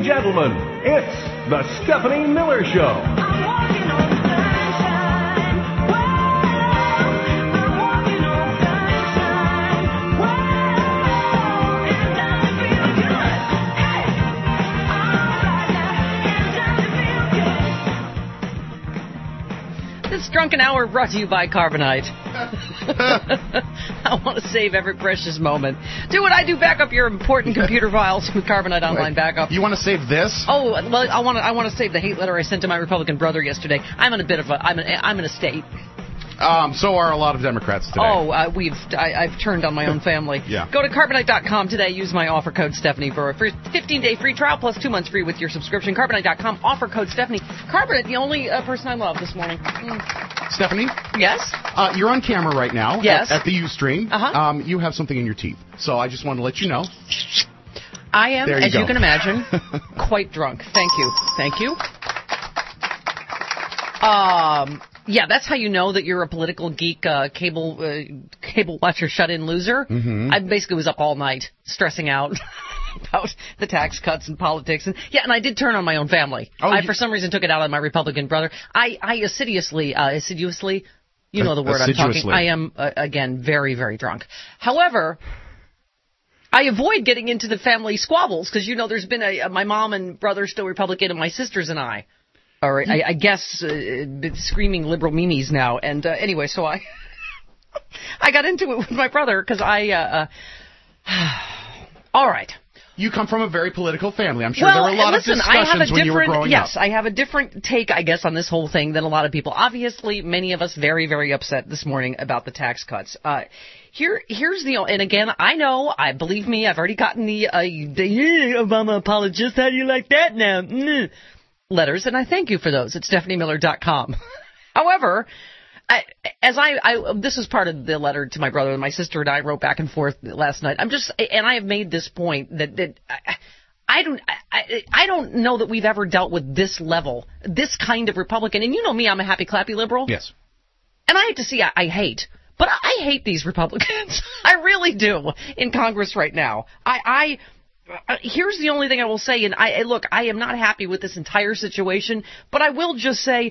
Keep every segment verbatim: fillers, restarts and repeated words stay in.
and gentlemen, it's the Stephanie Miller Show. This drunken hour brought to you by Carbonite. I want to save every precious moment. Do what I do, back up your important computer files with Carbonite Online Backup. You want to save this? Oh, well, I want to. I want to save the hate letter I sent to my Republican brother yesterday. I'm in a bit of a. I'm in. I'm in a state. Um, so are a lot of Democrats today. Oh, uh, we've. I, I've turned on my own family. Yeah. Go to Carbonite dot com today. Use my offer code Stephanie for a fifteen-day free trial plus two months free with your subscription. Carbonite dot com. Offer code Stephanie. Carbonite, the only uh, person I love this morning. Mm. Stephanie? Yes? Uh, you're on camera right now. Yes. At, at the Ustream. Uh-huh. Um, you have something in your teeth. So I just wanted to let you know. I am, There you as go. you can imagine, quite drunk. Thank you. Thank you. Um... Yeah, that's how you know that you're a political geek, uh, cable uh, cable watcher, shut-in loser. Mm-hmm. I basically was up all night stressing out about the tax cuts and politics. And yeah, and I did turn on my own family. Oh, I, you... for some reason, took it out on my Republican brother. I, I assiduously, uh, assiduously, you know the word I'm talking. I am, uh, again, very, very drunk. However, I avoid getting into the family squabbles because, you know, there's been a, my mom and brother still Republican and my sisters and I. Or I, I guess uh, screaming liberal memes now. And uh, anyway, so I I got into it with my brother because I. Uh, uh, all right. You come from a very political family. I'm sure well, there were a lot listen, of discussions when you were growing yes, up. Yes, I have a different take, I guess, on this whole thing than a lot of people. Obviously, many of us very, very upset this morning about the tax cuts. Uh, here, here's the, and again, I know, I believe me, I've already gotten the, uh, the Obama apologist. How do you like that now? Mm. Letters, and I thank you for those at Stephanie Miller dot com. However, I, as I, I, this is part of the letter to my brother and my sister and I wrote back and forth last night. I'm just, and I have made this point that, that I, I don't, I, I don't know that we've ever dealt with this level, this kind of Republican. And you know me, I'm a happy clappy liberal. Yes. And I hate to see, I, I hate, but I hate these Republicans. I really do in Congress right now. I, I. Uh, here's the only thing I will say, and I look, I am not happy with this entire situation, but I will just say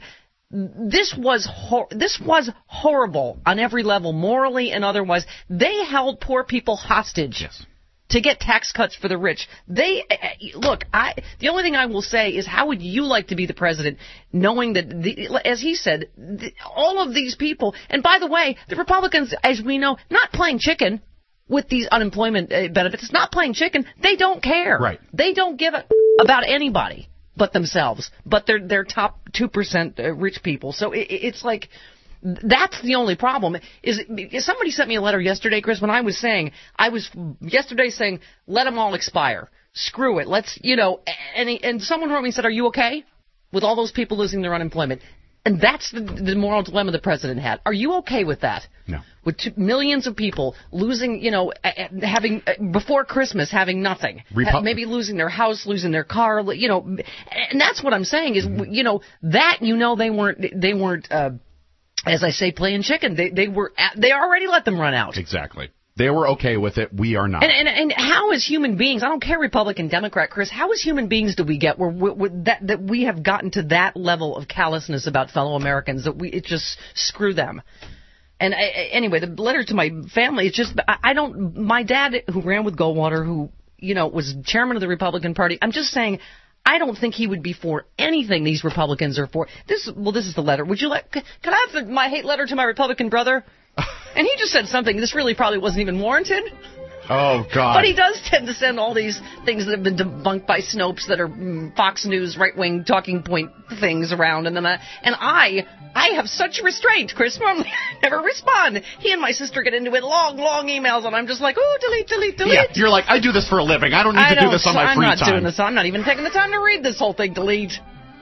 this was hor- this was horrible on every level, morally and otherwise. They held poor people hostage yes. to get tax cuts for the rich. They uh, look. I the only thing I will say is, how would you like to be the president, knowing that, the, as he said, the, all of these people, and by the way, the Republicans, as we know, not playing chicken with these unemployment benefits. It's not playing chicken. They don't care. Right. They don't give a about anybody but themselves, but they're, they're top two percent rich people. So it, it's like, that's the only problem. Is somebody sent me a letter yesterday, Chris, when I was saying, I was yesterday saying, let them all expire. Screw it. Let's, you know, and, and someone wrote me and said, are you okay with all those people losing their unemployment? And that's the, the moral dilemma the president had. Are you okay with that? No. With two, millions of people losing, you know, having, before Christmas, having nothing. Repu- maybe losing their house, losing their car, you know. And that's what I'm saying is, mm-hmm. you know, that, you know, they weren't, they weren't, uh, as I say, playing chicken. They, they were, at, they already let them run out. Exactly. They were okay with it. We are not. And, and, and how as human beings, I don't care Republican, Democrat, Chris, how as human beings do we get where, where, where that, that we have gotten to that level of callousness about fellow Americans that we it just screw them? And I, anyway, the letter to my family is just, I, I don't, my dad who ran with Goldwater, who, you know, was chairman of the Republican Party, I'm just saying, I don't think he would be for anything these Republicans are for. This, well, this is the letter. Would you like, can I have the, my hate letter to my Republican brother? And he just said something. This really probably wasn't even warranted. Oh, God. But he does tend to send all these things that have been debunked by Snopes that are mm, Fox News right-wing talking point things around. And then I, and I, I have such restraint, Chris. Normally I never respond. He and my sister get into it, long, long emails, and I'm just like, ooh, delete, delete, delete. Yeah, you're like, I do this for a living. I don't need I to don't, do this on my I'm free not time. doing this. I'm not even taking the time to read this whole thing. Delete.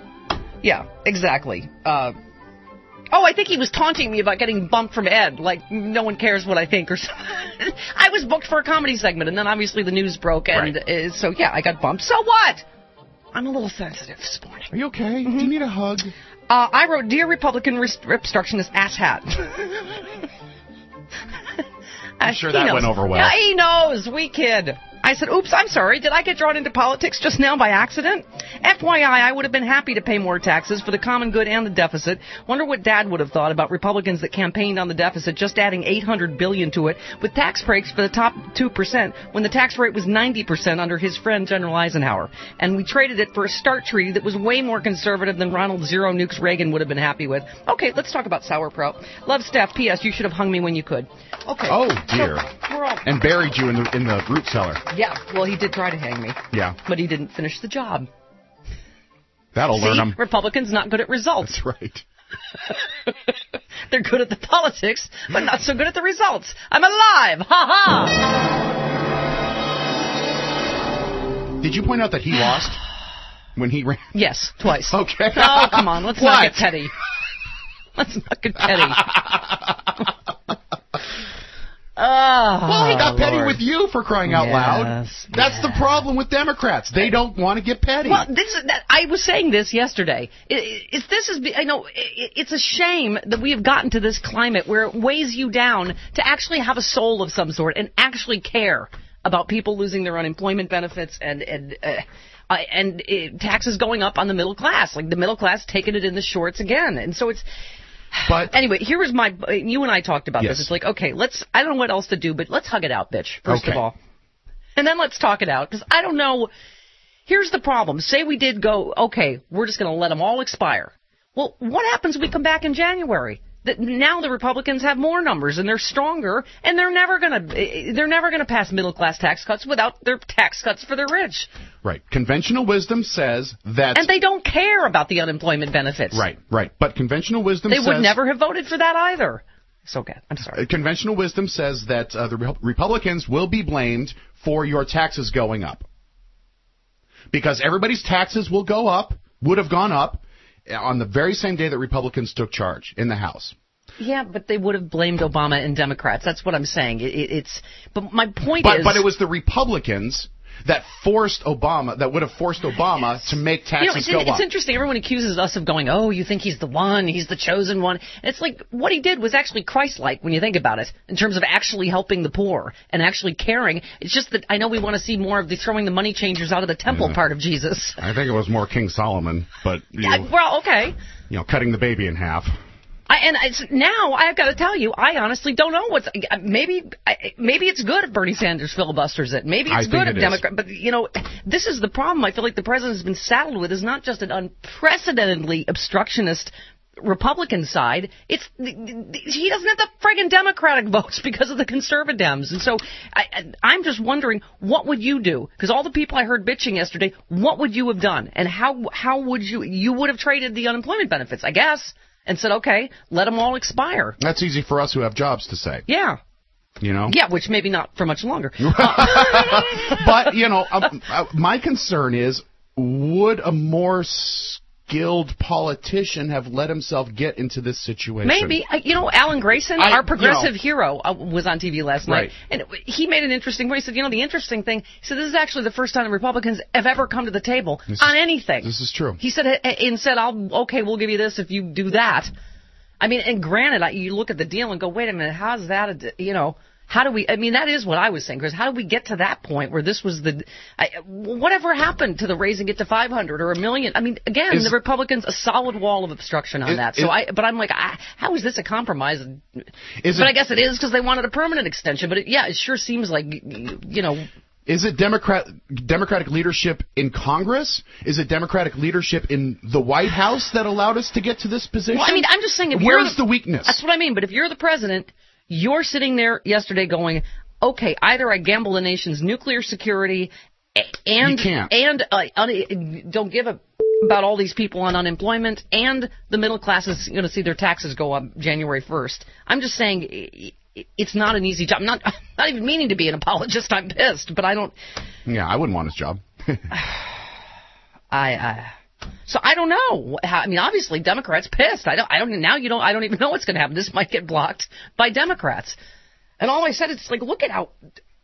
Yeah, exactly. Uh... Oh, I think he was taunting me about getting bumped from Ed, like no one cares what I think or something. I was booked for a comedy segment, and then obviously the news broke, and right. uh, so, yeah, I got bumped. So what? I'm a little sensitive this morning. Are you okay? Mm-hmm. Do you need a hug? Uh, I wrote, Dear Republican Obstructionist Asshat. I'm sure that knows. went over well. Yeah, he knows. We kid. I said, oops, I'm sorry. Did I get drawn into politics just now by accident? F Y I, I would have been happy to pay more taxes for the common good and the deficit. Wonder what Dad would have thought about Republicans that campaigned on the deficit just adding eight hundred billion dollars to it with tax breaks for the top two percent when the tax rate was ninety percent under his friend General Eisenhower. And we traded it for a START treaty that was way more conservative than Ronald Zero Nukes Reagan would have been happy with. Okay, let's talk about sauerkraut. Love, Steph. P S. You should have hung me when you could. Okay. Oh, dear. So, we're all... And buried you in the in the root cellar. Yeah, well, he did try to hang me. Yeah. But he didn't finish the job. That'll See, learn him. Republicans not good at results. That's right. They're good at the politics, but not so good at the results. I'm alive! Ha ha! Did you point out that he lost when he ran? Yes, twice. Okay. Oh, come on, let's What? not get petty. Let's not get petty. Oh, Well, he got petty Lord. with you for crying out Yes, loud. That's yes. the problem with Democrats. They don't want to get petty. Well, this is, that, I was saying this yesterday. It, it, it's this is I know it, it's a shame that we have gotten to this climate where it weighs you down to actually have a soul of some sort and actually care about people losing their unemployment benefits and and uh, uh, and uh, taxes going up on the middle class, like the middle class taking it in the shorts again, and so it's. But anyway, here was my. You and I talked about Yes. this. It's like, okay, let's. I don't know what else to do, but let's hug it out, bitch. First Okay. of all, and then let's talk it out because I don't know. Here's the problem. Say we did go. Okay, we're just going to let them all expire. Well, what happens when we come back in January? That now the Republicans have more numbers and they're stronger, and they're never going to. They're never going to pass middle class tax cuts without their tax cuts for the rich. right, conventional wisdom says that. And they don't care about the unemployment benefits. Right, right. But conventional wisdom They says. would never have voted for that either. So good. I'm sorry. Uh, Conventional wisdom says that uh, the Re- Republicans will be blamed for your taxes going up. Because everybody's taxes will go up, would have gone up, on the very same day that Republicans took charge in the House. Yeah, but they would have blamed Obama and Democrats. That's what I'm saying. It, it, it's. But my point But, is. but it was the Republicans that forced Obama, that would have forced Obama to make taxes You know, it's, go it's up. interesting. Everyone accuses us of going, oh, you think he's the one, he's the chosen one. And it's like, what he did was actually Christ-like when you think about it, in terms of actually helping the poor and actually caring. It's just that I know we want to see more of the throwing the money changers out of the temple Yeah. part of Jesus. I think it was more King Solomon, but, you know, Yeah, well, okay. you know, cutting the baby in half. I, and it's, now I've got to tell you, I honestly don't know what's. Maybe maybe it's good if Bernie Sanders filibusters it. Maybe it's I good think if it Democrat. But you know, this is the problem. I feel like the president has been saddled with is not just an unprecedentedly obstructionist Republican side. It's he doesn't have the friggin' Democratic votes because of the conservatives. And so I, I'm just wondering, what would you do? Because all the people I heard bitching yesterday, what would you have done? And how how would you? You would have traded the unemployment benefits, I guess. And said, okay, let them all expire. That's easy for us who have jobs to say. Yeah. You know? Yeah, which maybe not for much longer. But, you know, uh, uh, my concern is, would a more skilled politician have let himself get into this situation? Maybe. Uh, You know, Alan Grayson, I- our progressive you know. hero, uh, was on T V last night. Right. And he made an interesting point. He said, you know, the interesting thing, he said, this is actually the first time the Republicans have ever come to the table This on is- anything. This is true. He said, uh, and said, I'll, okay, we'll give you this if you do that. I mean, and granted, I, you look at the deal and go, wait a minute, how's that, a, d- you know, how do we, I mean, that is what I was saying, Chris. How do we get to that point where this was the, I, whatever happened to the raising it to five hundred or a million? I mean, again, Is- the Republicans, a solid wall of obstruction on Is- that. So is- I, but I'm like, I, how is this a compromise? Is but it- I guess it is because they wanted a permanent extension. But it, yeah, it sure seems like, you know, Is it Democrat Democratic leadership in Congress? Is it Democratic leadership in the White House that allowed us to get to this position? well, I mean, I'm just saying, if Where's you're the weakness? That's what I mean. But if you're the president, you're sitting there yesterday going, okay, either I gamble the nation's nuclear security a- and You can't. and uh, un- don't give a about all these people on unemployment, and the middle class is going to see their taxes go up January first. I'm just saying i- i- it's not an easy job. I'm not, I'm not even meaning to be an apologist. I'm pissed, but I don't. Yeah, I wouldn't want his job. I. I So I don't know. How, I mean, obviously, Democrats pissed. I don't. I don't. Now you don't. I don't even know what's going to happen. This might get blocked by Democrats. And all I said is like, look at how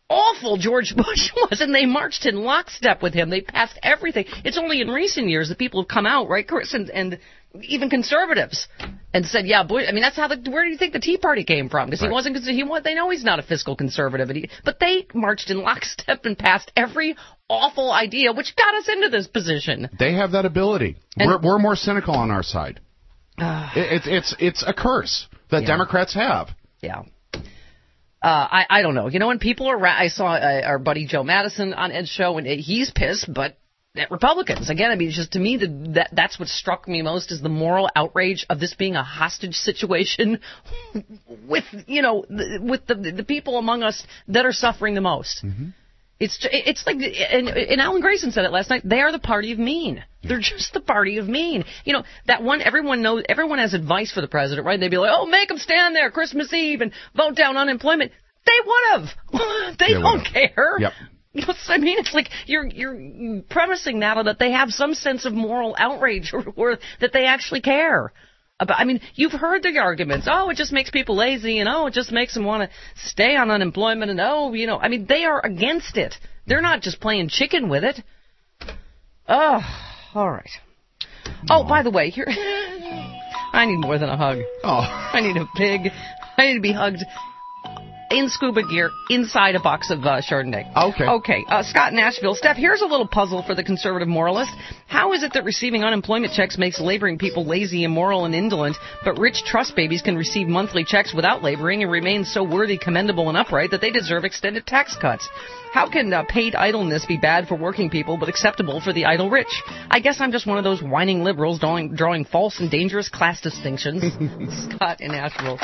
awful George Bush was, and they marched in lockstep with him. They passed everything. It's only in recent years that people have come out, right, Chris, and, and even conservatives, and said, yeah, Bush. I mean, that's how the, where do you think the Tea Party came from? Because right. he wasn't, he, they know he's not a fiscal conservative, but, he, but they marched in lockstep and passed every awful idea, which got us into this position. They have that ability. And, we're, we're more cynical on our side. Uh, it, it's, it's, it's a curse that yeah. Democrats have. Yeah. Uh, I, I don't know. You know, when people are, I saw uh, our buddy Joe Madison on Ed's show, and he's pissed, but at Republicans. Again, I mean, just to me, the, that that's what struck me most is the moral outrage of this being a hostage situation with, you know, the, with the the people among us that are suffering the most. Mm-hmm. It's it's like, and, and Alan Grayson said it last night, they are the party of mean. They're just the party of mean. You know, that one, everyone knows, everyone has advice for the president, right? They'd be like, oh, make them stand there Christmas Eve and vote down unemployment. They would have. they, they don't would've. care. Yep. You know what I mean? It's like you're you're premising that on that they have some sense of moral outrage or, or that they actually care. About, I mean, you've heard the arguments. Oh, it just makes people lazy, and oh, it just makes them want to stay on unemployment, and oh, you know, I mean, they are against it. They're not just playing chicken with it. Oh, all right. Oh, by the way, here, I need more than a hug. Oh, I need a big, I need to be hugged in scuba gear inside a box of uh, Chardonnay. Okay. Okay. Uh, Scott in Nashville. Steph, here's a little puzzle for the conservative moralist. How is it that receiving unemployment checks makes laboring people lazy, immoral, and indolent, but rich trust babies can receive monthly checks without laboring and remain so worthy, commendable, and upright that they deserve extended tax cuts? How can uh, paid idleness be bad for working people but acceptable for the idle rich? I guess I'm just one of those whining liberals drawing, drawing false and dangerous class distinctions. Scott in Nashville.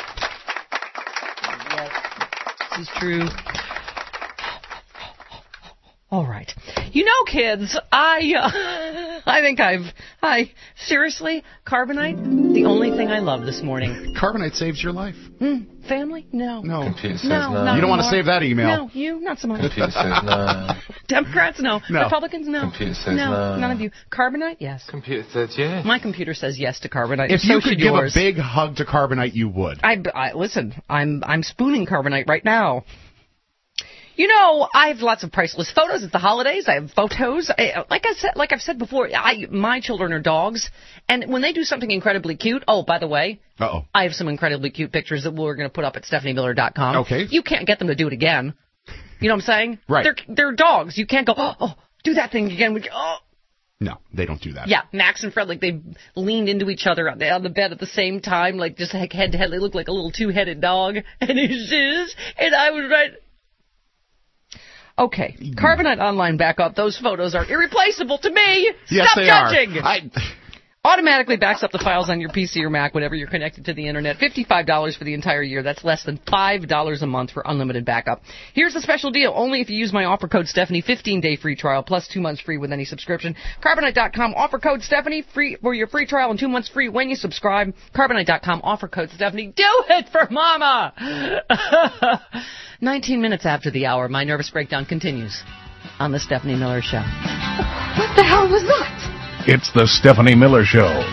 This is true. All right. You know, kids, I uh, I think I've, I, seriously, Carbonite, the only thing I love this morning. Carbonite saves your life. Mm, family? No. No. Computer says no, no. Not you don't want to anymore. save that email. No, you, not so much. Computer says no. Democrats? No. No. Republicans? No. Computer says no. no. None of you. Carbonite? Yes. Computer says yes. My computer says yes to Carbonite. If so you should could give yours. a big hug to Carbonite, you would. I, I listen. I'm I'm spooning Carbonite right now. You know, I have lots of priceless photos at the holidays. I have photos. I, like I said, like I've said before, I my children are dogs, and when they do something incredibly cute. Oh, by the way, uh-oh, I have some incredibly cute pictures that we're going to put up at Stephanie Miller dot com. Okay, you can't get them to do it again. You know what I'm saying? Right. They're they're dogs. You can't go. Oh, oh do that thing again. Would you, oh. No, they don't do that. Yeah, Max and Fred, like they leaned into each other on the, on the bed at the same time, like just like head to head. They looked like a little two-headed dog, and he says, and I was right. Okay, Carbonite Online backup. Those photos are irreplaceable to me. Yes, Stop they judging. are. I... Automatically backs up the files on your P C or Mac whenever you're connected to the internet. fifty-five dollars for the entire year. That's less than five dollars a month for unlimited backup. Here's the special deal. Only if you use my offer code Stephanie, fifteen-day free trial plus two months free with any subscription. Carbonite dot com, offer code Stephanie, free for your free trial and two months free when you subscribe. Carbonite dot com, offer code Stephanie. Do it for Mama! nineteen minutes after the hour, my nervous breakdown continues on the Stephanie Miller Show. What the hell was that? It's the Stephanie Miller Show.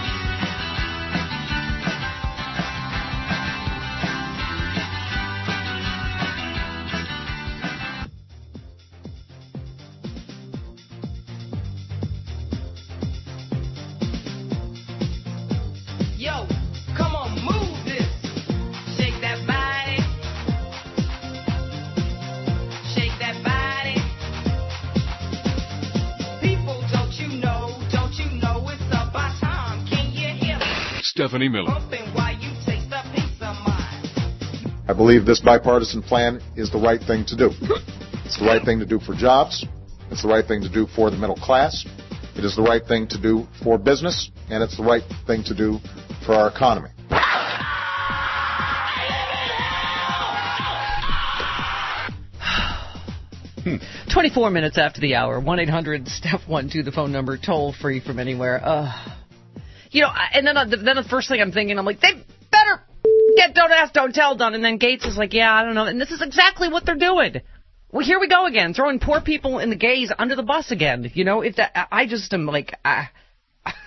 Yo, come on, move this. Shake that body. Shake that body. People, don't you know, don't you know it's about time? Can you hear me? Stephanie Miller. Bumping while you taste a piece of mine. I believe this bipartisan plan is the right thing to do. It's the right thing to do for jobs. It's the right thing to do for the middle class. It is the right thing to do for business, and it's the right thing to do for our economy. twenty-four minutes after the hour, one eight hundred Steph one two, the phone number, toll free from anywhere. Uh, you know, I- and then, uh, then the first thing I'm thinking, I'm like, they better get Don't Ask, Don't Tell done. And then Gates is like, yeah, I don't know. And this is exactly what they're doing. Well, here we go again, throwing poor people and the gays under the bus again. You know, if that, I just am like, I,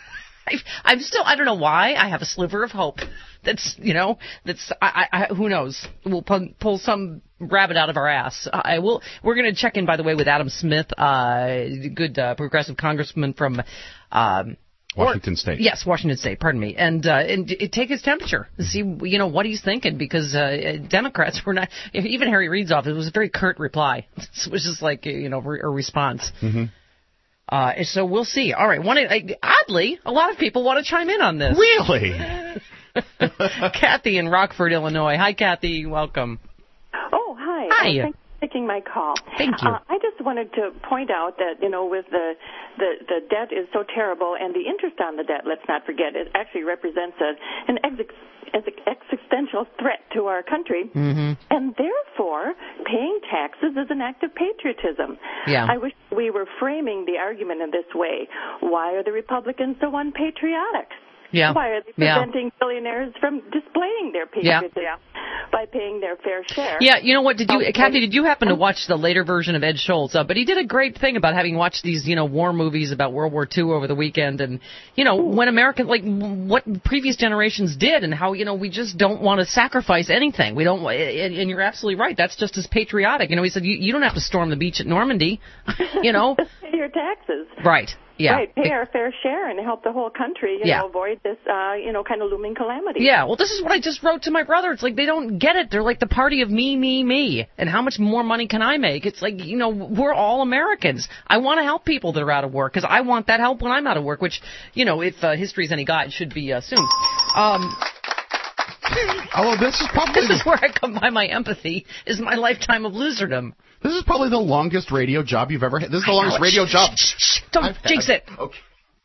I, I'm still, I don't know why, I have a sliver of hope. That's, you know, that's, I, I, who knows? We'll pull, pull some rabbit out of our ass. I will, we're going to check in, by the way, with Adam Smith, uh, good, uh, progressive congressman from, um, Washington or, State. Yes, Washington State, pardon me. And, uh, and it, take his temperature and see, you know, what he's thinking, because, uh, Democrats were not, even Harry Reid's office, it was a very curt reply. It was just like, you know, a response. Mm-hmm. Uh, so we'll see. All right. One, uh, oddly, a lot of people want to chime in on this. Really? Kathy in Rockford, Illinois. Hi, Kathy. Welcome. Oh, hi. Hi. Uh, thanks for taking my call. Thank you. Uh, I just wanted to point out that, you know, with the, the, the debt is so terrible, and the interest on the debt, let's not forget, it actually represents a, an ex- as an existential threat to our country. Mm-hmm. And therefore, paying taxes is an act of patriotism. Yeah. I wish we were framing the argument in this way. Why are the Republicans so unpatriotic? Yeah. Why are they Yeah. preventing billionaires from displaying their patriotism Yeah. by paying their fair share? Yeah, you know what? Did you, Oh, Kathy? wait. Did you happen to watch the later version of Ed Schultz? Uh, but he did a great thing about having watched these, you know, war movies about World War Two over the weekend, and you know, when Americans, like what previous generations did, and how, you know, we just don't want to sacrifice anything. We don't, and, and you're absolutely right. That's just as patriotic. You know, he said you, you don't have to storm the beach at Normandy. You know, Pay your taxes. right? Yeah. Right, pay our fair share and help the whole country, you Yeah. know, avoid this, uh, you know, kind of looming calamity. Yeah, well, this is what I just wrote to my brother. It's like they don't get it. They're like the party of me, me, me. And how much more money can I make? It's like, you know, we're all Americans. I want to help people that are out of work because I want that help when I'm out of work, which, you know, if uh, history's any guide, should be uh, soon. Um, Oh, this is probably this is where I come by my empathy, is my lifetime of loserdom. this is probably the longest radio job you've ever had. This is the longest radio job. Shh, shh, don't I've had. jinx it. Okay.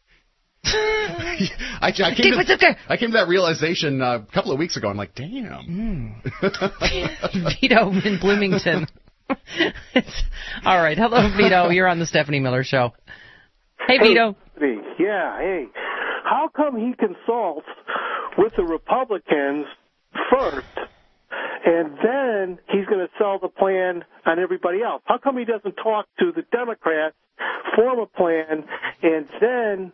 I, I, came Keep to, it okay. I came to that realization uh, a couple of weeks ago. I'm like, damn. Vito in Bloomington. It's, all right. Hello, Vito. You're on the Stephanie Miller Show. Hey, Vito. Yeah, hey. How come he consults with the Republicans first, and then he's going to sell the plan on everybody else? How come he doesn't talk to the Democrats, form a plan, and then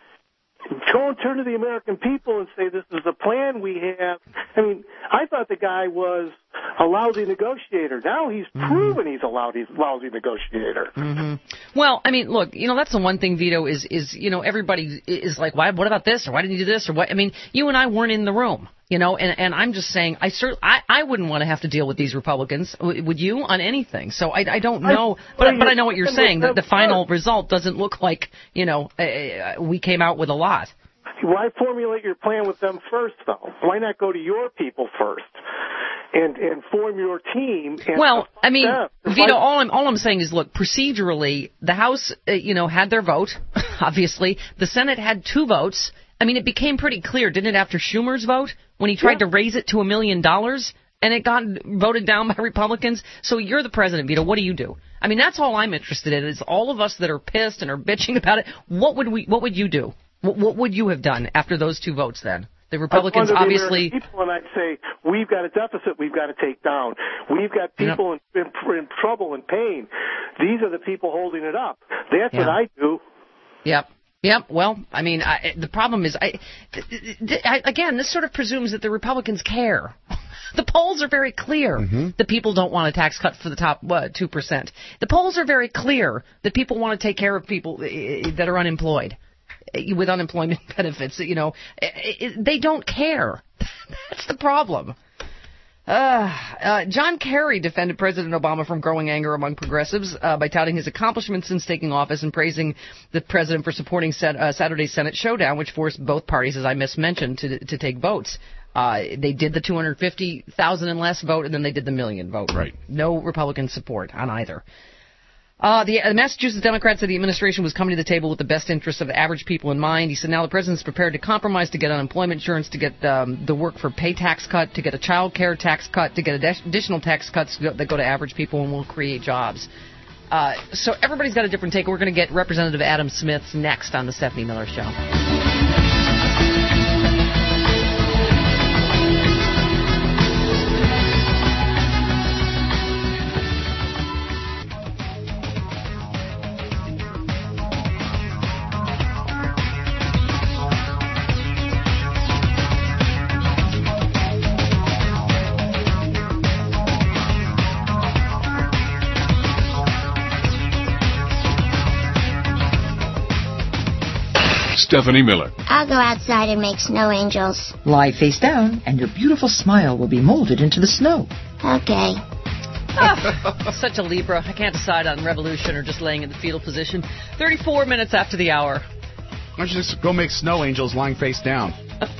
go and turn to the American people and say, this is the plan we have? I mean, I thought the guy was a lousy negotiator. Now he's mm-hmm. proven he's a lousy, lousy negotiator. Mm-hmm. Well, I mean, look, you know, that's the one thing, Vito, is, is you know, everybody is like, why, what about this, or why didn't you do this, or what? I mean, you and I weren't in the room, you know, and, and I'm just saying, I, cert- I I wouldn't want to have to deal with these Republicans, would you, on anything? So I, I don't know, I, but, but I know what you're saying, that the final result doesn't look like, you know, uh, we came out with a lot. Why formulate your plan with them first, though? Why not go to your people first and and form your team? And well, I mean, Vito, fight. all I'm all I'm saying is, look, procedurally, the House, uh, you know, had their vote. Obviously, the Senate had two votes. I mean, it became pretty clear, didn't it, after Schumer's vote when he tried yeah. to raise it to a million dollars, and it got voted down by Republicans. So you're the president, Vito. What do you do? I mean, that's all I'm interested in. Is all of us that are pissed and are bitching about it. What would we? What would you do? What, what would you have done after those two votes then? The Republicans I'd obviously... The people, and I'd say, we've got a deficit we've got to take down. We've got people yep. in, in, in trouble and pain. These are the people holding it up. That's yeah. what I do. Yep. Yep. Well, I mean, I, the problem is, I, I, again, this sort of presumes that the Republicans care. The polls are very clear mm-hmm. that people don't want a tax cut for the top uh, two percent. The polls are very clear that people want to take care of people that are unemployed with unemployment benefits. You know, they don't care. That's the problem. Uh, uh, John Kerry defended President Obama from growing anger among progressives uh, by touting his accomplishments since taking office and praising the president for supporting set, uh, Saturday's Senate showdown, which forced both parties, as I mismentioned, to to take votes. Uh, they did the two hundred fifty thousand and less vote, and then they did the million vote. Right. No Republican support on either. Uh, the uh, Massachusetts Democrats said the administration was coming to the table with the best interests of the average people in mind. He said now the president's prepared to compromise to get unemployment insurance, to get um, the work for pay tax cut, to get a child care tax cut, to get additional tax cuts that go to average people and will create jobs. Uh, so everybody's got a different take. We're going to get Representative Adam Smith next on the Stephanie Miller Show. Stephanie Miller. I'll go outside and make snow angels. Lie face down, and your beautiful smile will be molded into the snow. Okay. Ah, such a Libra. I can't decide on revolution or just laying in the fetal position. thirty-four minutes after the hour. Why don't you just go make snow angels lying face down?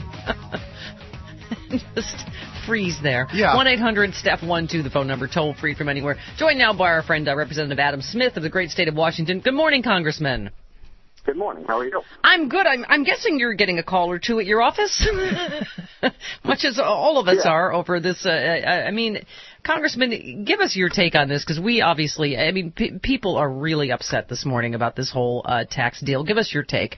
Just freeze there. Yeah. one eight hundred steph one two, the phone number, toll free from anywhere. Joined now by our friend, uh, Representative Adam Smith of the great state of Washington. Good morning, Congressman. Good morning. How are you? I'm good. I'm, I'm guessing you're getting a call or two at your office, much as all of us yeah. are over this. Uh, I, I mean, Congressman, give us your take on this, because we obviously, I mean, p- people are really upset this morning about this whole uh, tax deal. Give us your take.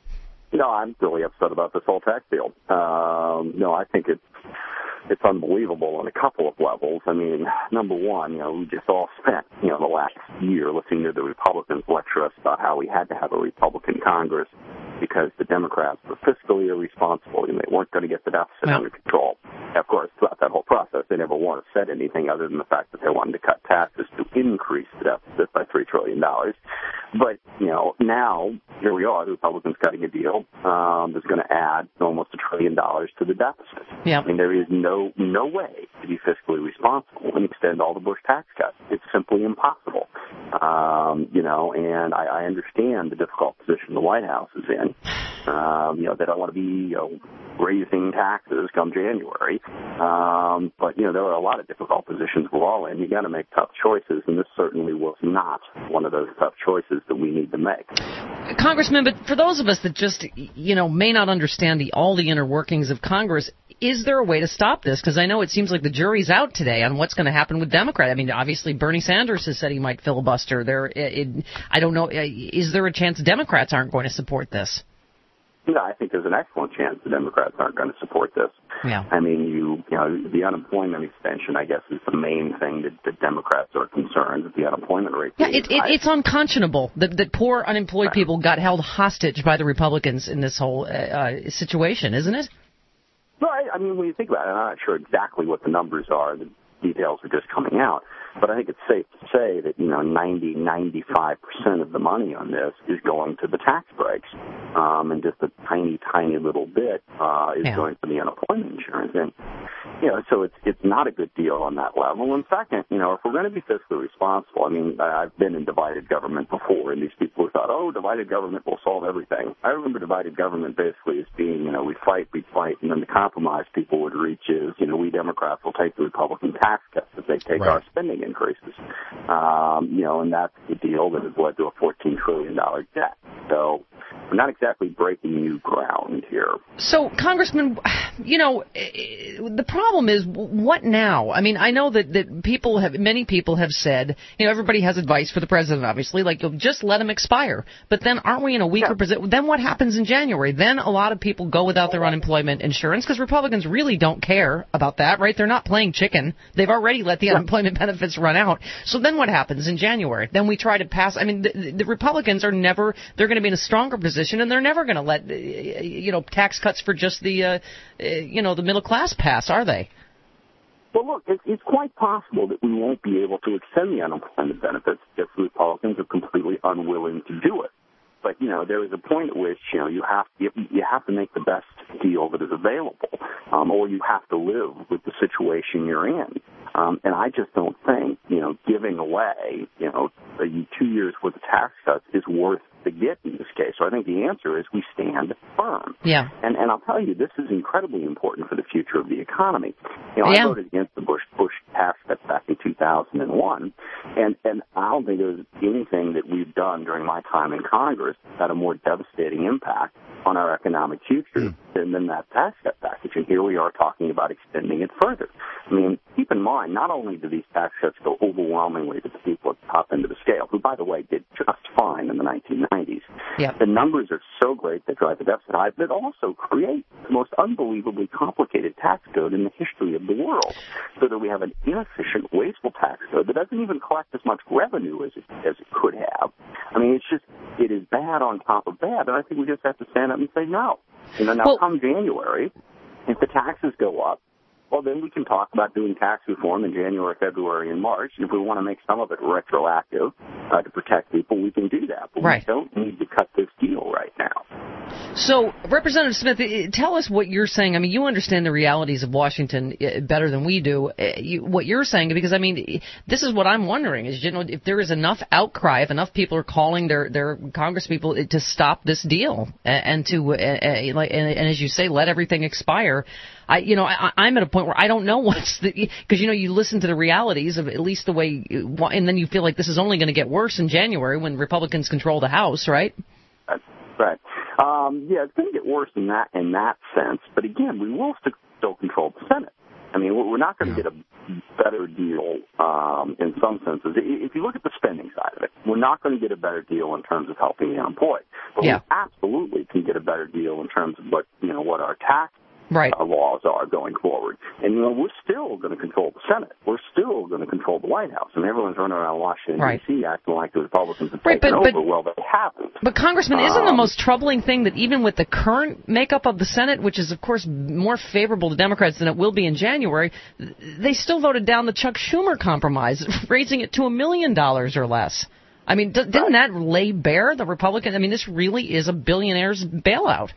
No, I'm really upset about this whole tax deal. Um, no, I think it's it's unbelievable on a couple of levels. I mean, number one, you know, we just all spent, you know, the last year listening to the Republicans lecture us about how we had to have a Republican Congress because the Democrats were fiscally irresponsible and they weren't going to get the deficit yeah. under control. Of course, throughout that whole process, they never once said anything other than the fact that they wanted to cut taxes to increase the deficit by three trillion dollars. But, you know, now, here we are, the Republicans cutting a deal um, that's going to add almost a trillion dollars to the deficit. Yeah. I mean, there is no no way to be fiscally responsible and extend all the Bush tax cuts. It's simply impossible. Um, you know, and I, I understand the difficult position the White House is in. Um, you know, they don't want to be, you know, raising taxes come January. Um, but, you know, there are a lot of difficult positions we're all in. You got to make tough choices, and this certainly was not one of those tough choices that we need to make. Congressman, but for those of us that just, you know, may not understand the all the inner workings of Congress, is there a way to stop this? Because I know it seems like the jury's out today on what's going to happen with Democrats. I mean, obviously Bernie Sanders has said he might filibuster. There, it, it, I don't know. Is there a chance Democrats aren't going to support this? No, I think there's an excellent chance the Democrats aren't going to support this. Yeah. I mean, you, you know, the unemployment extension, I guess, is the main thing that, that Democrats are concerned that the unemployment rate. Yeah, it, it, it's unconscionable that, that poor unemployed right. people got held hostage by the Republicans in this whole uh, uh, situation, isn't it? No, I, I mean, when you think about it, I'm not sure exactly what the numbers are. The details are just coming out. But I think it's safe to say that, you know, ninety, ninety-five percent of the money on this is going to the tax breaks. Um, and just a tiny, tiny little bit uh, is yeah. going to the unemployment insurance. And, you know, so it's it's not a good deal on that level. And second, you know, if we're going to be fiscally responsible, I mean, I've been in divided government before, and these people who thought, oh, divided government will solve everything. I remember divided government basically as being, you know, we fight, we fight, and then the compromise people would reach is, you know, we Democrats will take the Republican tax cuts if they take right. our spending increases. Um, you know, and that's the deal that has led to a fourteen trillion dollars debt. So we're not exactly breaking new ground here. So, Congressman, you know, the problem is, what now? I mean, I know that, that people have, many people have said, you know, everybody has advice for the president, obviously, like, just let him expire. But then aren't we in a weaker yeah. position? Then what happens in January? Then a lot of people go without their unemployment insurance because Republicans really don't care about that, right? They're not playing chicken. They've already let the yeah. unemployment benefits run out. So then what happens in January? Then we try to pass. I mean, the, the Republicans are never, they're going to be in a stronger position, and they're never going to let, you know, tax cuts for just the, uh, you know, the middle class pass, are they? Well, look, it's, it's quite possible that we won't be able to extend the unemployment benefits if the Republicans are completely unwilling to do it. But, you know, there is a point at which, you know, you have you, you have to make the best deal that is available, um, or you have to live with the situation you're in. Um, and I just don't think, you know, giving away, you know, a, two years worth of tax cuts is worth the get in this case. So I think the answer is we stand firm. Yeah. And and I'll tell you, this is incredibly important for the future of the economy. You know, yeah. I voted against the Bush Bush tax cuts back in two thousand one, and and I don't think there's anything that we've done during my time in Congress that had a more devastating impact on our economic future mm. than, than that tax cut package. And here we are talking about extending it further. I mean, keep in mind, not only do these tax cuts go overwhelmingly to the people at the top end of the scale, who, by the way, did just fine in the nineteen nineties. Yep. The numbers are so great that drive the deficit high, but it also creates the most unbelievably complicated tax code in the history of the world, so that we have an inefficient, wasteful tax code that doesn't even collect as much revenue as it, as it could have. I mean, it's just, it is bad on top of bad, and I think we just have to stand up and say no. You know, now well, come January, if the taxes go up, well, then we can talk about doing tax reform in January, February, and March. And if we want to make some of it retroactive uh, to protect people, we can do that. But right. we don't need to cut this deal right now. So, Representative Smith, tell us what you're saying. I mean, you understand the realities of Washington better than we do. You, what you're saying, because, I mean, this is what I'm wondering, is, you know, if there is enough outcry, if enough people are calling their, their congresspeople to stop this deal and to, uh, uh, like, and, and as you say, let everything expire. I, you know, I, I'm at a point where I don't know what's the, because, you know, you listen to the realities of at least the way, and then you feel like this is only going to get worse in January when Republicans control the House, right? That's right. Um, yeah, it's going to get worse in that in that sense. But again, we will st- still control the Senate. I mean, we're not going to get a better deal um, in some senses. If you look at the spending side of it, we're not going to get a better deal in terms of helping the unemployed. But yeah. we absolutely can get a better deal in terms of what you know what our tax right. uh, laws are going forward. And you know, we're still going to control the Senate. We're still going to control the White House. I mean, everyone's running around Washington, right. D C acting like the Republicans have right, taken but, but, over. Well, they haven't. But, Congressman, isn't um, the most troubling thing that even with the current makeup of the Senate, which is, of course, more favorable to Democrats than it will be in January, they still voted down the Chuck Schumer compromise, raising it to a million dollars or less. I mean, d- didn't that lay bare the Republican? I mean, this really is a billionaire's bailout.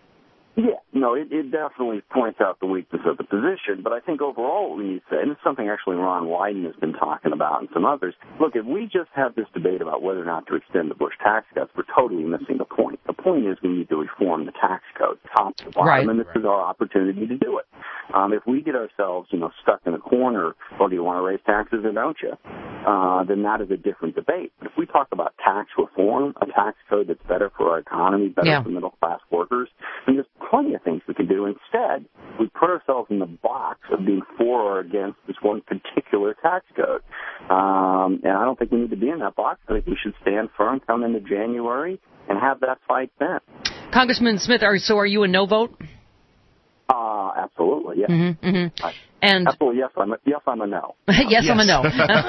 Yeah, no, it, it definitely points out the weakness of the position, but I think overall what we need to say, and it's something actually Ron Wyden has been talking about and some others, look, if we just have this debate about whether or not to extend the Bush tax cuts, we're totally missing the point. The point is we need to reform the tax code, top to bottom, right. and this is our opportunity to do it. Um, if we get ourselves, you know, stuck in a corner, well, do you want to raise taxes or don't you? Uh, then that is a different debate. But if we talk about tax reform, a tax code that's better for our economy, better yeah. for middle-class workers, then there's plenty of things we can do. Instead, we put ourselves in the box of being for or against this one particular tax code. Um, and I don't think we need to be in that box. I think we should stand firm, come into January, and have that fight then. Congressman Smith, are, so are you a no vote? Uh, absolutely, yes. Mm-hmm, mm-hmm. I, and absolutely, yes, I'm a, yes, I'm a no. yes, yes, I'm a no.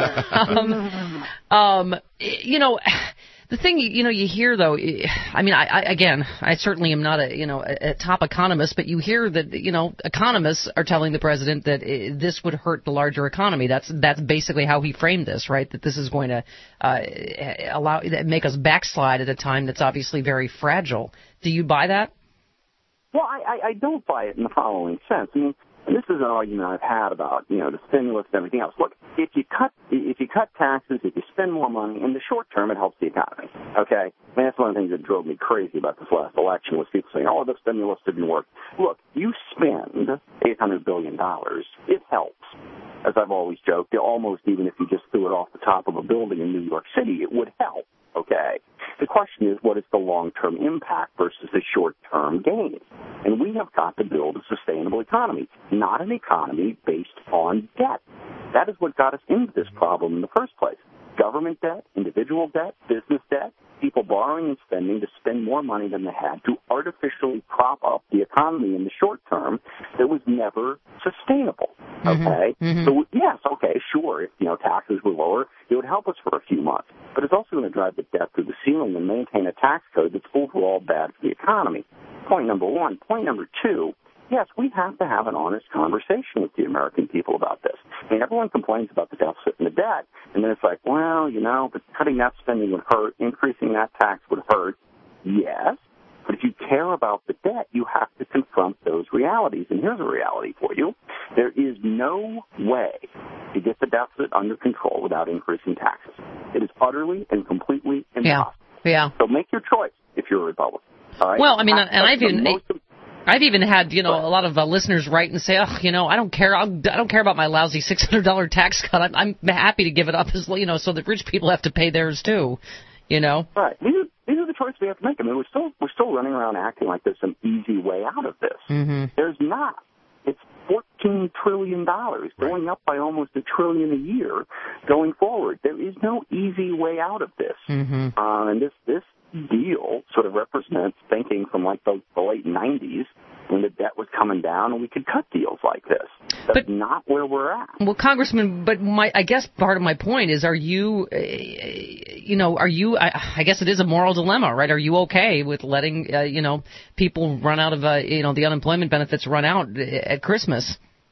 um, um, you know, the thing, you know, you hear, though, I mean, I, I again, I certainly am not a, you know, a, a top economist, but you hear that, you know, economists are telling the president that this would hurt the larger economy. That's that's basically how he framed this, right, that this is going to uh, allow make us backslide at a time that's obviously very fragile. Do you buy that? Well, I, I, I don't buy it in the following sense. I mean, and this is an argument I've had about, you know, the stimulus and everything else. Look, if you cut if you cut taxes, if you spend more money, in the short term, it helps the economy. Okay? I mean, that's one of the things that drove me crazy about this last election was people saying, oh, the stimulus didn't work. Look, you spend eight hundred billion dollars. It helps. As I've always joked, almost even if you just threw it off the top of a building in New York City, it would help. Okay? The question is, what is the long-term impact versus the short-term gain? And we have got to build a sustainable economy, not an economy based on debt. That is what got us into this problem in the first place. Government debt, individual debt, business debt, people borrowing and spending to spend more money than they had to artificially prop up the economy in the short term that was never sustainable. Okay? Mm-hmm. Mm-hmm. So, yes, okay, sure, if, you know, taxes were lower, it would help us for a few months. But it's also going to drive the debt through the ceiling and maintain a tax code that's overall bad for the economy. Point number one. Point number two, yes, we have to have an honest conversation with the American people about this. I mean, everyone complains about the deficit and the debt, and then it's like, well, you know, but cutting that spending would hurt, increasing that tax would hurt. Yes, but if you care about the debt, you have to confront those realities. And here's a reality for you. There is no way to get the deficit under control without increasing taxes. It is utterly and completely impossible. Yeah, yeah. So make your choice if you're a Republican. All right? Well, I mean, and That's I've even... most I've even had, you know, a lot of uh, listeners write and say, oh, you know, I don't care. I'll, I don't care about my lousy six hundred dollars tax cut. I'm, I'm happy to give it up, as you know, so that rich people have to pay theirs too, you know. Right. These are, these are the choices we have to make. I mean, we're still we're still running around acting like there's some easy way out of this. Mm-hmm. There's not. It's fourteen trillion dollars, going up by almost a trillion a year going forward. There is no easy way out of this. Mm-hmm. Uh, and this this deal sort of represents thinking from like the, the late nineties when the debt was coming down and we could cut deals like this. That's but, not where we're at. Well, Congressman, but my, I guess part of my point is, are you, uh, you know, are you, I, I guess it is a moral dilemma, right? Are you okay with letting, uh, you know, people run out of, uh, you know, the unemployment benefits run out at Christmas?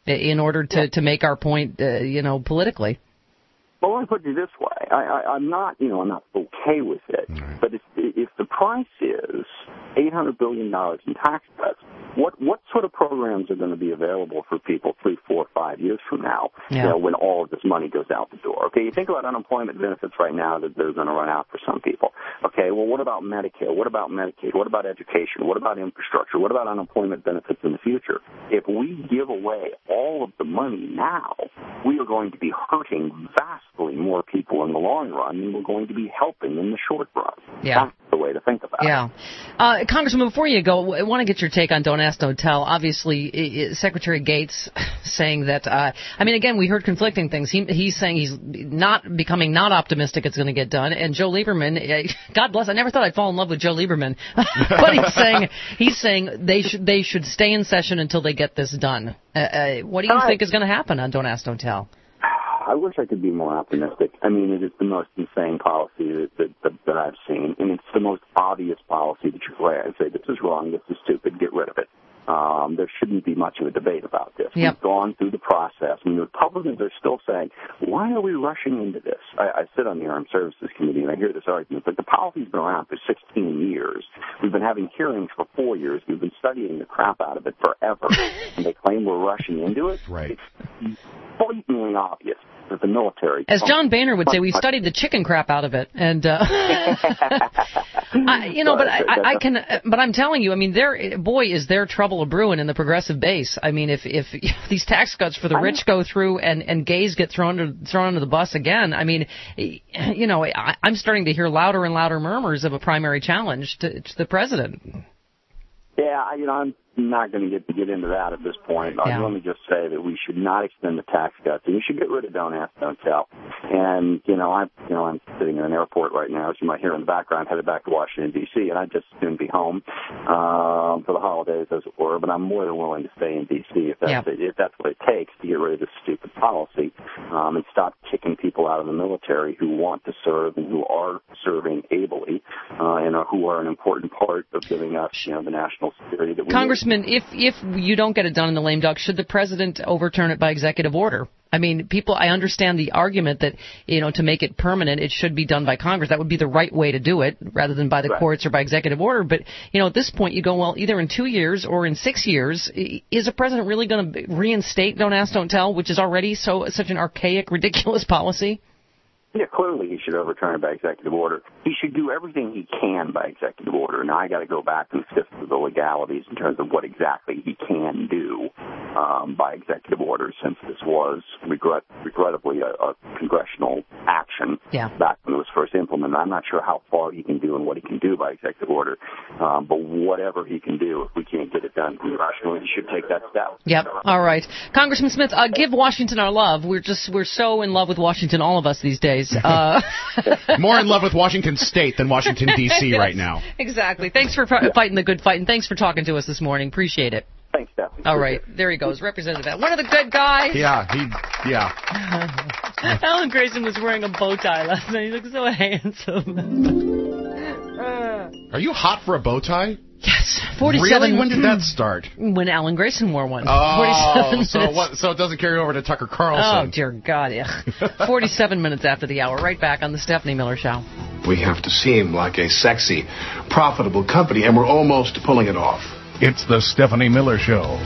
in order to, to make our point, uh, you know, politically. Well, let me put it this way. I, I, I'm not, you know, I'm not okay with it. Right. But if, if the price is eight hundred billion dollars in tax cuts, what what sort of programs are going to be available for people three, four, five years from now, yeah. you know, when all of this money goes out the door? Okay, you think about unemployment benefits right now that they're going to run out for some people. Okay, well, what about Medicare? What about Medicaid? What about education? What about infrastructure? What about unemployment benefits in the future? If we give away all of the money now, we are going to be hurting vastly more people in the long run than we're going to be helping in the short run. Yeah. That's the way to think about yeah. it. Yeah. Uh, Congressman, before you go, I want to get your take on Don't Ask, Don't Tell. Obviously, I, I, Secretary Gates saying that, uh, I mean, again, we heard conflicting things. He, he's saying he's not becoming not optimistic it's going to get done. And Joe Lieberman, uh, God bless, I never thought I'd fall in love with Joe Lieberman. But he's saying he's saying they should they should stay in session until they get this done. Uh, uh, what do you uh, think is going to happen on Don't Ask, Don't Tell? I wish I could be more optimistic. I mean, it is the most insane policy that, that, that, that I've seen, and it's the most obvious policy that you can say, this is wrong, this is stupid, get rid of it. Um, there shouldn't be much of a debate about this. Yep. We've gone through the process. I mean, the Republicans are still saying, why are we rushing into this? I, I sit on the Armed Services Committee, and I hear this argument, but the policy's been around for sixteen years. We've been having hearings for four years. We've been studying the crap out of it forever. And they claim we're rushing into it? Right. It's blatantly obvious that the military... As John Boehner would say, we studied the chicken crap out of it. And, uh, I, you know, but I, I, I can, but I'm telling you, I mean, there, boy, is there trouble a brewing in the progressive base. I mean, if, if, if these tax cuts for the rich go through and, and gays get thrown under, thrown under the bus again, I mean, you know, I, I'm starting to hear louder and louder murmurs of a primary challenge to, to the president. Yeah, you know, I'm not going to get to get into that at this point. Yeah. Let me just say that we should not extend the tax cuts, and we should get rid of Don't Ask, Don't Tell. And you know, I'm you know I'm sitting in an airport right now, as you might hear in the background, headed back to Washington D C, and I'd just soon be home um, for the holidays, as it were. But I'm more than willing to stay in D C if that's yeah. if that's what it takes to get rid of this stupid policy um, and stop kicking people out of the military who want to serve and who are serving ably uh, and are, who are an important part of giving us you know the national security that we Congressman, need. if if you don't get it done in the lame duck, should the president overturn it by executive order? I mean, people, I understand the argument that, you know, to make it permanent, it should be done by Congress. That would be the right way to do it, rather than by the right. courts or by executive order. But, you know, at this point, you go, well, either in two years or in six years, is a president really going to reinstate Don't Ask, Don't Tell, which is already so such an archaic, ridiculous policy? Yeah, clearly he should overturn it by executive order. He should do everything he can by executive order. Now, I got to go back and sift through the legalities in terms of what exactly he can do um, by executive order, since this was regret, regrettably a, a congressional action yeah. back when it was first implemented. I'm not sure how far he can do and what he can do by executive order, um, but whatever he can do, if we can't get it done congressionally, he should take that step. Yep. All right, Congressman Smith, uh, give Washington our love. We're just we're so in love with Washington, all of us these days. Uh, More in love with Washington State than Washington, D C yes, right now. Exactly. Thanks for yeah. fighting the good fight, and thanks for talking to us this morning. Appreciate it. Thanks, Stephanie. All right. There he goes. Representative Al. One of the good guys. Yeah. He, yeah. Alan Grayson was wearing a bow tie last night. He looked so handsome. Are you hot for a bow tie? Yes, forty-seven. Really? When did that start? When Alan Grayson wore one. Oh, so what? So it doesn't carry over to Tucker Carlson. Oh dear God, yeah. Forty-seven minutes after the hour, right back on the Stephanie Miller Show. We have to seem like a sexy, profitable company, and we're almost pulling it off. It's the Stephanie Miller Show.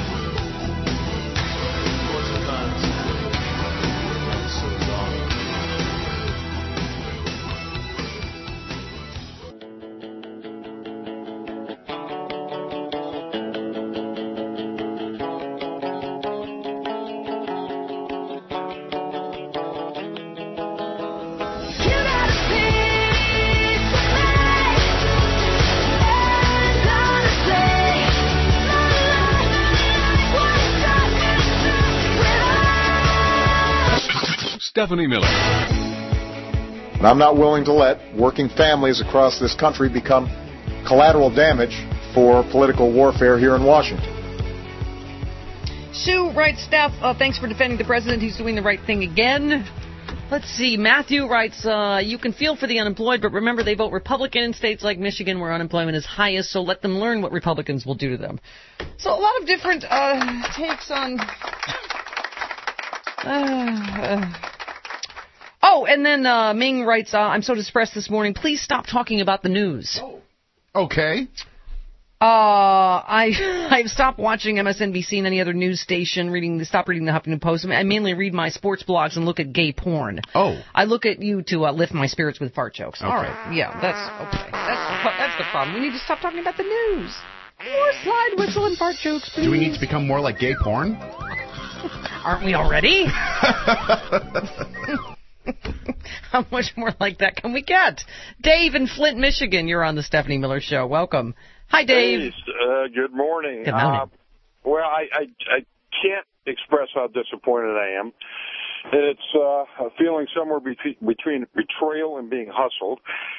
Stephanie Miller. And I'm not willing to let working families across this country become collateral damage for political warfare here in Washington. Sue writes, Steph, uh, thanks for defending the president. He's doing the right thing again. Let's see. Matthew writes, uh, you can feel for the unemployed, but remember they vote Republican in states like Michigan where unemployment is highest, so let them learn what Republicans will do to them. So a lot of different uh, takes on Uh, oh, and then uh, Ming writes, uh, I'm so depressed this morning. Please stop talking about the news. Oh. Okay. Uh, I I've stopped watching M S N B C and any other news station. Reading, stop reading the Huffington Post. I mainly read my sports blogs and look at gay porn. Oh. I look at you to uh, lift my spirits with fart jokes. Okay. All right, yeah, that's okay. That's that's the problem. We need to stop talking about the news. More slide whistle and fart jokes, please. Do we need to become more like gay porn? Aren't we already? How much more like that can we get? Dave in Flint, Michigan, you're on the Stephanie Miller Show. Welcome. Hi, Dave. Hey, uh, good morning. Good morning. Uh, well, I, I, I can't express how disappointed I am. It's uh, a feeling somewhere between, between betrayal and being hustled.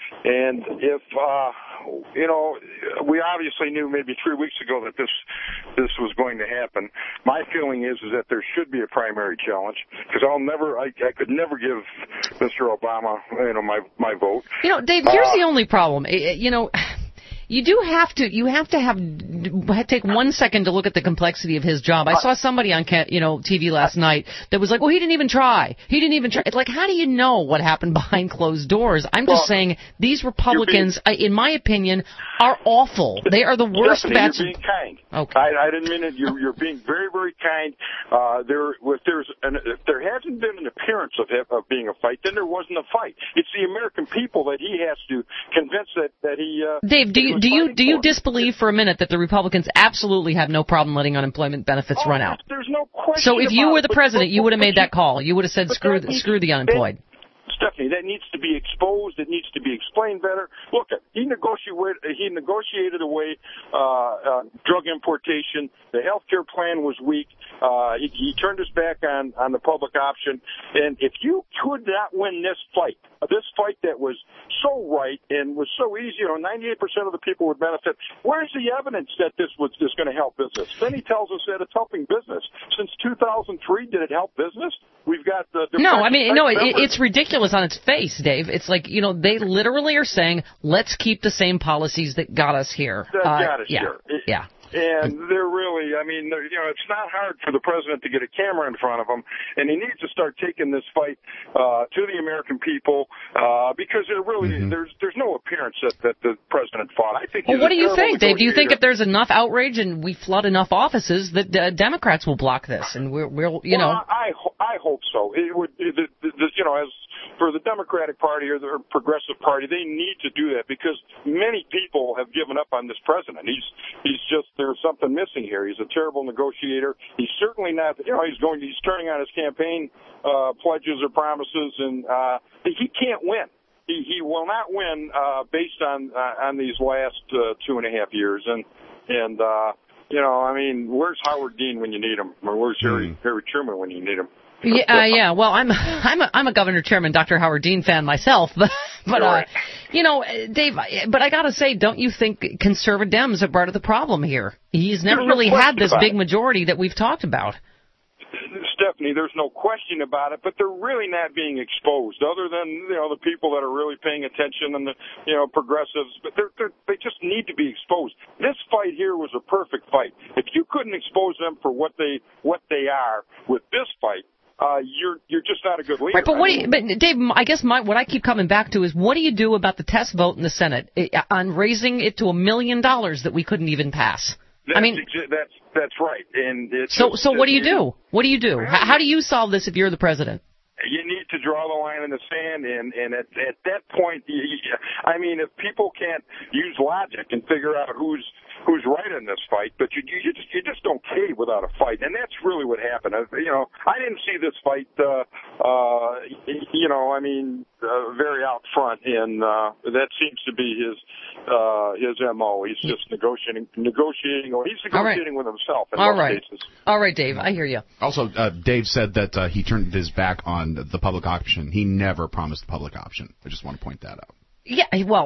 And if, uh, you know, we obviously knew maybe three weeks ago that this this was going to happen. My feeling is is that there should be a primary challenge because I'll never, I, I could never give Mister Obama, you know, my my vote. You know, Dave, here's uh, the only problem. You know, you do have to, you have to have, take one second to look at the complexity of his job. I saw somebody on, you know, T V last night that was like, well, he didn't even try. He didn't even try. It's like, how do you know what happened behind closed doors? I'm just well, saying these Republicans, being, in my opinion, are awful. They are the worst batch. You're being kind. Okay. I, I didn't mean it. You're, you're being very, very kind. Uh, there, if there's an, if there hasn't been an appearance of, of being a fight, then there wasn't a fight. It's the American people that he has to convince that, that he, uh, Dave, do you, do you, do you for. disbelieve for a minute that the Republicans absolutely have no problem letting unemployment benefits oh, run out? There's no question. So if you about were the it, president, but, you would have made but, that call. You would have said, screw the, screw the unemployed. That, Stephanie, that needs to be exposed. It needs to be explained better. Look, he negotiated, he negotiated away uh, uh, drug importation. The health care plan was weak. Uh, he, he turned his back on, on the public option. And if you could not win this fight, this fight that was so right and was so easy, you know, ninety-eight percent of the people would benefit, where's the evidence that this was is going to help business? Then he tells us that it's helping business. Since two thousand three, did it help business? We've got the... No, I mean, no, it, it's ridiculous on its face, Dave. It's like, you know, they literally are saying, let's keep the same policies that got us here. That uh, got us yeah, here. It, yeah. And they're really, I mean, you know, it's not hard for the president to get a camera in front of him, and he needs to start taking this fight uh, to the American people uh, because there really, mm-hmm. there's there's no appearance that, that the president fought. I think. Well, what do you think, Dave? Do you think if there's enough outrage and we flood enough offices that uh, Democrats will block this, and we're, we'll, you well, know? I I hope so. It would, it, it, it, you know, as for the Democratic Party or the Progressive Party, they need to do that because many people have given up on this president. He's he's just there's something missing here. He's a terrible negotiator. He's certainly not. You know, he's going. He's turning on his campaign uh, pledges or promises, and uh, he can't win. He he will not win uh, based on uh, on these last uh, two and a half years. And and uh, you know, I mean, where's Howard Dean when you need him, or where's Harry Harry Truman when you need him? Yeah, uh, yeah. Well, I'm I'm a, I'm a Governor Chairman Doctor Howard Dean fan myself, but but uh, you know, Dave. But I gotta say, don't you think conservative Dems are part of the problem here? He's never There's really no had this big it. majority that we've talked about. Stephanie, there's no question about it, but they're really not being exposed, other than you know the people that are really paying attention and the you know progressives. But they're, they're, they just need to be exposed. This fight here was a perfect fight. If you couldn't expose them for what they what they are with this fight. Uh, you're you're just not a good leader. Right, but what do you, but Dave, I guess my what I keep coming back to is what do you do about the test vote in the Senate on raising it to a million dollars that we couldn't even pass? That's I mean, exa- that's that's right. And it's so just, so what do you do? What do you do? How, how do you solve this if you're the president? You need to draw the line in the sand, and and at at that point, you, I mean, if people can't use logic and figure out who's who's right in this fight, but you you just you just don't cave without a fight, and that's really what happened. You know, I didn't see this fight, uh, uh, you know, I mean, uh, very out front, and uh, that seems to be his uh, his M O. He's just negotiating, negotiating, or he's negotiating right. with himself in All most right. cases. All right, Dave, I hear you. Also, uh, Dave said that uh, he turned his back on the public option. He never promised the public option. I just want to point that out. Yeah, well,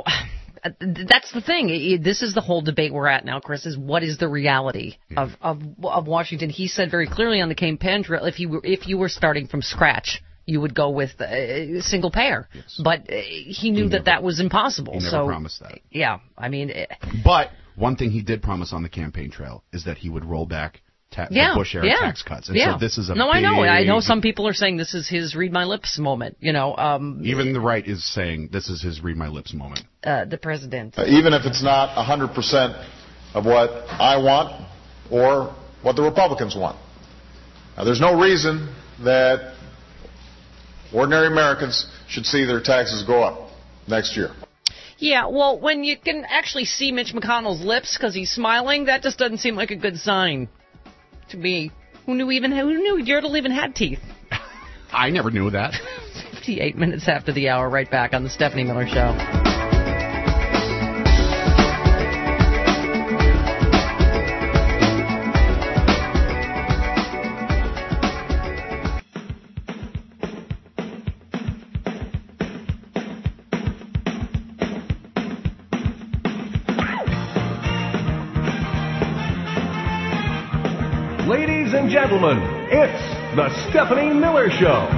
that's the thing. This is the whole debate we're at now, Chris, is what is the reality yeah. of, of of Washington. He said very clearly on the campaign trail, if you were, if you were starting from scratch, you would go with a single payer. Yes. But uh, he knew he that never, that was impossible. He never so, promised that. Yeah, I mean... It, but one thing he did promise on the campaign trail is that he would roll back ta- yeah, the Bush era yeah, tax cuts. And yeah. so this is a no, big, I know. I know some people are saying this is his read my lips moment. You know, um, even the right is saying this is his read my lips moment. Uh, the president. Uh, even if it's not one hundred percent of what I want or what the Republicans want. Now, there's no reason that ordinary Americans should see their taxes go up next year. Yeah, well, when you can actually see Mitch McConnell's lips because he's smiling, that just doesn't seem like a good sign to me. Who knew even who knew Yertle even had teeth? I never knew that. fifty-eight minutes after the hour, right back on the Stephanie Miller Show. Ladies and gentlemen, it's the Stephanie Miller Show.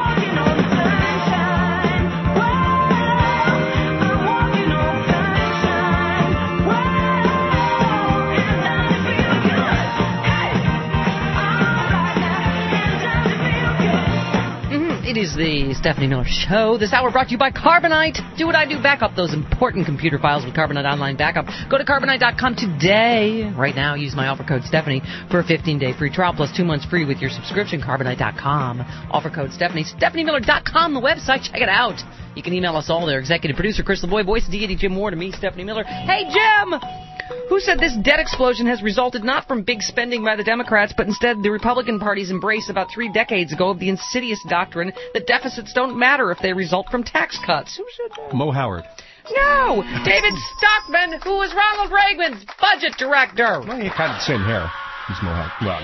It is the Stephanie Miller Show. This hour brought to you by Carbonite. Do what I do. Back up those important computer files with Carbonite Online Backup. Go to Carbonite dot com today. Right now, use my offer code Stephanie for a fifteen-day free trial plus two months free with your subscription. Carbonite dot com. Offer code Stephanie. Stephanie Miller dot com, the website. Check it out. You can email us all there. Executive producer Chris LeBoy, voice of deity Jim Moore, to me, Stephanie Miller. Hey, Jim! Who said this debt explosion has resulted not from big spending by the Democrats, but instead the Republican Party's embrace about three decades ago of the insidious doctrine that deficits don't matter if they result from tax cuts? Who said that? Mo Howard. No! David Stockman, who was Ronald Reagan's budget director. Well, you kind of the same hair. He's Mo Howard. Well,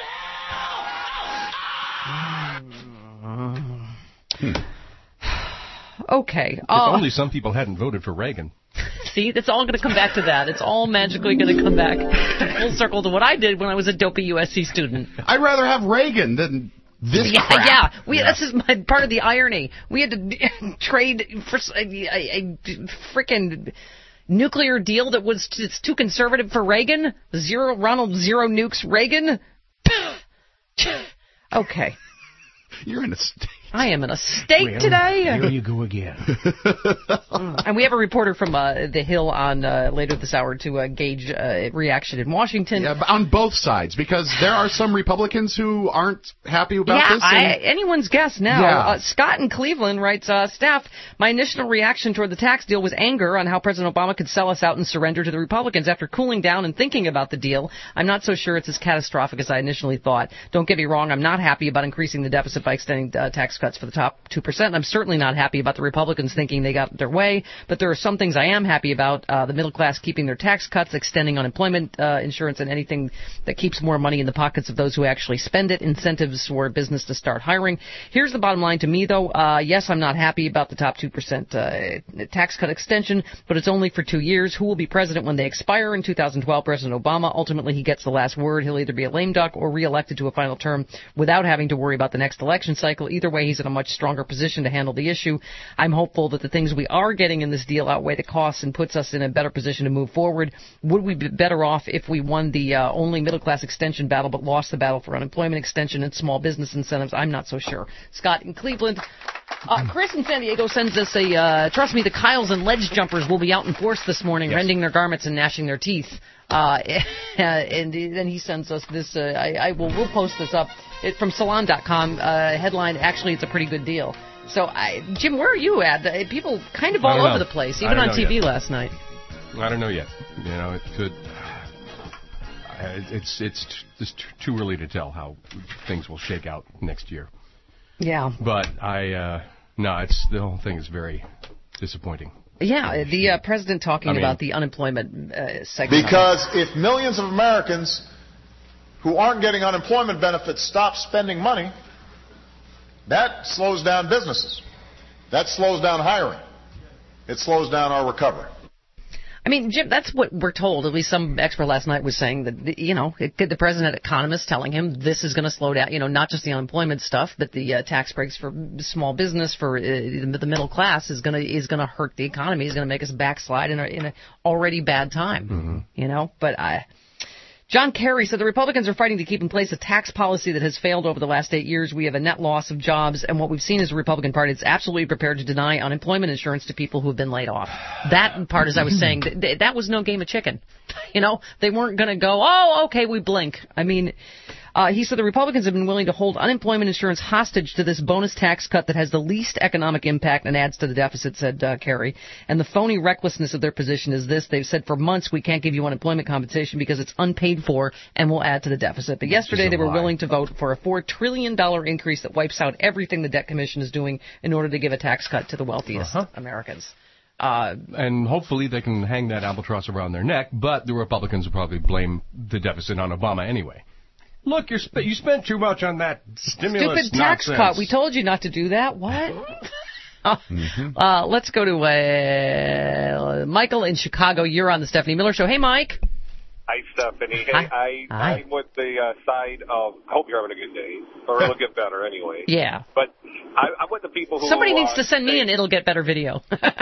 not really. Hmm. Okay. If Uh, only some people hadn't voted for Reagan. See, it's all going to come back to that. It's all magically going to come back full circle to what I did when I was a dopey U S C student. I'd rather have Reagan than this yeah, crap. Yeah, we, yeah. This is my, part of the irony. We had to trade for a, a, a freaking nuclear deal that was it's too conservative for Reagan. Zero Ronald Zero Nukes Reagan. Okay. You're in a state. I am in a state well, today. Here you go again. mm. And we have a reporter from uh, The Hill on uh, later this hour to uh, gauge uh, reaction in Washington. Yeah, on both sides, because there are some Republicans who aren't happy about yeah, this. Yeah, And... anyone's guess now. Yeah. Uh, Scott in Cleveland writes, uh, Steph, my initial reaction toward the tax deal was anger on how President Obama could sell us out and surrender to the Republicans. After cooling down and thinking about the deal, I'm not so sure it's as catastrophic as I initially thought. Don't get me wrong, I'm not happy about increasing the deficit by extending uh, tax cuts for the top two percent. I'm certainly not happy about the Republicans thinking they got their way, but there are some things I am happy about. Uh, the middle class keeping their tax cuts, extending unemployment uh, insurance, and anything that keeps more money in the pockets of those who actually spend it, incentives for business to start hiring. Here's the bottom line to me, though. Uh, yes, I'm not happy about the top two percent uh, tax cut extension, but it's only for two years. Who will be president when they expire in two thousand twelve? President Obama. Ultimately, he gets the last word. He'll either be a lame duck or reelected to a final term without having to worry about the next election cycle. Either way, he's in a much stronger position to handle the issue. I'm hopeful that the things we are getting in this deal outweigh the costs and puts us in a better position to move forward. Would we be better off if we won the uh, only middle-class extension battle but lost the battle for unemployment extension and small business incentives? I'm not so sure. Scott in Cleveland. Uh, Chris in San Diego sends us a, uh, trust me, the Kyles and ledge jumpers will be out in force this morning, yes. rending their garments and gnashing their teeth. Uh, and then he sends us this, uh, I, I will, we'll post this up it, from salon dot com, uh, headline, actually it's a pretty good deal. So, I, Jim, where are you at? Uh, people kind of all over know. the place, even on T V yet. last night. I don't know yet. You know, it could. It's it's just too early to tell how things will shake out next year. Yeah. But I, uh, no, it's the whole thing is very disappointing. Yeah, the uh, president talking I mean, about the unemployment uh, segment. Because if millions of Americans who aren't getting unemployment benefits stop spending money, that slows down businesses. That slows down hiring. It slows down our recovery. I mean, Jim, that's what we're told. At least some expert last night was saying that, you know, it, the president, economists telling him this is going to slow down, you know, not just the unemployment stuff, but the uh, tax breaks for small business, for uh, the middle class is going to is going to hurt the economy, is going to make us backslide in a in a already bad time, mm-hmm. you know. But I. John Kerry said the Republicans are fighting to keep in place a tax policy that has failed over the last eight years. We have a net loss of jobs, and what we've seen is the Republican Party that's absolutely prepared to deny unemployment insurance to people who have been laid off. That part, as I was saying, th- that was no game of chicken. You know, they weren't going to go, oh, okay, we blink. I mean, uh, he said the Republicans have been willing to hold unemployment insurance hostage to this bonus tax cut that has the least economic impact and adds to the deficit, said uh, Kerry. And the phony recklessness of their position is this. They've said for months we can't give you unemployment compensation because it's unpaid for and will add to the deficit. But yesterday they were lie. willing to vote for a four trillion dollars increase that wipes out everything the debt commission is doing in order to give a tax cut to the wealthiest Uh-huh. Americans. Uh, and hopefully they can hang that albatross around their neck, but the Republicans will probably blame the deficit on Obama anyway. Look, you're sp- you spent too much on that stimulus stupid tax nonsense. cut. We told you not to do that. What? Oh, Mm-hmm. uh, let's go to uh, Michael in Chicago. You're on the Stephanie Miller Show. Hey, Mike. Hi, Stephanie. Hey, Hi. I, Hi. I'm with the uh, side of, I hope you're having a good day, or it'll get better anyway. Yeah. But I, I'm with the people who... Somebody needs uh, to send me an It'll Get Better video.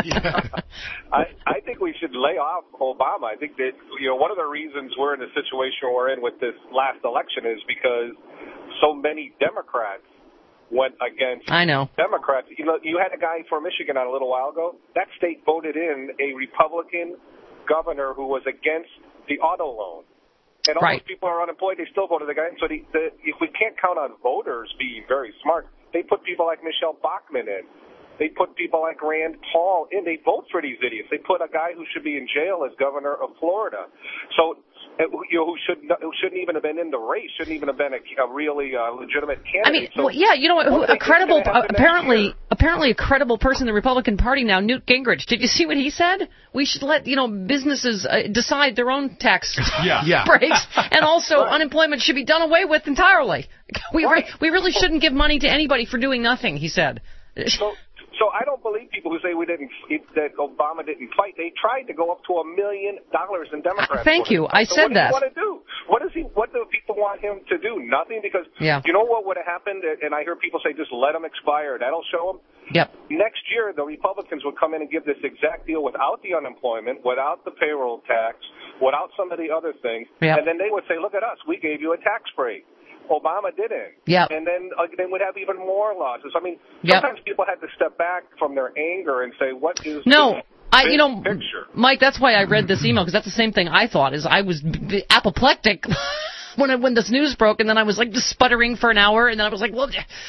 I, I think we should lay off Obama. I think that, you know, one of the reasons we're in the situation we're in with this last election is because so many Democrats went against I know. Democrats. You know, you had a guy for Michigan on a little while ago. That state voted in a Republican governor who was against the auto loan. And all Right. those people are unemployed. They still voted the guy in. So the, the, if we can't count on voters being very smart, they put people like Michelle Bachmann in. They put people like Rand Paul in. They vote for these idiots. They put a guy who should be in jail as governor of Florida. So, uh, you know, who should who shouldn't even have been in the race, shouldn't even have been a, a really uh, legitimate candidate. I mean, so well, yeah, you know what? what Who, do they a think is credible, gonna happen uh, next apparently, year? apparently a credible person in the Republican Party now, Newt Gingrich. Did you see what he said? We should let you know businesses uh, decide their own tax Yeah. Yeah. breaks, and also unemployment should be done away with entirely. We re- we really shouldn't give money to anybody for doing nothing. He said. So, so I don't believe people who say we didn't, that Obama didn't fight. They tried to go up to a million dollars in Democrats. Thank you. I so said what that. What does he want to do? What does he? What do people want him to do? Nothing, because Yeah. you know what would have happened. And I hear people say, just let him expire. That'll show him. Yep. Next year, the Republicans would come in and give this exact deal without the unemployment, without the payroll tax, without some of the other things, Yep. and then they would say, look at us, we gave you a tax break. Obama didn't. Yep. And then uh, they would have even more losses. I mean, Yep. sometimes people had to step back from their anger and say, what is No, this I, big you know, picture? Mike, that's why I read this email, because that's the same thing I thought, is I was b- b- apoplectic when I, when this news broke, and then I was like just sputtering for an hour, and then I was like, well,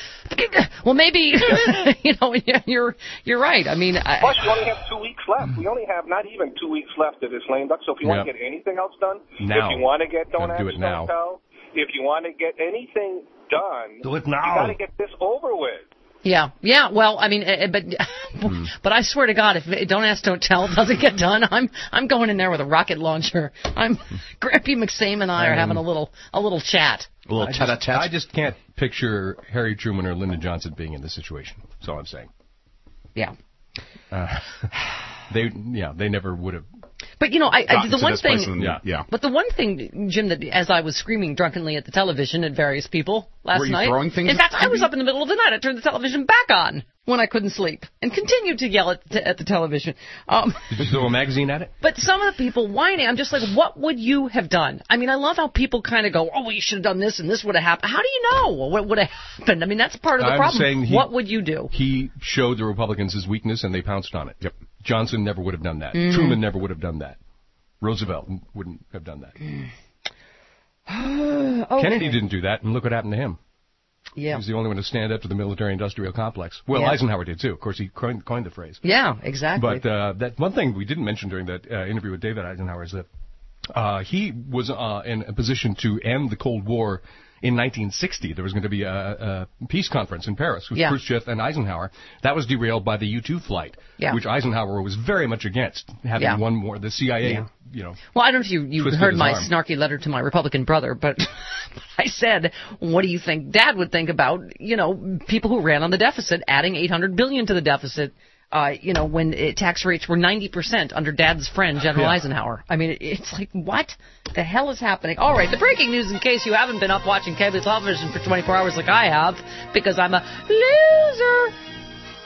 well, maybe, you know, yeah, you're you're right. I mean, I, Plus, we only have two weeks left. We only have not even two weeks left of this lame duck. So if you want Yep. to get anything else done, Now. if you want to get Don't Gotta Ask, do it now. Don't Tell, if you want to get anything done, Do it you now. got to get this over with. yeah, yeah. Well, I mean, uh, but but I swear to God, if Don't Ask, Don't Tell doesn't get done, I'm I'm going in there with a rocket launcher. I'm Grampy McSame and I are having a little a little chat. A little I tete-a-tete. just, I just can't picture Harry Truman or Lyndon Johnson being in this situation. That's all I'm saying. Yeah. Uh, they, yeah, they never would have. But you know, I, I Gotten the to one this place thing. and- Yeah. yeah. But the one thing, Jim, that as I was screaming drunkenly at the television at various people last Were you night, throwing things in at fact, the I was T V? up in the middle of the night. I turned the television back on when I couldn't sleep and continued to yell at, at the television. Um, Did you throw a magazine at it? but some of the people whining, I'm just like, what would you have done? I mean, I love how people kind of go, oh, well, you should have done this and this would have happened. How do you know what would have happened? I mean, that's part of the I'm problem. saying he- What would you do? He showed the Republicans his weakness, and they pounced on it. Yep. Johnson never would have done that. Mhm. Truman never would have done that. Roosevelt wouldn't have done that. Okay. Kennedy didn't do that, and look what happened to him. He Yeah. was the only one to stand up to the military-industrial complex. Well, Yeah. Eisenhower did, too. Of course, he coined, coined the phrase. Yeah, exactly. But uh, that one thing we didn't mention during that uh, interview with David Eisenhower is that uh, he was uh, in a position to end the Cold War in nineteen sixty. There was going to be a, a peace conference in Paris with Yeah. Khrushchev and Eisenhower. That was derailed by the U two flight, Yeah. which Eisenhower was very much against, having Yeah. one more. The C I A, Yeah. you know. Well, I don't know if you, you Twisted heard his my arm. snarky letter to my Republican brother, but I said, what do you think Dad would think about, you know, people who ran on the deficit, adding eight hundred billion dollars to the deficit, uh, you know, when it, tax rates were ninety percent under Dad's friend, General Yeah. Eisenhower. I mean, it, it's like, what the hell is happening? All right, the breaking news, in case you haven't been up watching cable television for twenty-four hours like I have, because I'm a loser.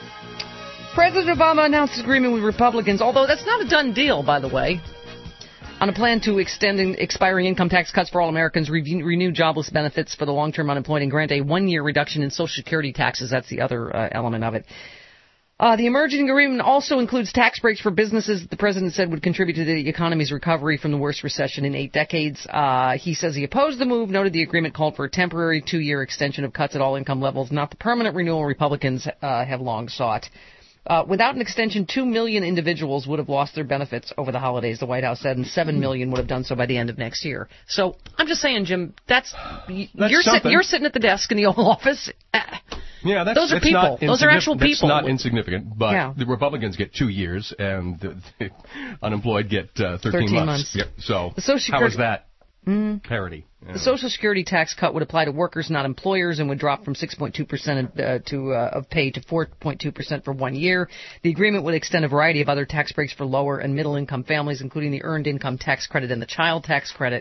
President Obama announced his agreement with Republicans, although that's not a done deal, by the way. On a plan to extend expiring income tax cuts for all Americans, re- renew jobless benefits for the long-term unemployed, and grant a one-year reduction in Social Security taxes. That's the other uh, element of it. Uh, the emerging agreement also includes tax breaks for businesses that the president said would contribute to the economy's recovery from the worst recession in eight decades. Uh, he says he opposed the move, noted the agreement called for a temporary two-year extension of cuts at all income levels, not the permanent renewal Republicans uh, have long sought. Uh, without an extension, two million individuals would have lost their benefits over the holidays, the White House said, and seven million would have done so by the end of next year. So I'm just saying, Jim, that's, that's you're, sit, something. you're sitting at the desk in the Oval Office. Yeah, that's, Those are that's people. Not Those are actual that's people. That's not insignificant, but Yeah. the Republicans get two years, and the, the unemployed get uh, thirteen, thirteen months. months. Yep. So The Social how is Security- that Mm. parity? Yeah. The Social Security tax cut would apply to workers, not employers, and would drop from six point two percent uh, to, uh, of pay to four point two percent for one year. The agreement would extend a variety of other tax breaks for lower and middle-income families, including the Earned Income Tax Credit and the Child Tax Credit.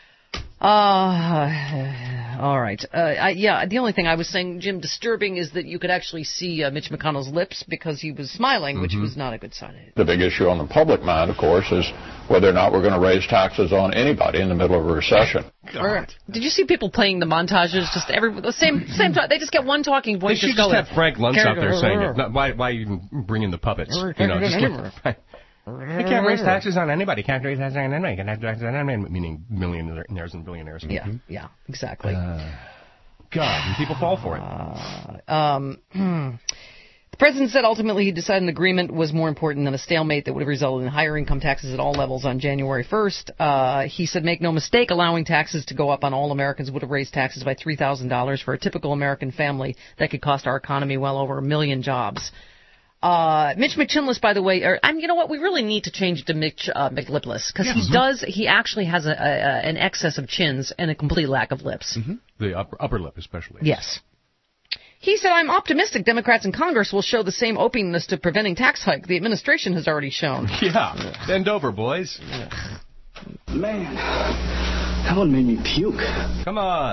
Uh, all right. Uh, I, yeah, the only thing I was saying, Jim, disturbing is that you could actually see uh, Mitch McConnell's lips because he was smiling, Mm-hmm. which was not a good sign. The big issue on the public mind, of course, is whether or not we're going to raise taxes on anybody in the middle of a recession. Or, did you see people playing the montages? Just every the same same. They just get one talking They point. should just just go have in. Frank Luntz out there saying it. Not, why, why even bring in the puppets? You know, just get, you can't raise taxes on anybody. Can't raise taxes on anybody. Can't raise taxes on anybody. Meaning millionaires and billionaires. Yeah, yeah, exactly. Uh, God, and people fall for it. Uh, um, the president said ultimately he decided an agreement was more important than a stalemate that would have resulted in higher income taxes at all levels on January first. Uh, he said, make no mistake, allowing taxes to go up on all Americans would have raised taxes by three thousand dollars for a typical American family. That could cost our economy well over a million jobs. Uh, Mitch McChinless, by the way, or, I mean, you know what? We really need to change it to Mitch uh, McLipless because Yes. he does. He actually has a, a, a, an excess of chins and a complete lack of lips. Mm-hmm. The upper, upper lip, especially. Yes. He said, I'm optimistic Democrats in Congress will show the same openness to preventing tax hike the administration has already shown. Yeah. Bend over, boys. Man, that one made me puke. Come on.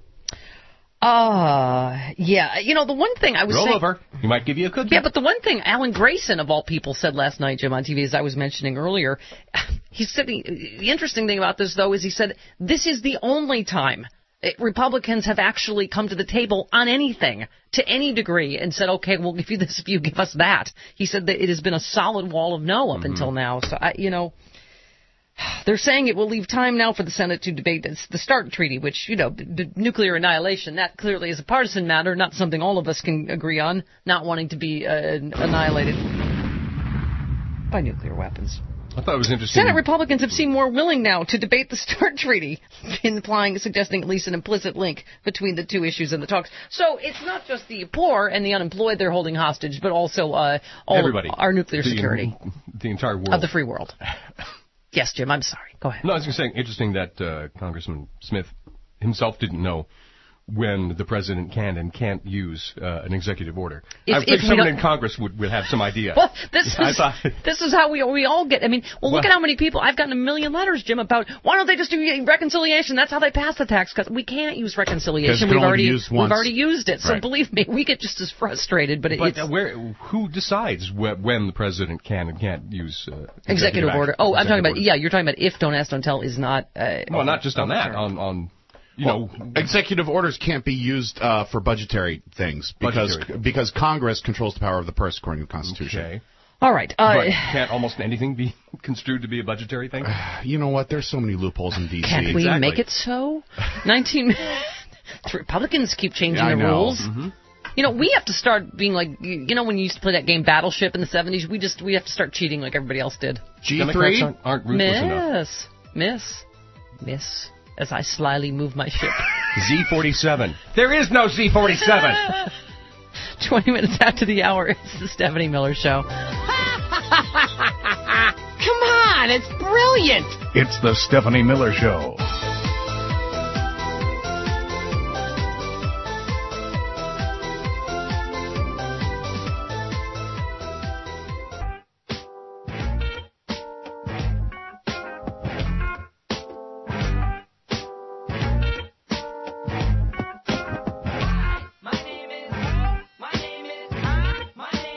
Uh, yeah. You know, the one thing I was Roll saying... over. He might give you a cookie. Yeah, but the one thing Alan Grayson, of all people, said last night, Jim, on T V, as I was mentioning earlier, he said the, the interesting thing about this, though, is he said this is the only time Republicans have actually come to the table on anything to any degree and said, okay, we'll give you this if you give us that. He said that it has been a solid wall of no up mm-hmm. until now. So, I, you know, they're saying it will leave time now for the Senate to debate the START treaty, which, you know, d- d- nuclear annihilation, that clearly is a partisan matter, not something all of us can agree on, not wanting to be uh, annihilated by nuclear weapons. I thought it was interesting. Senate Republicans have seemed more willing now to debate the START treaty, implying, suggesting at least an implicit link between the two issues in the talks. So it's not just the poor and the unemployed they're holding hostage, but also uh, all Everybody. Of our nuclear the, security. The entire world. Of the free world. Yes, Jim, I'm sorry. Go ahead. No, I was just saying, interesting that uh, Congressman Smith himself didn't know when the president can and can't use uh, an executive order. If, I think if someone in Congress would, would have some idea. Well, this I is thought, this is how we we all get. I mean, well, look well, at how many people I've gotten a million letters, Jim, about why don't they just do reconciliation? That's how they pass the tax cuts. We can't use reconciliation. We've already used we've once. already used it. So Right. believe me, we get just as frustrated. But, but it's uh, where who decides wh- when the president can and can't use uh, executive, executive order? action, Oh, I'm talking executive about orders? yeah. You're talking about if don't ask, don't tell is not. Uh, Well, not just on that. On on. You well, know, executive orders can't be used uh, for budgetary things because Budgetary. because Congress controls the power of the purse according to the Constitution. Okay. All right. Uh, but can't almost anything be construed to be a budgetary thing? You know what? There's so many loopholes in D C. Can't we Exactly. make it so? Nineteen. The Republicans keep changing Yeah, I the know. rules. Mm-hmm. You know, we have to start being like, you you know, when you used to play that game Battleship in the seventies, we just we have to start cheating like everybody else did. G Democrats three? aren't, aren't ruthless enough. Miss, miss, miss. As I slyly move my ship. Z forty-seven. There is no Z forty-seven. Twenty minutes after the hour, it's the Stephanie Miller Show. Come on, it's brilliant. It's the Stephanie Miller Show.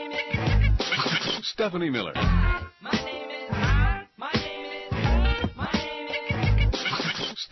Stephanie Miller.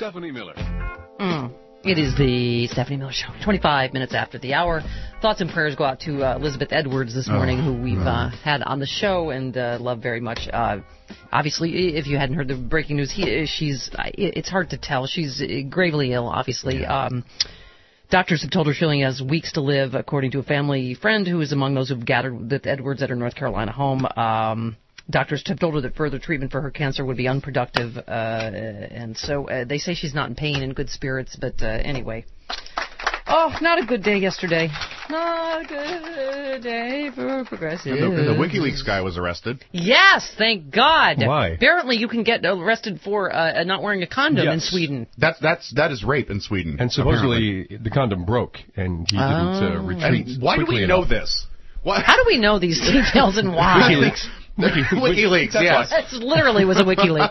Stephanie Miller. Mm. It is the Stephanie Miller Show. twenty-five minutes after the hour. Thoughts and prayers go out to uh, Elizabeth Edwards this morning, oh, who we've no. uh, had on the show and uh, love very much. Uh, obviously, if you hadn't heard the breaking news, he, she's it's hard to tell. She's gravely ill, obviously. Yeah. Um, doctors have told her she only has weeks to live, according to a family friend who is among those who've gathered with Edwards at her North Carolina home. Um, Doctors have told her that further treatment for her cancer would be unproductive, uh, and so uh, they say she's not in pain and good spirits, but uh, anyway. Oh, not a good day yesterday. Not a good day for progressives. And the, and the WikiLeaks guy was arrested. Yes, thank God. Why? Apparently you can get arrested for uh, not wearing a condom Yes. in Sweden. That's that's that is rape in Sweden. And supposedly the condom broke, and he didn't uh, Oh. retreat. And why do quickly we know enough. this? What? How do we know these details and why? WikiLeaks. Wiki, WikiLeaks, yes. It literally was a WikiLeaks.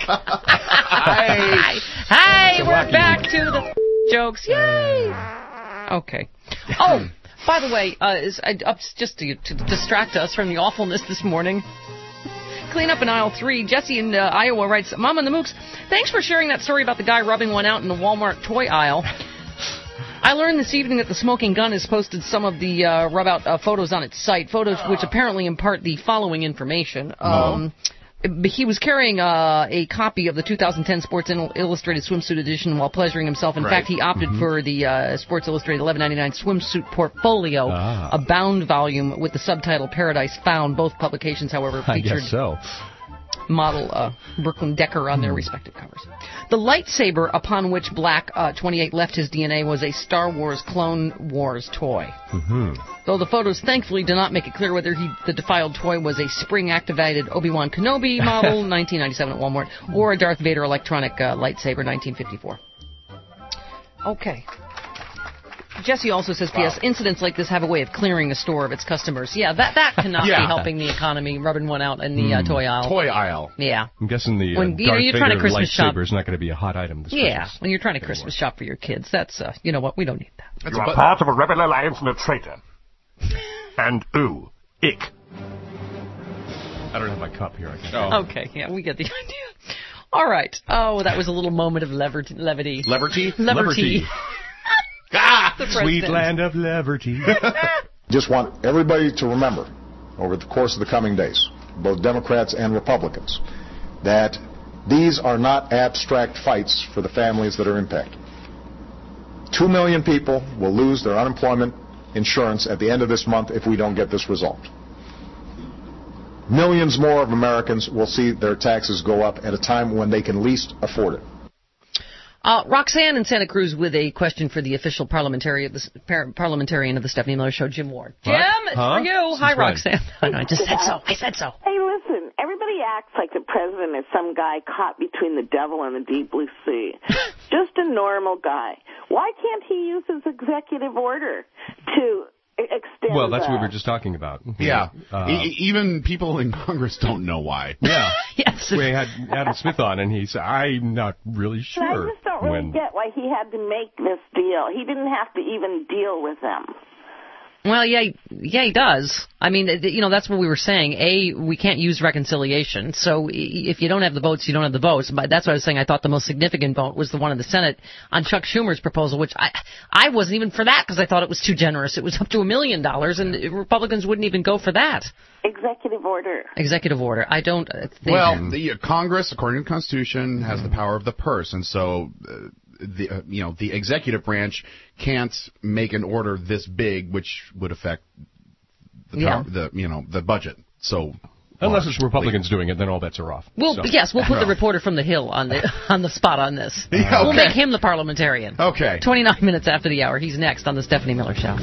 Hi. Hi, we're back to the jokes. Yay! Okay. Oh, by the way, uh, is, I, uh, just to, to distract us from the awfulness this morning, clean up in aisle three. Jesse in uh, Iowa writes, Mom and the Mooks, thanks for sharing that story about the guy rubbing one out in the Walmart toy aisle. I learned this evening that the Smoking Gun has posted some of the uh, rub-out uh, photos on its site, photos which apparently impart the following information. Um, he was carrying uh, a copy of the two thousand ten Sports Illustrated Swimsuit Edition while pleasuring himself. In Right. fact, he opted Mm-hmm. for the uh, Sports Illustrated eleven ninety-nine Swimsuit Portfolio, Ah. a bound volume with the subtitle Paradise Found. Both publications, however, I featured guess so. model uh, Brooklyn Decker on their respective covers. The lightsaber upon which Black uh, twenty-eight left his D N A was a Star Wars Clone Wars toy. Mm-hmm. Though the photos thankfully do not make it clear whether he, the defiled toy was a spring-activated Obi-Wan Kenobi model, nineteen ninety-seven at Walmart, or a Darth Vader electronic uh, lightsaber, nineteen fifty-four. Okay. Jesse also says, P S, incidents like this have a way of clearing a store of its customers. Yeah, that that cannot Yeah. be helping the economy, rubbing one out in the uh, toy aisle. Toy aisle. Yeah. I'm guessing the uh, When, you know, Darth you're trying to Vader Christmas shop- lightsaber is not going to be a hot item this Yeah, Christmas. when you're trying to Christmas shop for your kids, that's, uh, you know what, we don't need that. That's You a are bu- part of a rebel alliance and a traitor. And ooh, ick. I don't have my cup here. I can't. Oh. Okay, yeah, we get the idea. All right. Oh, that was a little moment of lever- levity. Levity? Levity. Ah! The Sweet president. land of liberty. Just want everybody to remember over the course of the coming days, both Democrats and Republicans, that these are not abstract fights for the families that are impacted. Two million people will lose their unemployment insurance at the end of this month if we don't get this resolved. Millions more of Americans will see their taxes go up at a time when they can least afford it. Uh, Roxanne in Santa Cruz with a question for the official parliamentarian of the, par- parliamentarian of the Stephanie Miller Show, Jim Ward. What? Jim, it's Huh? for you. Since Hi, when? Roxanne. I, know, I just said so. I said so. Hey, listen, everybody acts like the president is some guy caught between the devil and the deep blue sea. Just a normal guy. Why can't he use his executive order to extend Well, that's the... what we were just talking about. Yeah. Uh, E- e- even people in Congress don't know why. yeah. Yes. We had Adam Smith on, and he said, I'm not really And I sure. just don't really when... get why he had to make this deal. He didn't have to even deal with them. Well, yeah, yeah, he does. I mean, th- you know, that's what we were saying. A, we can't use reconciliation. So i- if you don't have the votes, you don't have the votes. But that's what I was saying. I thought the most significant vote was the one in the Senate on Chuck Schumer's proposal, which I I wasn't even for that because I thought it was too generous. It was up to a million dollars, and Republicans wouldn't even go for that. Executive order. Executive order. I don't uh, think. Well, the uh, Congress, according to the Constitution, has the power of the purse, and so uh, the uh, you know the executive branch can't make an order this big, which would affect the Yeah. power, the you know the budget. So Unless it's Republicans doing it, then all bets are off. We'll, So- yes, we'll put the No. reporter from the Hill on the on the spot on this. Yeah, We'll okay. make him the parliamentarian. Okay. twenty-nine minutes after the hour. He's next on the Stephanie Miller Show.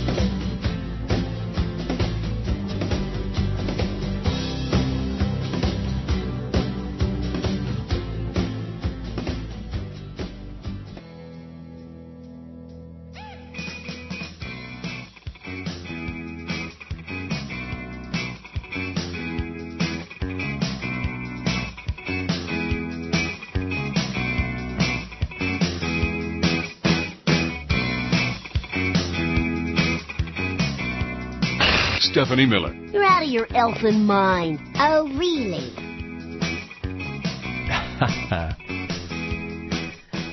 Stephanie Miller. You're out of your elfin mind. Oh, really?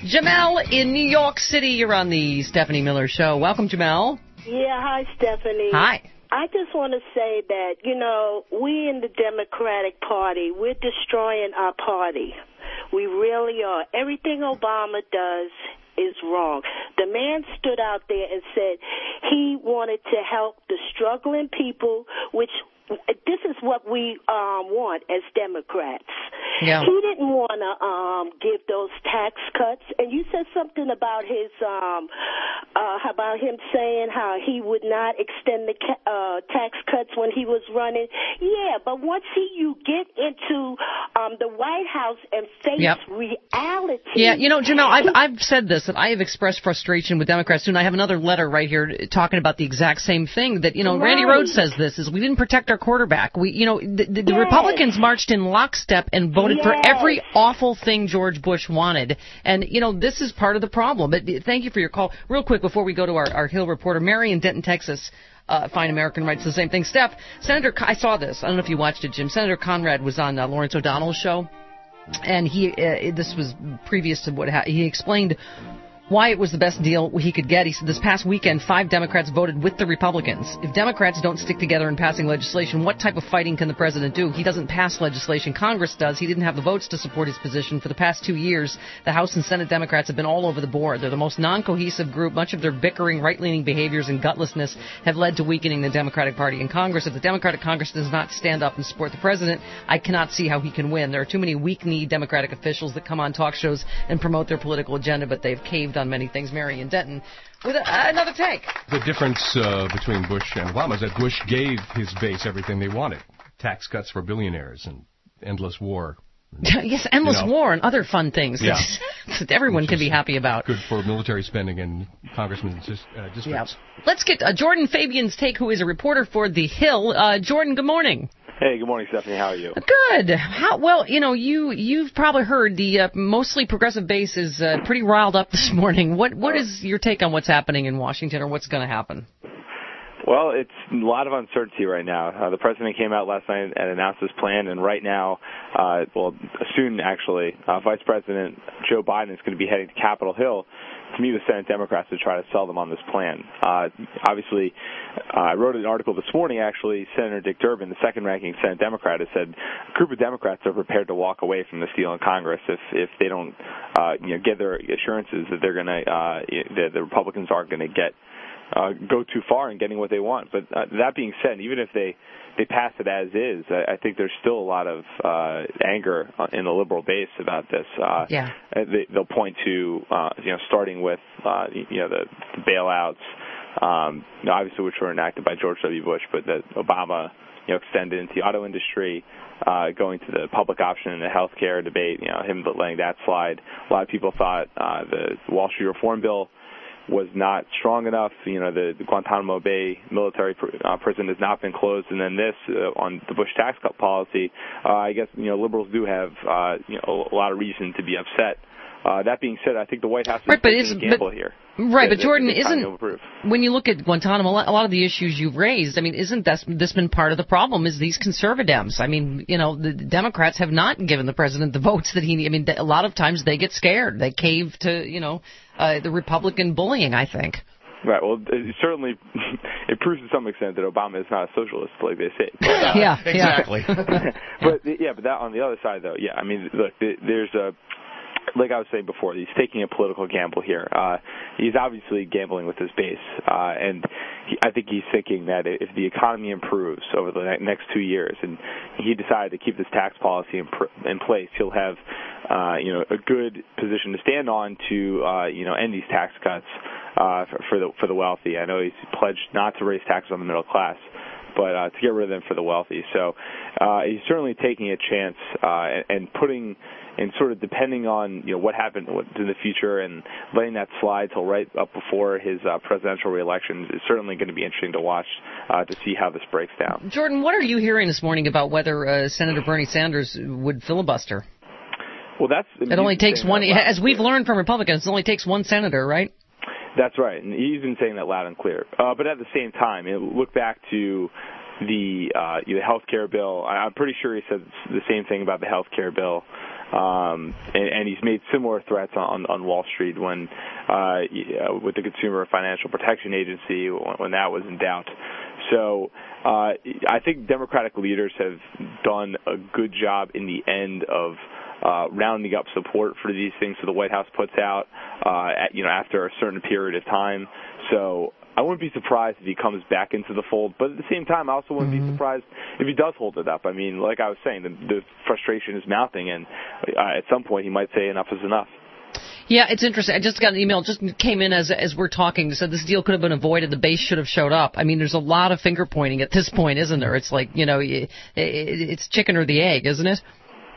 Jamel in New York City, you're on the Stephanie Miller Show. Welcome, Jamel. Yeah, hi, Stephanie. Hi. I just want to say that, you know, we in the Democratic Party, we're destroying our party. We really are. Everything Obama does is wrong. The man stood out there and said he wanted to help the struggling people, which this is what we um, want as Democrats. Yeah. He didn't want to um, give those tax cuts. And you said something about his, um, uh, about him saying how he would not extend the ca- uh, tax cuts when he was running. Yeah, but once he, you get into um, the White House and face Yep. reality. Yeah, you know, Jamel, I've, I've said this, that I have expressed frustration with Democrats too, and I have another letter right here talking about the exact same thing, that, you know, Randy Right. Rhodes says this, is we didn't protect our quarterback. We, you know, the, the, the Yes. Republicans marched in lockstep and voted for Yes. every awful thing George Bush wanted. And, you know, this is part of the problem. But thank you for your call. Real quick, before we go to our, our Hill reporter, Mary in Denton, Texas, uh, Fine American writes the same thing. Steph, Senator, I saw this. I don't know if you watched it, Jim. Senator Conrad was on uh, Lawrence O'Donnell's show. And he, uh, this was previous to what ha- he explained why it was the best deal he could get. He said this past weekend, five Democrats voted with the Republicans. If Democrats don't stick together in passing legislation, what type of fighting can the president do? He doesn't pass legislation. Congress does. He didn't have the votes to support his position. For the past two years, the House and Senate Democrats have been all over the board. They're the most non-cohesive group. Much of their bickering, right-leaning behaviors and gutlessness have led to weakening the Democratic Party in Congress. If the Democratic Congress does not stand up and support the president, I cannot see how he can win. There are too many weak-kneed Democratic officials that come on talk shows and promote their political agenda, but they've caved on many things. Mary in Denton with a, another take. The difference uh, between Bush and Obama is that Bush gave his base everything they wanted. Tax cuts for billionaires and endless war. Yes, endless You know. war and other fun things Yeah. that everyone Which can is be happy about. Good for military spending and congressmen's dis- uh, districts. Yeah. Let's get uh, Jordan Fabian's take, who is a reporter for The Hill. Uh, Jordan, good morning. Hey, good morning, Stephanie. How are you? Good. How, well, you know, you you've probably heard the uh, mostly progressive base is uh, pretty riled up this morning. What what is your take on what's happening in Washington, or what's going to happen? Well, it's a lot of uncertainty right now. Uh, the president came out last night and announced this plan, and right now, uh, well, soon actually, uh, Vice President Joe Biden is going to be heading to Capitol Hill to meet with Senate Democrats to try to sell them on this plan. Uh, obviously, uh, I wrote an article this morning, actually. Senator Dick Durbin, the second-ranking Senate Democrat, has said a group of Democrats are prepared to walk away from this deal in Congress if if they don't, uh, you know, get their assurances that they're going to, uh, that the Republicans aren't going to get uh, go too far in getting what they want. But uh, that being said, even if they they pass it as is, I, I think there's still a lot of uh, anger in the liberal base about this. Uh, yeah. They, they'll point to, uh, you know, starting with, uh, you know, the, the bailouts, um, obviously which were enacted by George W. Bush, but that Obama, you know, extended into the auto industry, uh, going to the public option and the health care debate, you know, him letting that slide. A lot of people thought uh, the Wall Street Reform Bill was not strong enough. You know, the, the Guantanamo Bay military pr- uh, prison has not been closed. And then this, uh, on the Bush tax cut policy, uh, I guess, you know, liberals do have, uh, you know, a lot of reason to be upset. Uh, that being said, I think the White House is right, but taking a gamble but, here. Right, They- but Jordan, they're trying isn't, to overproof. when you look at Guantanamo, a lot of the issues you've raised, I mean, isn't that, this been part of the problem, is these conservatives? I mean, you know, the Democrats have not given the president the votes that he, I mean, a lot of times they get scared. They cave to, you know, uh, the Republican bullying, I think. Right. Well, it certainly it proves to some extent that Obama is not a socialist, like they say. But, uh, yeah, exactly. but yeah, but that on the other side, though, yeah. I mean, look, there's a. Like I was saying before, he's taking a political gamble here. Uh, he's obviously gambling with his base, uh, and he, I think he's thinking that if the economy improves over the ne- next two years, and he decided to keep this tax policy in, pr- in place, he'll have, uh, you know, a good position to stand on to, uh, you know, end these tax cuts uh, for, for the for the wealthy. I know he's pledged not to raise taxes on the middle class, but uh, to get rid of them for the wealthy. So uh, he's certainly taking a chance uh, and, and putting. And sort of depending on, you know, what happened in the future and letting that slide till right up before his uh, presidential reelection is certainly going to be interesting to watch uh, to see how this breaks down. Jordan, what are you hearing this morning about whether uh, Senator Bernie Sanders would filibuster? Well, that's it. Only takes one, as we've learned from Republicans, it only takes one senator, right? That's right, and he's been saying that loud and clear. Uh, but at the same time, you know, look back to the uh, you know, health care bill. I'm pretty sure he said the same thing about the health care bill Um, and, and he's made similar threats on, on Wall Street when uh, with the Consumer Financial Protection Agency when, when that was in doubt. So uh, I think Democratic leaders have done a good job in the end of uh, rounding up support for these things that the White House puts out, uh, at, you know, after a certain period of time. So I wouldn't be surprised if he comes back into the fold, but at the same time, I also wouldn't mm-hmm. be surprised if he does hold it up. I mean, like I was saying, the, the frustration is mounting, and uh, at some point he might say enough is enough. Yeah, it's interesting. I just got an email, just came in as as we're talking, said this deal could have been avoided, the base should have showed up. I mean, there's a lot of finger pointing at this point, isn't there? It's like, you know, it, it's chicken or the egg, isn't it?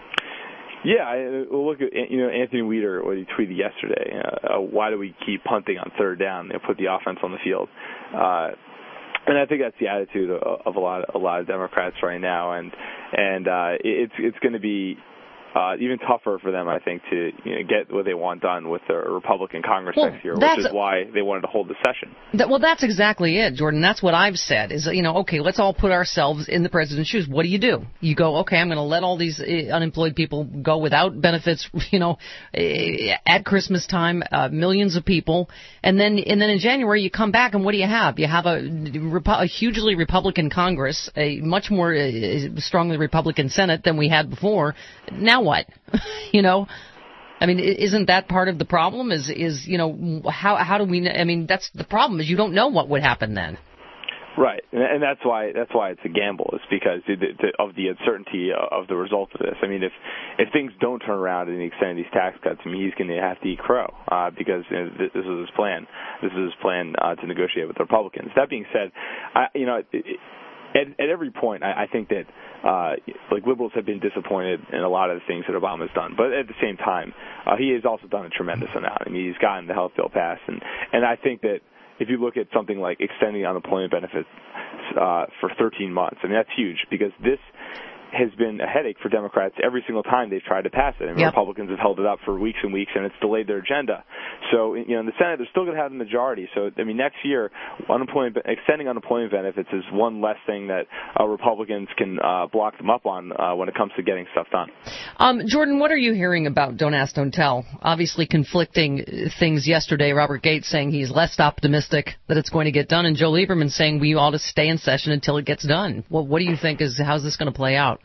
Yeah, I, well, look at, you know, Anthony Weiner, what he tweeted yesterday. Uh, why do we keep punting on third down? They put the offense on the field. Uh, and I think that's the attitude of, of a lot of, a lot of Democrats right now. And and uh, it's it's going to be uh, even tougher for them, I think, to you know, get what they want done with the Republican Congress well, next year, which is why they wanted to hold the session. That, well, that's exactly it, Jordan. That's what I've said is, you know, okay, let's all put ourselves in the president's shoes. What do you do? You go, okay, I'm going to let all these uh, unemployed people go without benefits, you know, uh, at Christmas time, uh, millions of people. And then and then in January, you come back, and what do you have? You have a, a hugely Republican Congress, a much more uh, strongly Republican Senate than we had before. Now what? You know, I mean, isn't that part of the problem? Is is you know how how do we? I mean, that's the problem. Is you don't know what would happen then. Right, and that's why that's why it's a gamble. It's because of the uncertainty of the result of this. I mean, if if things don't turn around and he extend these tax cuts, I mean, he's going to have to eat crow uh, because you know, this is his plan. This is his plan uh, to negotiate with the Republicans. That being said, I, you know. It, it, At, at every point, I, I think that uh, like liberals have been disappointed in a lot of the things that Obama's done, but at the same time, uh, he has also done a tremendous amount. I mean, he's gotten the health bill passed, and and I think that if you look at something like extending unemployment benefits uh, for thirteen months, I mean that's huge because this has been a headache for Democrats every single time they've tried to pass it. I mean, yep. Republicans have held it up for weeks and weeks, and it's delayed their agenda. So, you know, in the Senate, they're still going to have the majority. So, I mean, next year, unemployment extending unemployment benefits is one less thing that uh, Republicans can uh, block them up on uh, when it comes to getting stuff done. Um, Jordan, what are you hearing about Don't Ask, Don't Tell? Obviously conflicting things yesterday. Robert Gates saying he's less optimistic that it's going to get done, and Joe Lieberman saying we ought to stay in session until it gets done. Well, what do you think is, how's this going to play out?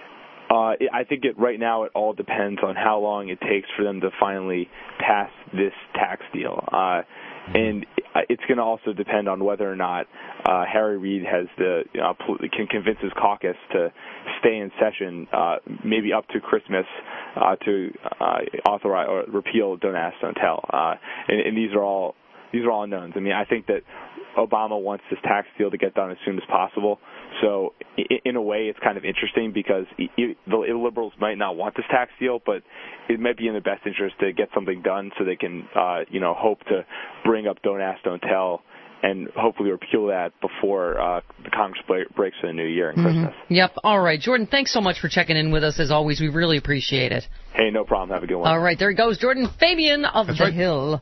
Uh, I think it right now it all depends on how long it takes for them to finally pass this tax deal. Uh, and it's going to also depend on whether or not uh, Harry Reid has the uh, can convince his caucus to stay in session, uh, maybe up to Christmas, uh, to uh, authorize or repeal Don't Ask, Don't Tell. Uh, and, and these are all these are all unknowns. I mean, I think that Obama wants this tax deal to get done as soon as possible. So in a way, it's kind of interesting because the liberals might not want this tax deal, but it might be in their best interest to get something done so they can, uh, you know, hope to bring up Don't Ask, Don't Tell and hopefully repeal that before uh, the Congress breaks for the new year and mm-hmm. Christmas. Yep. All right. Jordan, thanks so much for checking in with us as always. We really appreciate it. Hey, no problem. Have a good one. All right. There he goes. Jordan Fabian of That's The right. Hill.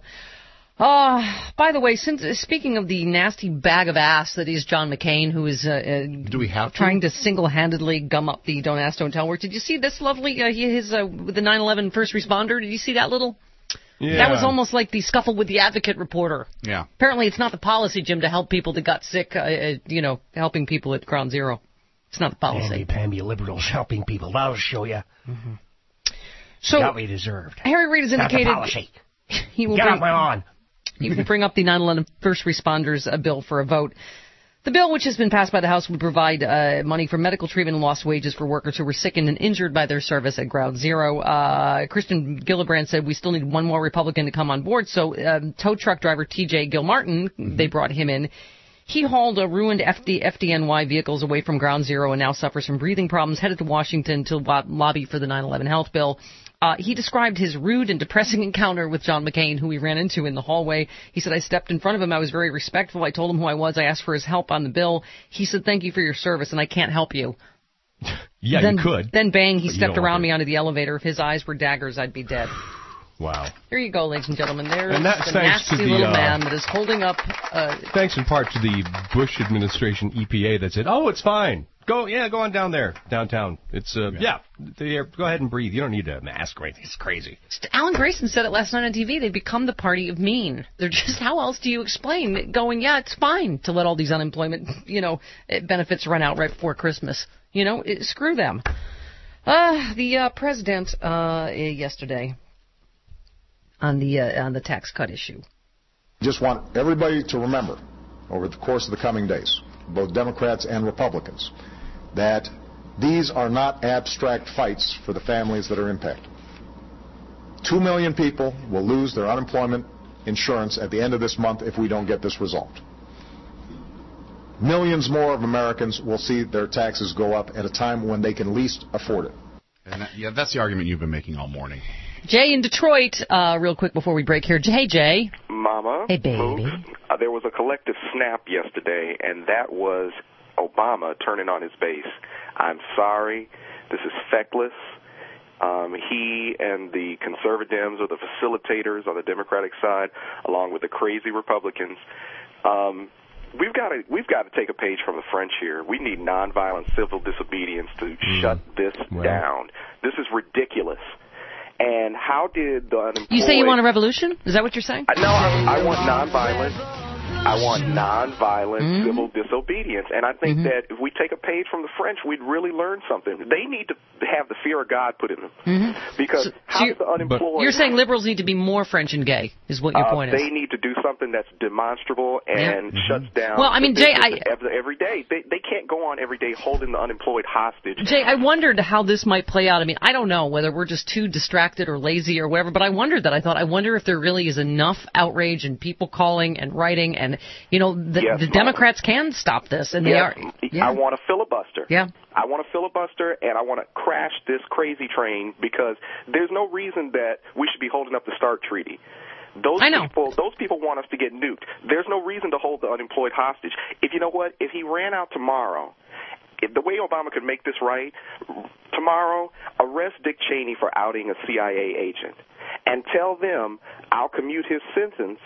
Uh, by the way, since speaking of the nasty bag of ass that is John McCain, who is uh, uh, Do we have to? trying to single-handedly gum up the Don't Ask, Don't Tell work, did you see this lovely, uh, his, uh, with the nine eleven first responder? Did you see that little? Yeah. That was almost like the scuffle with the Advocate reporter. Yeah. Apparently it's not the policy, Jim, to help people that got sick, uh, uh, you know, helping people at Ground Zero. It's not the policy. Pammy, liberals helping people. That'll show you. Mm-hmm. So, got what he deserved. Harry Reid has indicated not the policy. he will Get bring, off my lawn. You can bring up the nine eleven first responders uh, bill for a vote. The bill, which has been passed by the House, would provide uh, money for medical treatment and lost wages for workers who were sickened and injured by their service at Ground Zero. Uh, Kristen Gillibrand said we still need one more Republican to come on board. So um, tow truck driver T J Gilmartin, mm-hmm. they brought him in. He hauled uh, ruined F D, F D N Y vehicles away from Ground Zero and now suffers from breathing problems, headed to Washington to lo- lobby for the nine eleven health bill. Uh, he described his rude and depressing encounter with John McCain, who he ran into in the hallway. He said, I stepped in front of him. I was very respectful. I told him who I was. I asked for his help on the bill. He said, thank you for your service, and I can't help you. Yeah, then, you could. Then bang, he But stepped around me onto the elevator. If his eyes were daggers, I'd be dead. Wow. Here you go, ladies and gentlemen. There's And that's the thanks nasty to the, little uh, man that is holding up... Uh, Thanks in part to the Bush administration E P A that said, oh, it's fine. Go, yeah, go on down there, downtown. It's, uh, yeah, yeah go ahead and breathe. You don't need a mask or anything. It's crazy. Alan Grayson said it last night on T V. They become the party of mean. They're just, how else do you explain going, yeah, it's fine to let all these unemployment, you know, benefits run out right before Christmas. You know, it, screw them. Uh, the uh, president uh, yesterday on the uh, on the tax cut issue. Just want everybody to remember over the course of the coming days, both Democrats and Republicans, that these are not abstract fights for the families that are impacted. Two million people will lose their unemployment insurance at the end of this month if we don't get this resolved. Millions more of Americans will see their taxes go up at a time when they can least afford it. And that, yeah, that's the argument you've been making all morning. Jay in Detroit, uh, real quick before we break here. Hey, Jay. Mama. Hey, baby. Uh, there was a collective snap yesterday, and that was Obama turning on his base. I'm sorry. This is feckless. Um, he and the conservatives or the facilitators on the Democratic side, along with the crazy Republicans, um, we've got to we've got to take a page from the French here. We need nonviolent civil disobedience to mm. shut this well. down. This is ridiculous. And how did the unemployed... You say you want a revolution? Is that what you're saying? No, I, I want nonviolent... I want nonviolent mm-hmm. civil disobedience. And I think mm-hmm. that if we take a page from the French, we'd really learn something. They need to have the fear of God put in them. Mm-hmm. Because so, how so does the unemployed... You're saying liberals need to be more French and gay, is what your uh, point they is. They need to do something that's demonstrable and yeah. shuts down... Well, I mean, Jay, I... Every day. They, they can't go on every day holding the unemployed hostage. Jay, I wondered how this might play out. I mean, I don't know whether we're just too distracted or lazy or whatever, but I wondered that. I thought, I wonder if there really is enough outrage and people calling and writing and, you know... The, yes, the Democrats can stop this, and yes. they are. Yeah. I want a filibuster. Yeah. I want a filibuster, and I want to crash this crazy train because there's no reason that we should be holding up the START treaty. Those I know. people, those people want us to get nuked. There's no reason to hold the unemployed hostage. If you know what, if he ran out tomorrow, if the way Obama could make this right, tomorrow, arrest Dick Cheney for outing a C I A agent, and tell them I'll commute his sentence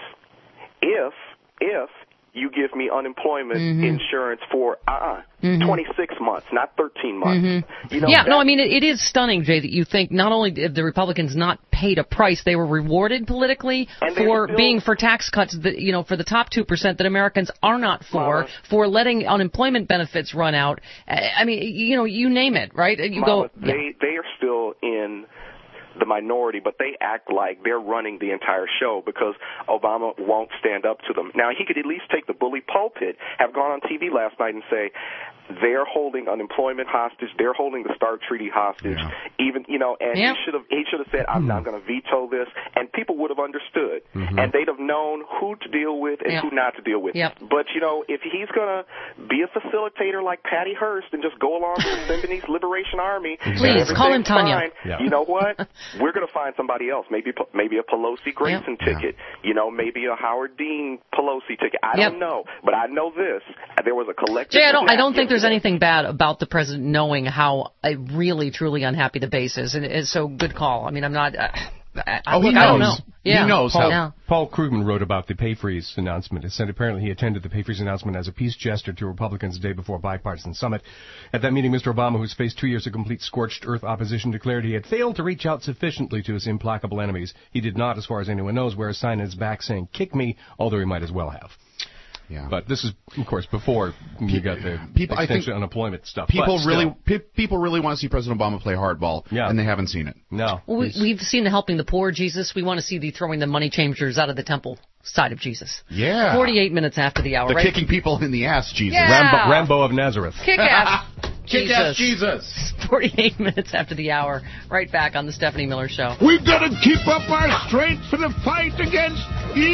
if if. you give me unemployment mm-hmm. insurance for uh-uh, mm-hmm. twenty-six months, not thirteen months. Mm-hmm. You know, yeah, no, I mean, it, it is stunning, Jay, that you think not only did the Republicans not paid a price, they were rewarded politically for still, being for tax cuts, that, you know, for the top two percent that Americans are not for, Mama, for letting unemployment benefits run out. I mean, you know, you name it, right? You Mama, go. They, yeah. they are still in the minority, but they act like they're running the entire show because Obama won't stand up to them. Now, he could at least take the bully pulpit, have gone on T V last night and say, they're holding unemployment hostage, they're holding the START treaty hostage, yeah. even, you know, and yeah. he should have he should have said, I'm not going to veto this, and people would have understood, mm-hmm. and they'd have known who to deal with and yeah. who not to deal with. Yep. But, you know, if he's going to be a facilitator like Patty Hearst and just go along with the Symbionese Liberation Army, please call him Tanya. Fine, yeah. You know what? We're going to find somebody else, maybe maybe a Pelosi Grayson yep. ticket, yeah. you know, maybe a Howard Dean Pelosi ticket. I yep. don't know, but I know this: there was a collective. Jay, I don't, I don't think there's anything bad about the president knowing how uh, really, truly unhappy the base is, and, and so good call. I mean, I'm not. Uh, I, oh, look, he knows. I don't know. Yeah. He knows. Paul, how, yeah. Paul Krugman wrote about the pay freeze announcement. It said apparently he attended the pay freeze announcement as a peace gesture to Republicans the day before a bipartisan summit. At that meeting, Mister Obama, who's faced two years of complete scorched earth opposition, declared he had failed to reach out sufficiently to his implacable enemies. He did not, as far as anyone knows, wear a sign on his back saying, "Kick me," although he might as well have. Yeah. But this is, of course, before you got the people, extension unemployment stuff. People really, pe- people really want to see President Obama play hardball, yeah. and they haven't seen it. No. Well, we, we've seen the helping the poor, Jesus. We want to see the throwing the money changers out of the temple side of Jesus. Yeah. Forty-eight minutes after the hour. The right? kicking people in the ass, Jesus. Yeah. Rambo, Rambo of Nazareth. Kick ass. Kick ass, Jesus. Forty-eight minutes after the hour. Right back on the Stephanie Miller Show. We've got to keep up our strength for the fight against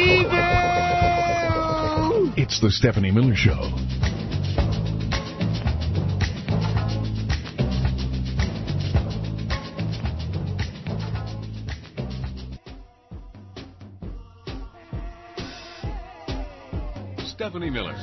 evil. It's the Stephanie Miller Show. Stephanie Miller.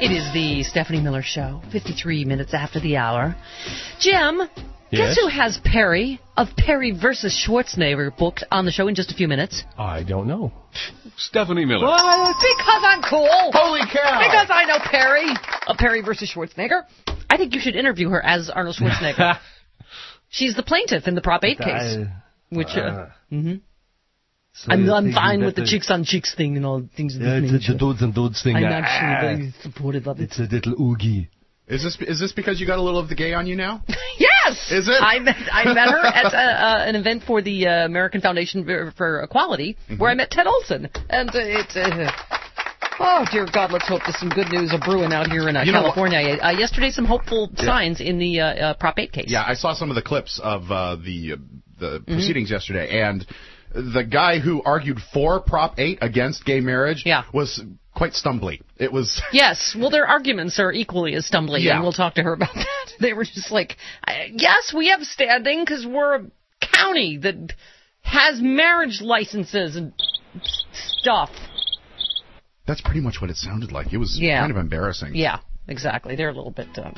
It is the Stephanie Miller Show, fifty-three minutes after the hour. Jim, Yes? guess who has Perry of Perry versus Schwarzenegger booked on the show in just a few minutes? I don't know. Stephanie Miller. What? Because I'm cool. Holy cow. Because I know Perry of Perry versus Schwarzenegger. I think you should interview her as Arnold Schwarzenegger. She's the plaintiff in the Prop eight case. I- Which, uh, uh, mhm. So I'm, you're I'm thinking fine that with the chicks on chicks thing and all things of Yeah, this the, nature. the dudes and dudes thing. I'm uh, actually ah, very supportive of it. It's a little oogie. Is this is this because you got a little of the gay on you now? Yes! Is it? I met, I met her at uh, uh, an event for the uh, American Foundation for, for Equality, Mm-hmm. where I met Ted Olson. And uh, it's... Uh, oh, dear God, let's hope there's some good news are brewing out here in uh, You know California. Uh, yesterday, some hopeful Yeah. signs in the uh, uh, Prop eight case. Yeah, I saw some of the clips of uh, the uh, the Mm-hmm. proceedings yesterday, and the guy who argued for Prop eight against gay marriage Yeah. was quite stumbly. It was... Yes, well, their arguments are equally as stumbly, Yeah. and we'll talk to her about that. They were just like, I- yes, we have standing because we're a county that has marriage licenses and stuff. That's pretty much what it sounded like. It was Yeah. kind of embarrassing. Yeah, exactly. They're a little bit... Uh...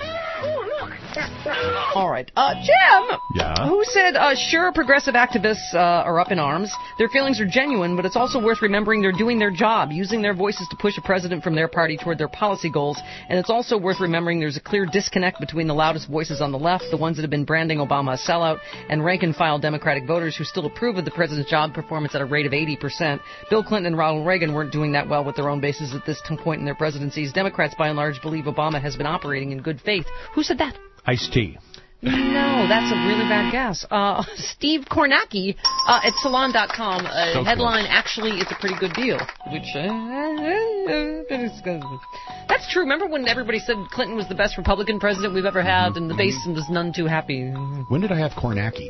All right. Uh, Jim! Yeah? Who said, uh, sure, progressive activists uh, are up in arms. Their feelings are genuine, but it's also worth remembering they're doing their job, using their voices to push a president from their party toward their policy goals. And it's also worth remembering there's a clear disconnect between the loudest voices on the left, the ones that have been branding Obama a sellout, and rank-and-file Democratic voters who still approve of the president's job performance at a rate of eighty percent. Bill Clinton and Ronald Reagan weren't doing that well with their own bases at this point in their presidencies. Democrats, by and large, believe Obama has been operating in good faith. Who said that? Ice-T. No, that's a really bad guess. Uh, Steve Kornacki uh, at Salon dot com. Uh, So headline, actually, it's a pretty good deal. Which, uh, it's good. That's true. Remember when everybody said Clinton was the best Republican president we've ever had, and the base was none too happy? When did I have Kornacki?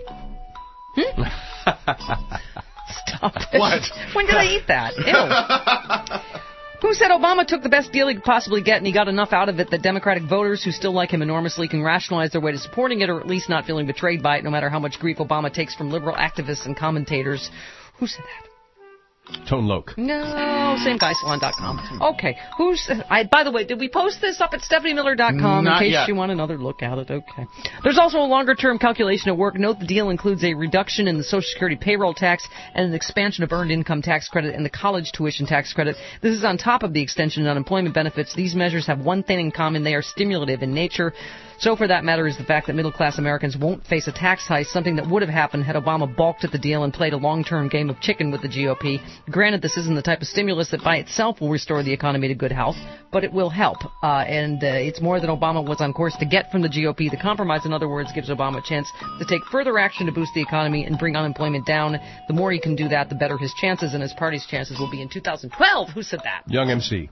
Stop it. What? When did I eat that? Ew. Who said Obama took the best deal he could possibly get and he got enough out of it that Democratic voters who still like him enormously can rationalize their way to supporting it or at least not feeling betrayed by it no matter how much grief Obama takes from liberal activists and commentators? Who said that? Tone Loc. No, same guy, Salon dot com. Okay, who's... I, by the way, did we post this up at Stephanie Miller dot com Not in case yet. you want another look at it? Okay. There's also a longer-term calculation at work. Note the deal includes a reduction in the Social Security payroll tax and an expansion of earned income tax credit and the college tuition tax credit. This is on top of the extension in unemployment benefits. These measures have one thing in common. They are stimulative in nature. So, for that matter, is the fact that middle-class Americans won't face a tax hike, something that would have happened had Obama balked at the deal and played a long-term game of chicken with the G O P. Granted, this isn't the type of stimulus that by itself will restore the economy to good health, but it will help. Uh, and uh, it's more than Obama was on course to get from the G O P. The compromise, in other words, gives Obama a chance to take further action to boost the economy and bring unemployment down. The more he can do that, the better his chances, and his party's chances will be in two thousand twelve. Who said that? Young M C.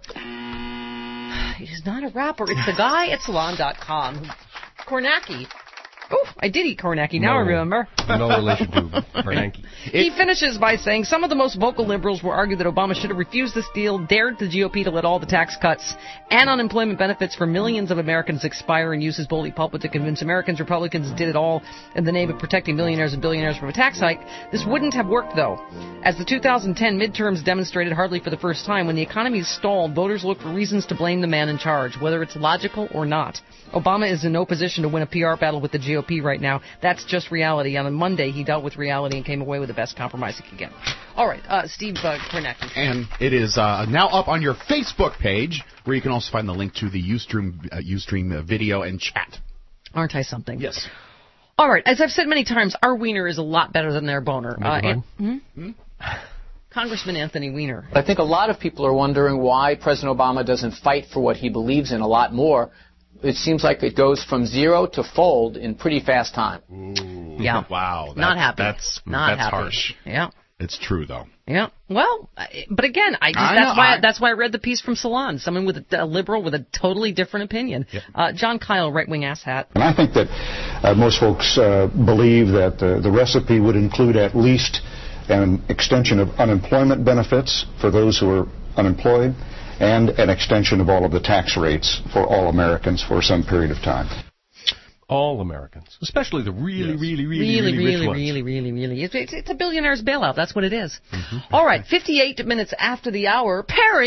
It is not a rapper. It's the guy at Salon dot com. Kornacki. Oh, I did eat Kornacki. Now No. I remember. No relation to Bernanke. He finishes by saying, some of the most vocal liberals will argue that Obama should have refused this deal, dared the G O P to let all the tax cuts and unemployment benefits for millions of Americans expire, and use his bully pulpit to convince Americans Republicans did it all in the name of protecting millionaires and billionaires from a tax hike. This wouldn't have worked, though. As the two thousand ten midterms demonstrated hardly for the first time, when the economy is stalled, voters look for reasons to blame the man in charge, whether it's logical or not. Obama is in no position to win a P R battle with the G O P right now. That's just reality. On Monday, he dealt with reality and came away with the best compromise he could get. All right, uh, Steve uh, Kornacki. And it is uh, now up on your Facebook page, where you can also find the link to the Ustream, uh, Ustream uh, video and chat. Aren't I something? Yes. All right, as I've said many times, our wiener is a lot better than their boner. Uh, and, hmm? Hmm? Congressman Anthony Weiner. I think a lot of people are wondering why President Obama doesn't fight for what he believes in a lot more. It seems like it goes from zero to fold in pretty fast time. Ooh. Yeah. Wow. That, Not happy. That's, Not that's happy. harsh. Yeah. It's true, though. Yeah. Well, I- but again, I just I that's know, why I- that's why I read the piece from Salon. Someone with a, a liberal with a totally different opinion. Yep. Uh, John Kyle, right wing asshat. And I think that uh, most folks uh, believe that uh, the recipe would include at least an extension of unemployment benefits for those who are unemployed, and an extension of all of the tax rates for all Americans for some period of time. All Americans, especially the really, Yes. really, really, Really, really, really, rich ones. really, really, really. It's, it's, it's a billionaire's bailout. That's what it is. Mm-hmm. All right, fifty-eight minutes after the hour, Perry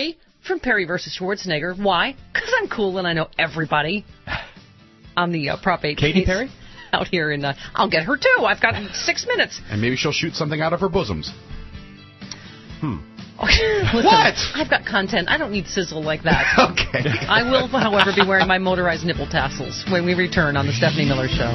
from Perry versus Schwarzenegger. Why? Because I'm cool and I know everybody. I'm the uh, Prop eight Katy case Perry? out here, and uh, I'll get her too. I've got six minutes. And maybe she'll shoot something out of her bosoms. Hmm. Listen, What? I've got content. I don't need sizzle like that. Okay. I will, however, be wearing my motorized nipple tassels when we return on the Stephanie Miller Show.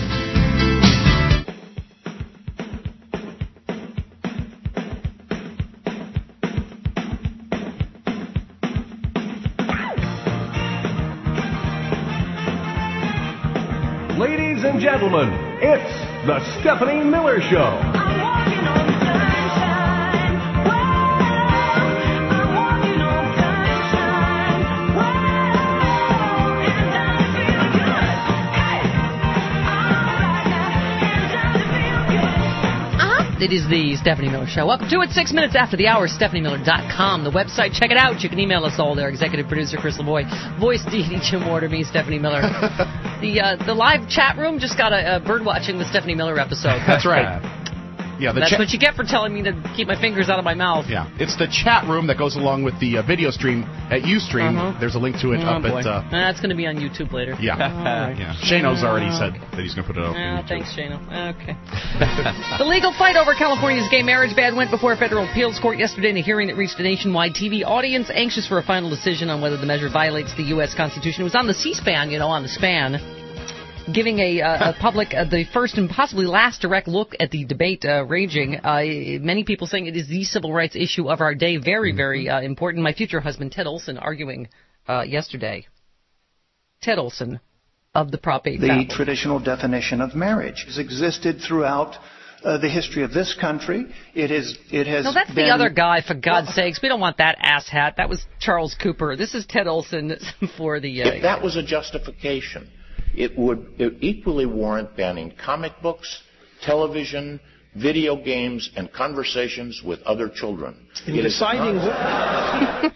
Ladies and gentlemen, it's the Stephanie Miller Show. It is the Stephanie Miller Show. Welcome to it. Six minutes after the hour, stephanie miller dot com. The website, check it out. You can email us all there. Executive producer Chris LeBoy. Voice D D Jim Ward, me, Stephanie Miller. the uh, the live chat room just got a, a bird watching the Stephanie Miller episode. That's right. Yeah, the That's cha- what you get for telling me to keep my fingers out of my mouth. Yeah, it's the chat room that goes along with the uh, video stream at Ustream. Uh-huh. There's a link to it Oh, up boy. at. Uh, That's going to be on YouTube later. yeah, right. yeah. Shano's already said that he's going to put it up. Yeah, on YouTube. thanks, Shano. Okay. The legal fight over California's gay marriage ban went before a federal appeals court yesterday in a hearing that reached a nationwide T V audience, anxious for a final decision on whether the measure violates the U S Constitution. It was on the C-SPAN, you know, on the span, giving a, uh, a public uh, the first and possibly last direct look at the debate uh, raging. Uh, many people saying it is the civil rights issue of our day. Very, mm-hmm. very uh, important. My future husband, Ted Olson, arguing uh, yesterday. Ted Olson of the Prop eight The family. traditional definition of marriage has existed throughout uh, the history of this country. It is. It has. No, that's been, the other guy, for God's well, sakes. We don't want that asshat. That was Charles Cooper. This is Ted Olson for the... Uh, if that was a justification, it would it equally warrant banning comic books, television, video games, and conversations with other children. In it deciding not...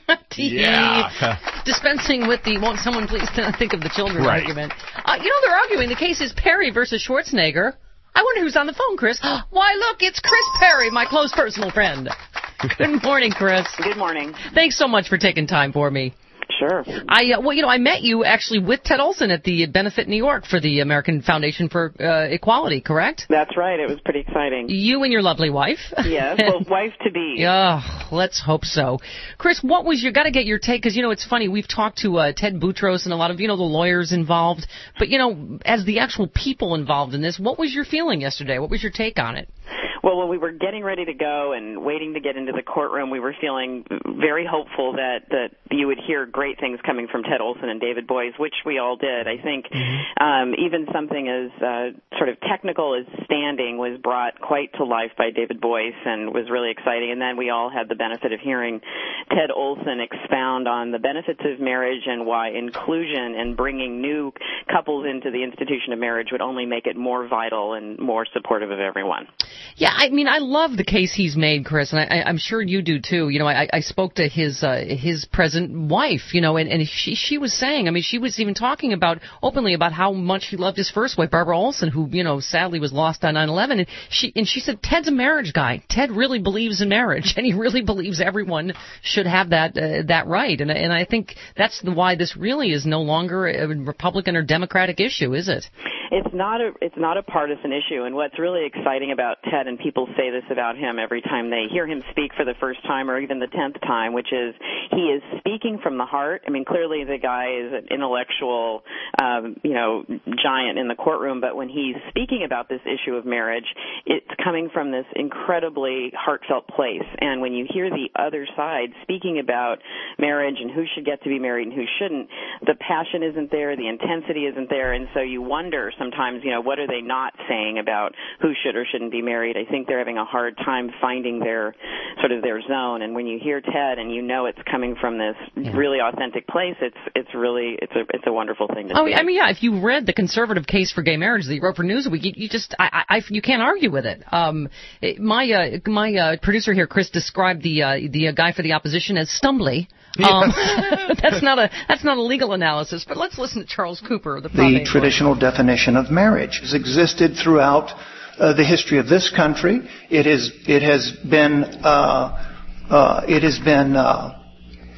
yeah. Dispensing with the won't someone please think of the children Right. argument. Uh, you know, they're arguing the case is Perry versus Schwarzenegger. I wonder who's on the phone, Chris. Why, look, it's Chris Perry, my close personal friend. Good morning, Chris. Good morning. Thanks so much for taking time for me. Sure. I uh, well, you know, I met you actually with Ted Olson at the benefit in New York for the American Foundation for uh, Equality, correct? That's right. It was pretty exciting. You and your lovely wife. Yes, well, wife to be. Yeah, let's hope so. Chris, what was your, got to get your take, because, you know, it's funny, we've talked to uh, Ted Boutros and a lot of, you know, the lawyers involved, but, you know, as the actual people involved in this, what was your feeling yesterday? What was your take on it? Well, when we were getting ready to go and waiting to get into the courtroom, we were feeling very hopeful that, that you would hear great things coming from Ted Olson and David Boies, which we all did. I think um, even something as uh, sort of technical as standing was brought quite to life by David Boies and was really exciting. And then we all had the benefit of hearing Ted Olson expound on the benefits of marriage and why inclusion and bringing new couples into the institution of marriage would only make it more vital and more supportive of everyone. Yeah, I mean, I love the case he's made, Chris, and I, I'm sure you do too. You know, I, I spoke to his uh, his present wife, you know, and, and she she was saying, I mean, she was even talking about openly about how much he loved his first wife, Barbara Olson, who, you know, sadly was lost on nine eleven. And she and she said, Ted's a marriage guy. Ted really believes in marriage, and he really believes everyone should have that uh, that right. And and I think that's the, why this really is no longer a Republican or Democratic issue, is it? It's not a it's not a partisan issue, and what's really exciting about Ted, and people say this about him every time they hear him speak for the first time or even the tenth time, which is he is speaking from the heart. I mean, clearly the guy is an intellectual, um, you know, giant in the courtroom, but when he's speaking about this issue of marriage, it's coming from this incredibly heartfelt place. And when you hear the other side speaking about marriage and who should get to be married and who shouldn't, the passion isn't there, the intensity isn't there, and so you wonder sometimes, you know, what are they not saying about who should or shouldn't be married? I think they're having a hard time finding their sort of their zone. And when you hear Ted and you know it's coming from this yeah. really authentic place, it's it's really it's a it's a wonderful thing to oh, see. I mean, yeah, if you read the conservative case for gay marriage that you wrote for Newsweek, you, you just I, I you can't argue with it. Um, it, my uh, my uh, producer here, Chris, described the uh, the uh, guy for the opposition as stumbly. Um, that's not a that's not a legal analysis, but let's listen to Charles Cooper. The, the traditional definition of marriage has existed throughout uh, the history of this country. It is it has been uh, uh, it has been uh,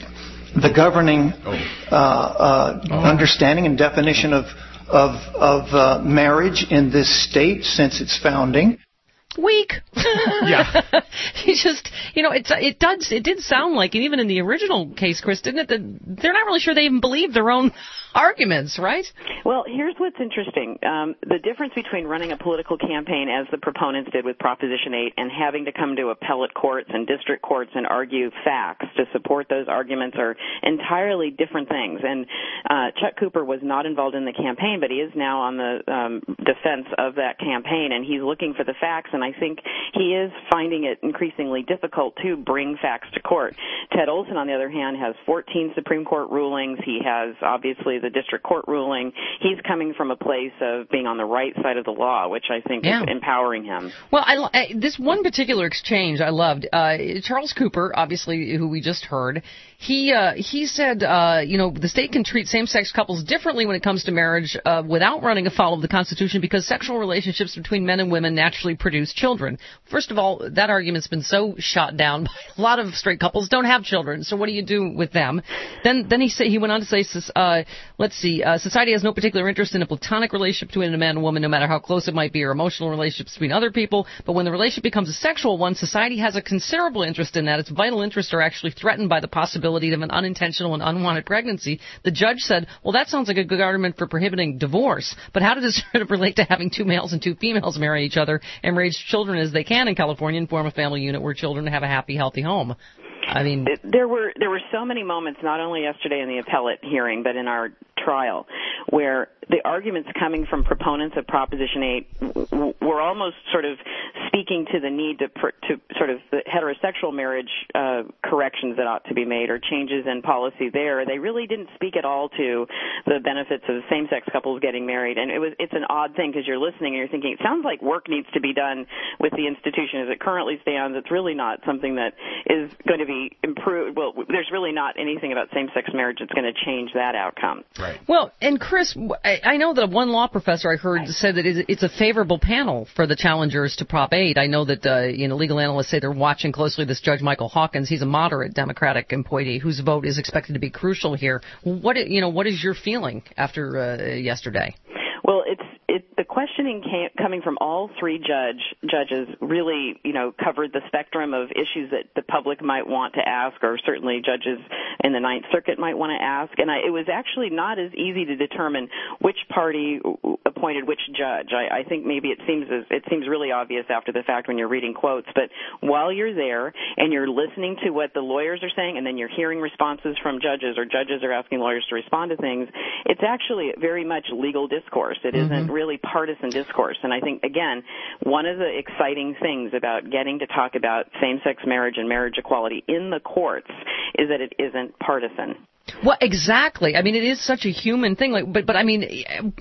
the governing uh, uh, oh. understanding and definition of of, of uh, marriage in this state since its founding. Weak. Yeah. He just, you know, it's it does it did sound like, and even in the original case, Chris, didn't it? That they're not really sure they even believe their own arguments, right? Well, here's what's interesting. Um, the difference between running a political campaign, as the proponents did with Proposition eight, and having to come to appellate courts and district courts and argue facts to support those arguments are entirely different things. And uh, Chuck Cooper was not involved in the campaign, but he is now on the um, defense of that campaign, and he's looking for the facts, and I think he is finding it increasingly difficult to bring facts to court. Ted Olson, on the other hand, has fourteen Supreme Court rulings. He has, obviously, the district court ruling. He's coming from a place of being on the right side of the law, which I think yeah. is empowering him. Well, I, I, this one particular exchange I loved. Uh, Charles Cooper, obviously, who we just heard, he uh, he said, uh, you know, the state can treat same-sex couples differently when it comes to marriage uh, without running afoul of the Constitution because sexual relationships between men and women naturally produce children. First of all, that argument's been so shot down by a lot of straight couples don't have children, so what do you do with them? Then then he say, he went on to say, uh, let's see, uh, society has no particular interest in a platonic relationship between a man and a woman, no matter how close it might be, or emotional relationships between other people, but when the relationship becomes a sexual one, society has a considerable interest in that. Its vital interests are actually threatened by the possibility of an unintentional and unwanted pregnancy. The judge said, well, that sounds like a good argument for prohibiting divorce, but how does this sort of relate to having two males and two females marry each other and raise children as they can in California and form a family unit where children have a happy, healthy home? I mean, there were there were so many moments, not only yesterday in the appellate hearing, but in our trial, where the arguments coming from proponents of Proposition eight were almost sort of speaking to the need to, to sort of the heterosexual marriage uh, corrections that ought to be made or changes in policy there. They really didn't speak at all to the benefits of same-sex couples getting married. And it was it's an odd thing because you're listening and you're thinking, it sounds like work needs to be done with the institution as it currently stands. It's really not something that is going to be improved. Well, there's really not anything about same-sex marriage that's going to change that outcome. Right. Well, and Chris, I, I know that one law professor I heard said that it's a favorable panel for the challengers to Prop eight. I know that uh, you know legal analysts say they're watching closely this Judge Michael Hawkins. He's a moderate Democratic appointee whose vote is expected to be crucial here. What you know, what is your feeling after uh, yesterday? Well, it's it, the questioning came, coming from all three judge judges really, you know, covered the spectrum of issues that the public might want to ask, or certainly judges in the Ninth Circuit might want to ask. And I, it was actually not as easy to determine which party appointed which judge. I, I think maybe it seems as, it seems really obvious after the fact when you're reading quotes. But while you're there and you're listening to what the lawyers are saying, and then you're hearing responses from judges, or judges are asking lawyers to respond to things, it's actually very much legal discourse. It mm-hmm. isn't really partisan discourse. And I think, again, one of the exciting things about getting to talk about same-sex marriage and marriage equality in the courts is that it isn't partisan. Well, exactly. I mean, it is such a human thing. Like, but, but I mean,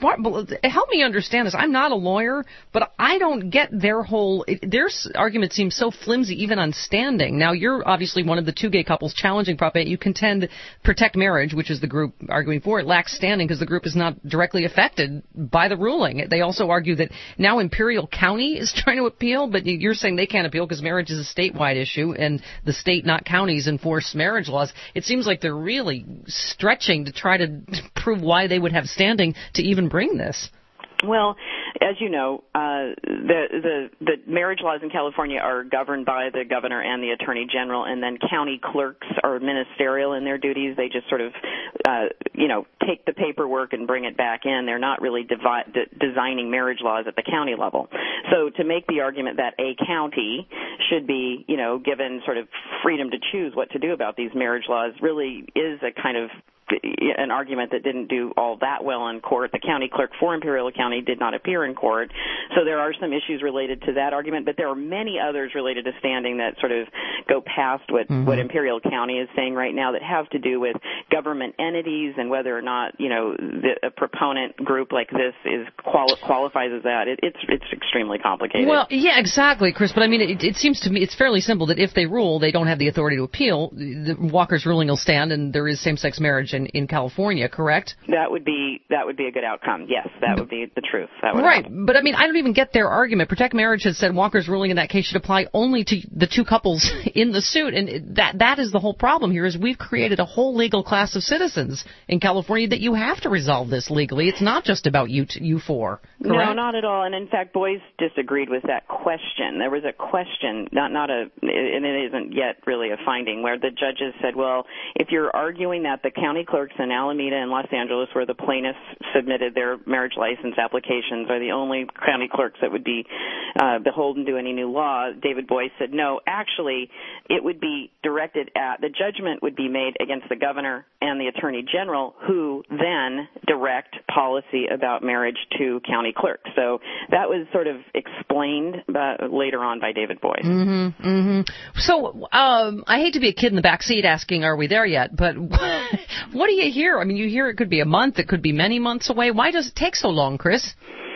help me understand this. I'm not a lawyer, but I don't get their whole. It, their argument seems so flimsy, even on standing. Now, you're obviously one of the two gay couples challenging Prop eight. You contend Protect Marriage, which is the group arguing for it, lacks standing because the group is not directly affected by the ruling. They also argue that now Imperial County is trying to appeal, but you're saying they can't appeal because marriage is a statewide issue, and the state, not counties, enforce marriage laws. It seems like they're really stretching to try to prove why they would have standing to even bring this. Well, as you know, uh, the, the the marriage laws in California are governed by the governor and the attorney general, and then county clerks are ministerial in their duties. They just sort of, uh, you know, take the paperwork and bring it back in. They're not really devi- de- designing marriage laws at the county level. So to make the argument that a county should be, you know, given sort of freedom to choose what to do about these marriage laws really is a kind of an argument that didn't do all that well in court. The county clerk for Imperial County did not appear in court. So there are some issues related to that argument, but there are many others related to standing that sort of go past what, mm-hmm. what Imperial County is saying right now that have to do with government entities and whether or not, you know, the, a proponent group like this is quali- qualifies as that. It, it's it's extremely complicated. Well, yeah, exactly, Chris. But I mean, it, it seems to me it's fairly simple that if they rule, they don't have the authority to appeal. The Walker's ruling will stand, and there is same-sex marriage in, in California, correct? That would be that would be a good outcome. Yes, that would be the truth. That would right, happen. But I mean, I don't even get their argument. Protect Marriage has said Walker's ruling in that case should apply only to the two couples in the suit, and that that is the whole problem here. Is we've created a whole legal class of citizens in California that you have to resolve this legally. It's not just about you t- you four. Correct? No, not at all. And in fact, Boies disagreed with that question. There was a question, not not a, and it isn't yet really a finding, where the judges said, well, if you're arguing that the county clerks in Alameda and Los Angeles, where the plaintiffs submitted their marriage license applications, are the only county clerks that would be uh, beholden to any new law, David Boies said, no, actually, it would be directed at, the judgment would be made against the governor and the attorney general, who then direct policy about marriage to county clerks. So that was sort of explained by, later on by David Boies. Mm-hmm, mm-hmm. So um, I hate to be a kid in the back seat asking, are we there yet? But what do you hear? I mean, you hear it could be a month, it could be many months away. Why does it take so long, Chris?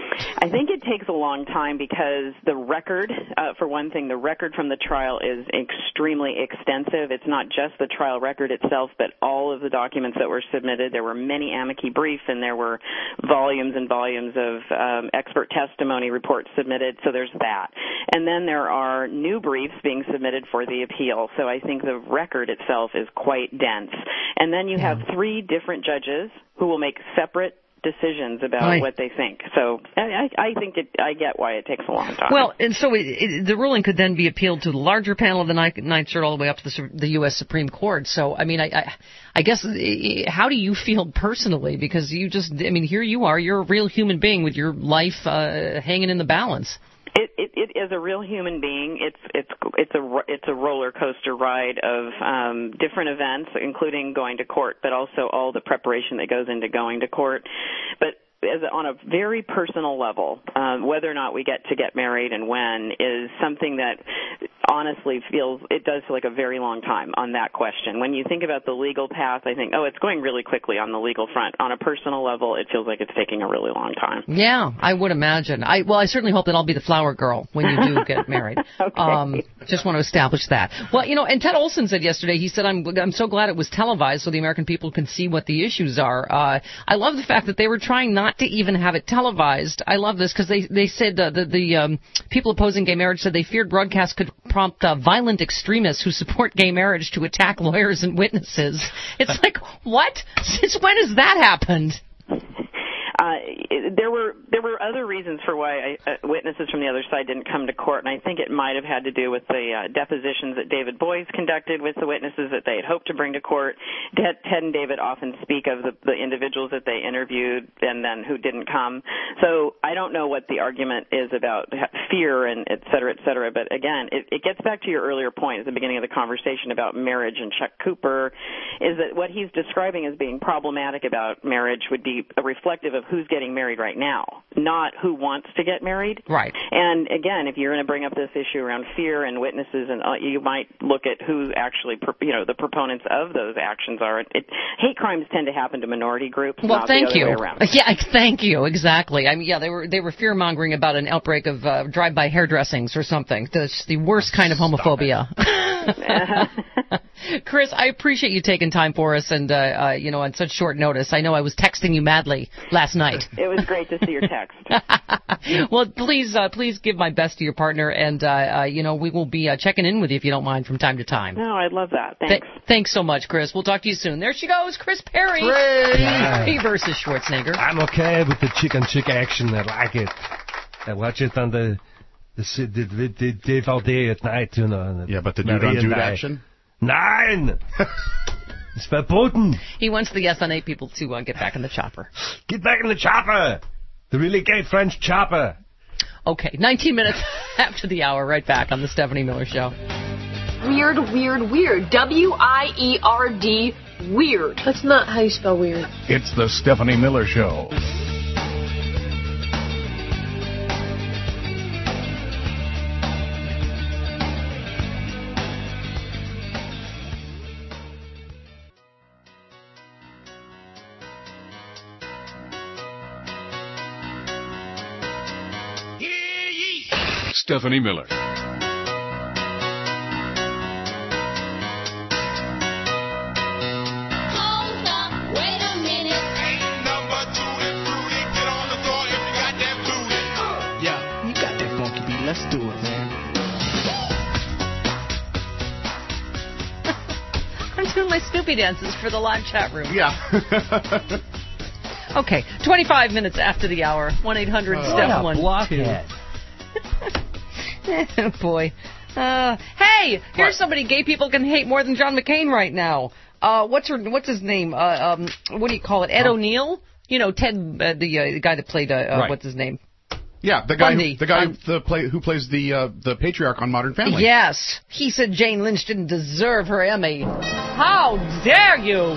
I think it takes a long time because the record, uh, for one thing, the record from the trial is extremely extensive. It's not just the trial record itself, but all of the documents that were submitted. There were many amici briefs, and there were volumes and volumes of um, expert testimony reports submitted, so there's that. And then there are new briefs being submitted for the appeal, so I think the record itself is quite dense. And then you have three different judges who will make separate decisions about right. what they think. So I, I think it, I get why it takes a long time. Well, and so it, it, the ruling could then be appealed to the larger panel of the Ninth, Ninth Circuit all the way up to the, the U S Supreme Court. So, I mean, I, I, I guess, how do you feel personally? Because you just, I mean, here you are, you're a real human being with your life uh, hanging in the balance. It, it, it is a real human being. It's it's it's a it's a roller coaster ride of um, different events, including going to court, but also all the preparation that goes into going to court. But as a, on a very personal level, um, whether or not we get to get married and when is something that honestly feels, it does feel like a very long time on that question. When you think about the legal path, I think, oh, it's going really quickly on the legal front. On a personal level, it feels like it's taking a really long time. Yeah, I would imagine. I well, I certainly hope that I'll be the flower girl when you do get married. Okay. Um, just want to establish that. Well, you know, and Ted Olson said yesterday, he said, I'm I'm so glad it was televised so the American people can see what the issues are. Uh, I love the fact that they were trying not to even have it televised. I love this because they they said uh, the the um, people opposing gay marriage said they feared broadcast could prompt uh, violent extremists who support gay marriage to attack lawyers and witnesses. It's like, what? Since when has that happened? Uh, it, there were there were other reasons for why I, uh, witnesses from the other side didn't come to court, and I think it might have had to do with the uh, depositions that David Boies conducted with the witnesses that they had hoped to bring to court. Ted, Ted and David often speak of the, the individuals that they interviewed and then who didn't come. So I don't know what the argument is about fear and et cetera, et cetera. But again, it, it gets back to your earlier point at the beginning of the conversation about marriage and Chuck Cooper, is that what he's describing as being problematic about marriage would be a reflective of who's getting married right now, not who wants to get married. Right. And again, if you're going to bring up this issue around fear and witnesses, and uh, you might look at who actually, you know, the proponents of those actions are. It, hate crimes tend to happen to minority groups. Well, not thank the other you. way around. Yeah, thank you. Exactly. I mean, yeah, they were they were fear mongering about an outbreak of uh, drive-by hairdressings or something. That's the worst kind of homophobia. Chris, I appreciate you taking time for us, and uh, uh, you know, on such short notice. I know I was texting you madly last night. It was great to see your text. Well, please, uh, please give my best to your partner, and uh, uh, you know, we will be uh, checking in with you if you don't mind from time to time. No, I'd love that. Thanks. Th- thanks so much, Chris. We'll talk to you soon. There she goes, Chris Perry. Hooray! He versus Schwarzenegger. I'm okay with the chick on chick action. I like it. I watch it on the the, the, the, the D V D at night, you know. Yeah, but the dude on dude action? Nein! It's verboten. He wants the S N A people to uh, get back in the chopper. Get back in the chopper! The really gay French chopper. Okay, nineteen minutes after the hour, right back on the Stephanie Miller Show. Weird, weird, weird. W I E R D, weird. That's not how you spell weird. It's the Stephanie Miller Show. Stephanie Miller. doing my Snoopy dances for the live chat room. Yeah. Okay, twenty-five minutes after the hour. one eight hundred step one. blockhead. Oh, boy. Uh, hey, here's What? somebody gay people can hate more than John McCain right now. Uh, what's her? What's his name? Uh, um, what do you call it? Ed O'Neill? You know, Ted, uh, the, uh, the guy that played, uh, uh, Right. what's his name? Yeah, the guy, Bundy. the guy Um, the play, who plays the uh, the patriarch on Modern Family. Yes. He said Jane Lynch didn't deserve her Emmy. How dare you?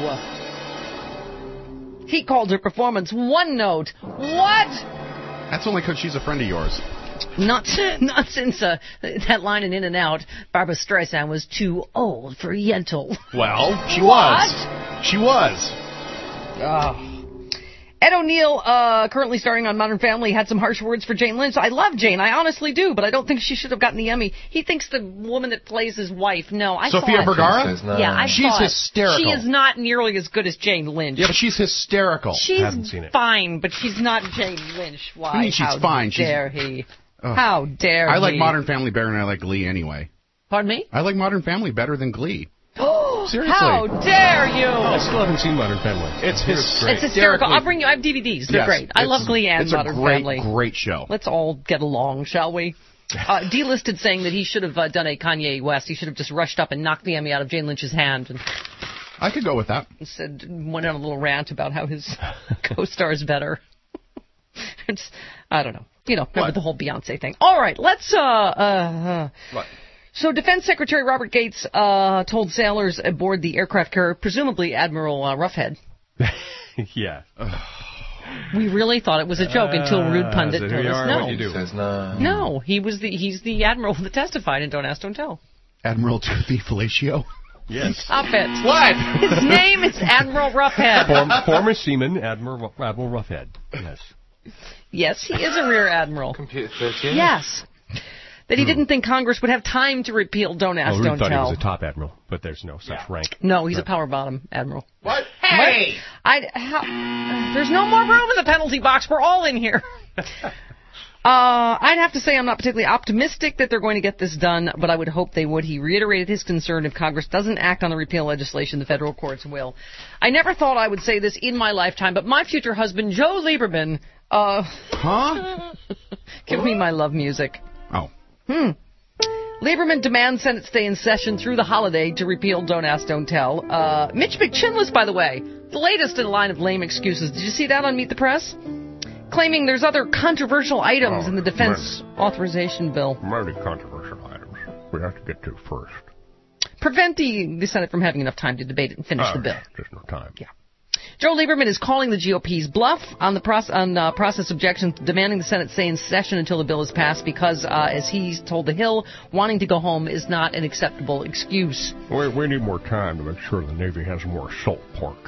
He called her performance one note. What? That's only because she's a friend of yours. Not, not since uh, that line in In and Out, Barbara Streisand was too old for Yentl. Well, she What? was. She was. Oh. Ed O'Neill, uh, currently starring on Modern Family, had some harsh words for Jane Lynch. I love Jane, I honestly do, but I don't think she should have gotten the Emmy. He thinks the woman that plays his wife. No, I Sophia thought, Vergara? Yeah, I She's thought hysterical. She is not nearly as good as Jane Lynch. Yeah, but she's hysterical. She's Haven't seen it. fine, but she's not Jane Lynch. Why? I mean, she's How fine. She's- dare he? Ugh. How dare I like he? Modern Family better than I like Glee anyway. Pardon me? I like Modern Family better than Glee. Seriously. How dare you? I still haven't seen Modern Family. It's his. It's hysterical. I'll bring you. I have D V Ds. They're Yes, great. I it's- love Glee and it's Modern a great, Family. great show. Let's all get along, shall we? Uh, delisted saying that he should have uh, done a Kanye West. He should have just rushed up and knocked the Emmy out of Jane Lynch's hand and I could go with that. said went on a little rant about how his co-star is better. It's I don't know. You know, remember What? the whole Beyonce thing. All right, let's uh uh. uh What? So Defense Secretary Robert Gates uh, told sailors aboard the aircraft carrier, presumably Admiral uh, Roughhead. Yeah. We really thought it was a joke until Rude Pundit so told here you us are, no. what you do. Says no. No, he was the he's the admiral that testified in Don't Ask, Don't Tell. Admiral Timothy Fellatio. Yes. Stop it. What? His name is Admiral Roughhead. Form, former seaman, Admiral, Admiral Roughhead. Yes. Yes, he is a rear admiral. Computer says yes. Yes. That he didn't think Congress would have time to repeal Don't Ask, Oh, Rude Don't thought Tell. he was a top admiral, but there's no such rank. No, he's a power bottom admiral. What? Hey! I how, there's no more room in the penalty box. We're all in here. uh, I'd have to say I'm not particularly optimistic that they're going to get this done, but I would hope they would. He reiterated his concern if Congress doesn't act on the repeal legislation, the federal courts will. I never thought I would say this in my lifetime, but my future husband, Joe Lieberman, uh, Huh? give me my love music. Oh. Hmm. Lieberman demands Senate stay in session through the holiday to repeal Don't Ask, Don't Tell. Uh, Mitch McChinless, by the way, the latest in a line of lame excuses. Did you see that on Meet the Press? Claiming there's other controversial items Oh, in the defense authorization bill. Many controversial items we have to get to first. Preventing the Senate from having enough time to debate it and finish Oh, the bill. There's no time. Yeah. Joe Lieberman is calling the G O P's bluff on the proce- on uh, process objections, demanding the Senate stay in session until the bill is passed because, uh, as he's told The Hill, wanting to go home is not an acceptable excuse. We, we need more time to make sure the Navy has more salt pork.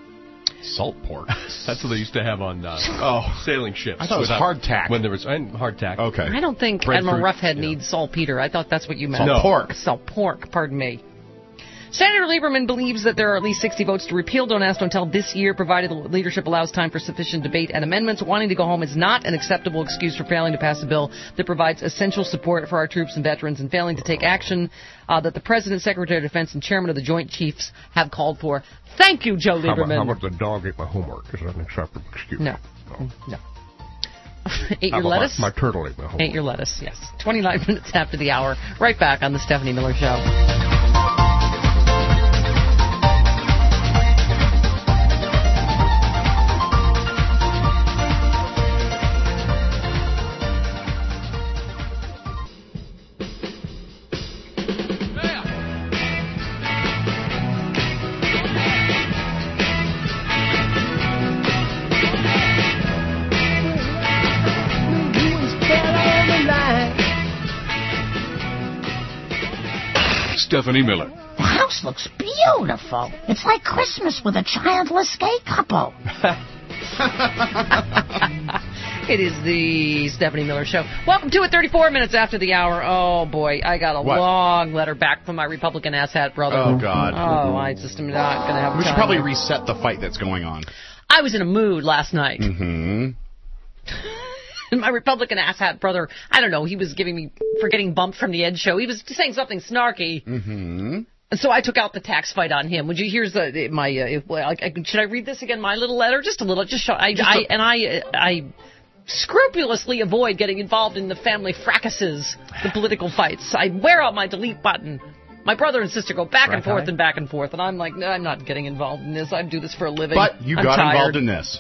Salt pork? That's what they used to have on uh, Oh. sailing ships. I thought it was without- hardtack. When there was and hardtack. Okay. I don't think Breadfruit, Admiral Roughhead you know. needs saltpeter. I thought that's what you meant. Salt pork. Salt pork, pardon me. Senator Lieberman believes that there are at least sixty votes to repeal Don't Ask, Don't Tell this year, provided the leadership allows time for sufficient debate and amendments. Wanting to go home is not an acceptable excuse for failing to pass a bill that provides essential support for our troops and veterans and failing to take action uh, that the President, Secretary of Defense, and Chairman of the Joint Chiefs have called for. Thank you, Joe How about, Lieberman. how about the dog ate my homework? Is that an acceptable excuse? No. Oh. No. Ate How your about lettuce? My, my turtle ate my homework. Ate your lettuce, yes. twenty-nine minutes after the hour. Right back on the Stephanie Miller Show. Stephanie Miller. The house looks beautiful. It's like Christmas with a childless gay couple. It is the Stephanie Miller Show. Welcome to it, thirty-four minutes after the hour. Oh, boy, I got a What? long letter back from my Republican asshat brother. Oh, God. Oh, I just am not going to have We should time. probably reset the fight that's going on. I was in a mood last night. Mm-hmm. And my Republican asshat brother, I don't know, he was giving me, for getting bumped from the Ed Show, he was saying something snarky. Mm-hmm. And so I took out the tax fight on him. Would you? Here's the my. Uh, well, I, should I read this again? My little letter, just a little. Just show. I, just I a, and I I scrupulously avoid getting involved in the family fracases, the political fights. I wear out my delete button. My brother and sister go back and right, forth hi. and back and forth, and I'm like, no, I'm not getting involved in this. I do this for a living. But you I'm got tired. involved in this.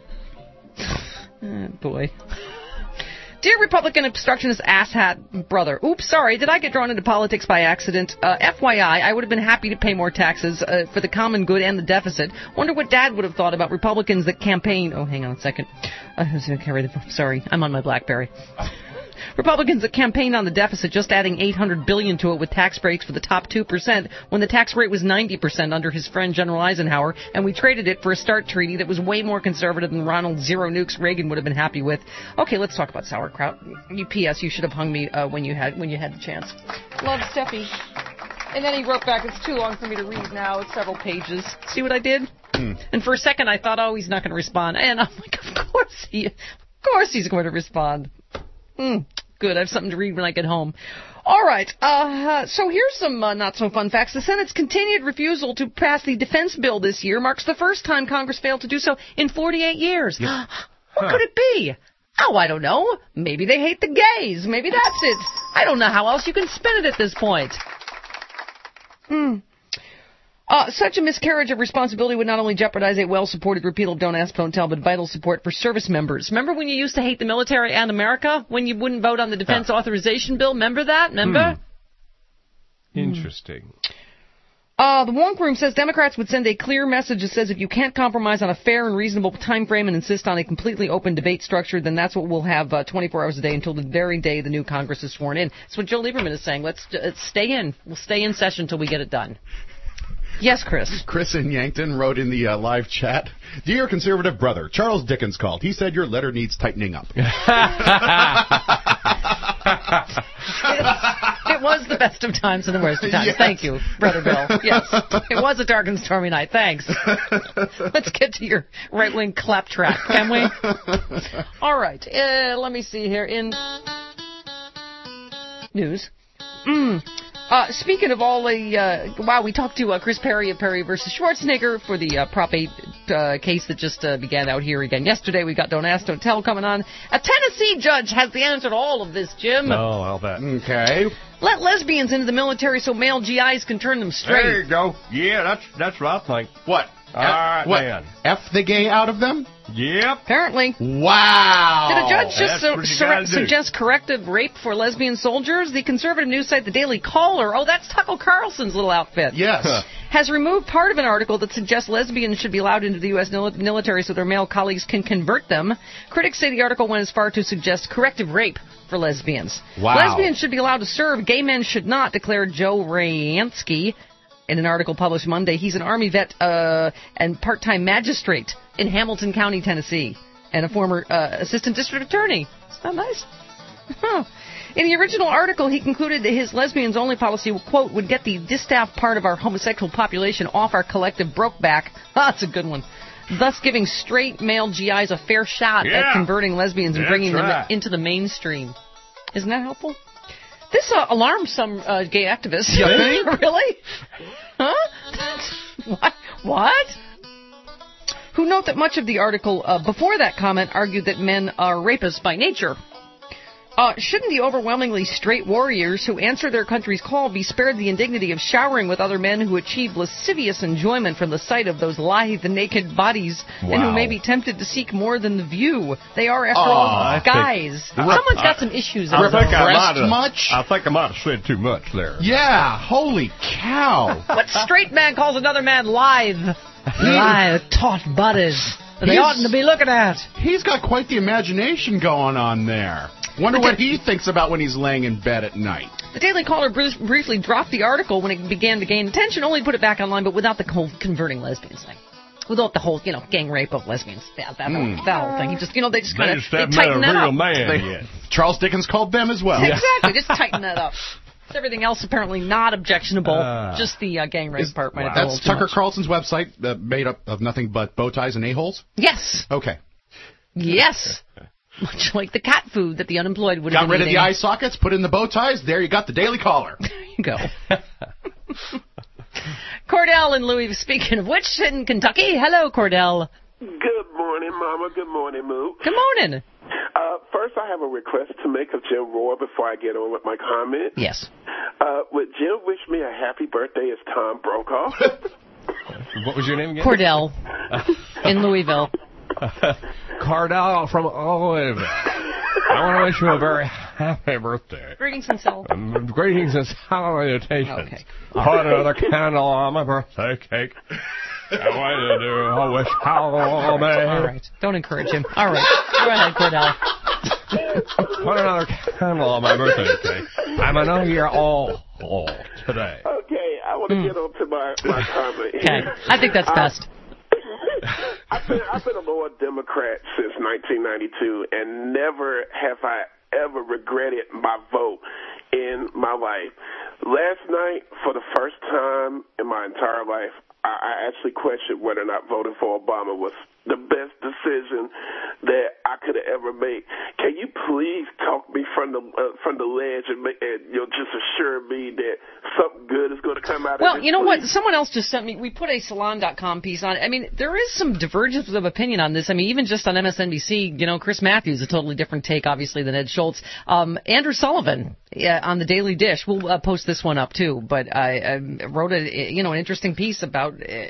Oh, boy. Dear Republican obstructionist asshat brother, oops, sorry, did I get drawn into politics by accident? Uh, F Y I, I would have been happy to pay more taxes uh, for the common good and the deficit. Wonder what Dad would have thought about Republicans that campaign... Oh, hang on a second. Uh, sorry, I'm on my BlackBerry. Republicans that campaigned on the deficit, just adding eight hundred billion dollars to it with tax breaks for the top two percent, when the tax rate was ninety percent under his friend General Eisenhower, and we traded it for a START treaty that was way more conservative than Ronald Zero Nukes Reagan would have been happy with. Okay, let's talk about sauerkraut. You P S You should have hung me uh, when you had when you had the chance. Love, Steffi. And then he wrote back, it's too long for me to read now. It's several pages. See what I did? Mm. And for a second I thought, oh, he's not going to respond. And I'm like, of course he, of course he's going to respond. Mm, good. I have something to read when I get home. All right. Uh, so here's some uh, not-so-fun facts. The Senate's continued refusal to pass the defense bill this year marks the first time Congress failed to do so in forty-eight years. Yep. What huh. could it be? Oh, I don't know. Maybe they hate the gays. Maybe that's it. I don't know how else you can spin it at this point. Hmm. Uh, such a miscarriage of responsibility would not only jeopardize a well-supported repeal of Don't Ask, Don't Tell, but vital support for service members. Remember when you used to hate the military and America? When you wouldn't vote on the defense yeah. authorization bill? Remember that? Remember? Hmm. Interesting. Uh, the Wonk Room says Democrats would send a clear message that says if you can't compromise on a fair and reasonable time frame and insist on a completely open debate structure, then that's what we'll have uh, twenty-four hours a day until the very day the new Congress is sworn in. That's what Joe Lieberman is saying. Let's, let's stay in. We'll stay in session until we get it done. Yes, Chris. Chris in Yankton wrote in the uh, live chat, Dear conservative brother, Charles Dickens called. He said your letter needs tightening up. it, it was the best of times and the worst of times. Yes. Thank you, Brother Bill. Yes, it was a dark and stormy night. Thanks. Let's get to your right-wing claptrap, can we? All right. Uh, let me see here. In news. Mm. Uh, speaking of all the, uh, wow, we talked to uh, Chris Perry of Perry versus Schwarzenegger for the uh, Prop eight uh, case that just uh, began out here again yesterday. We got Don't Ask, Don't Tell coming on. A Tennessee judge has the answer to all of this, Jim. Oh, I'll bet. Okay. Let lesbians into the military so male G Is can turn them straight. There you go. Yeah, that's that's what I think. What? All right, what? man. F the gay out of them? Yep. Apparently. Wow. Did a judge just That's su- su- suggest corrective rape for lesbian soldiers? The conservative news site The Daily Caller, oh, that's Tucker Carlson's little outfit. Yes. Has removed part of an article that suggests lesbians should be allowed into the U S military so their male colleagues can convert them. Critics say the article went as far to suggest corrective rape for lesbians. Wow. Lesbians should be allowed to serve. Gay men should not, declared Joe Rayansky. In an article published Monday, he's an Army vet uh, and part-time magistrate in Hamilton County, Tennessee, and a former uh, assistant district attorney. Isn't that nice? In the original article, he concluded that his lesbians-only policy, quote, would get the distaff part of our homosexual population off our collective brokeback. That's a good one. Thus giving straight male G Is a fair shot yeah. at converting lesbians and That's bringing right. them into the mainstream. Isn't that helpful? This uh, alarms some uh, gay activists. You think? Really? Huh? What? What? Who note that much of the article uh, before that comment argued that men are rapists by nature. Uh, shouldn't the overwhelmingly straight warriors who answer their country's call be spared the indignity of showering with other men who achieve lascivious enjoyment from the sight of those lithe, naked bodies, wow. and who may be tempted to seek more than the view? They are, after oh, all, guys. Think, Someone's I, got some issues. I, I think I might have, much? I think I might have said too much there. Yeah, holy cow. What straight man calls another man lithe? Lithe, taut bodies. They oughtn't to be looking at. He's got quite the imagination going on there. Wonder what he thinks about when he's laying in bed at night. The Daily Caller br- briefly dropped the article when it began to gain attention, only put it back online, but without the whole converting lesbians thing. Without the whole, you know, gang rape of lesbians. Yeah, that, mm. whole, that whole thing. He just, you know, they just kind of just they tighten that a real up. Man they, yet. Charles Dickens called them as well. Exactly, just tighten that up. Everything else apparently not objectionable. Uh, just the uh, gang rape is, part might wow. have That's Tucker Carlson's website, uh, made up of nothing but bow ties and a-holes? Yes. Okay. Yes. Much like the cat food that the unemployed would have Got rid eating. of the eye sockets, put in the bow ties, there you got the Daily Caller. There you go. Cordell in Louis. Speaking of which, in Kentucky. Hello, Cordell. Good morning, Mama. Good morning, Moo. Good morning. Uh, first, I have a request to make of Jim Rohr before I get on with my comment. Yes. Uh, would Jim wish me a happy birthday as Tom Brokaw? What was your name again? Cordell in Louisville. Cordell from Louisville. I want to wish you a very happy birthday. Greetings and sal- Um, greetings and salutations. Okay. Put another candle on my birthday cake. I want to do a wish holiday. All right. Don't encourage him. All right. Go ahead, Cordell. Put another candle on my birthday cake. I'm a year old today. Okay, I want to mm. get on to my, my comment. Okay. I think that's best. I've been, I've been a loyal Democrat since nineteen ninety-two, and never have I ever regretted my vote in my life. Last night, for the first time in my entire life, I, I actually questioned whether or not voting for Obama was the best decision that I could have ever made. Can you please talk me from the uh, from the ledge and, make, and you know, just assure me that something good is going to come out well, of this? Well, you know please? what? Someone else just sent me, we put a salon dot com piece on it. I mean, there is some divergence of opinion on this. I mean, even just on M S N B C, you know, Chris Matthews, a totally different take, obviously, than Ed Schultz. Um, Andrew Sullivan yeah, on the Daily Dish, we'll uh, post this one up, too, but I, I wrote a, you know, an interesting piece about... Uh,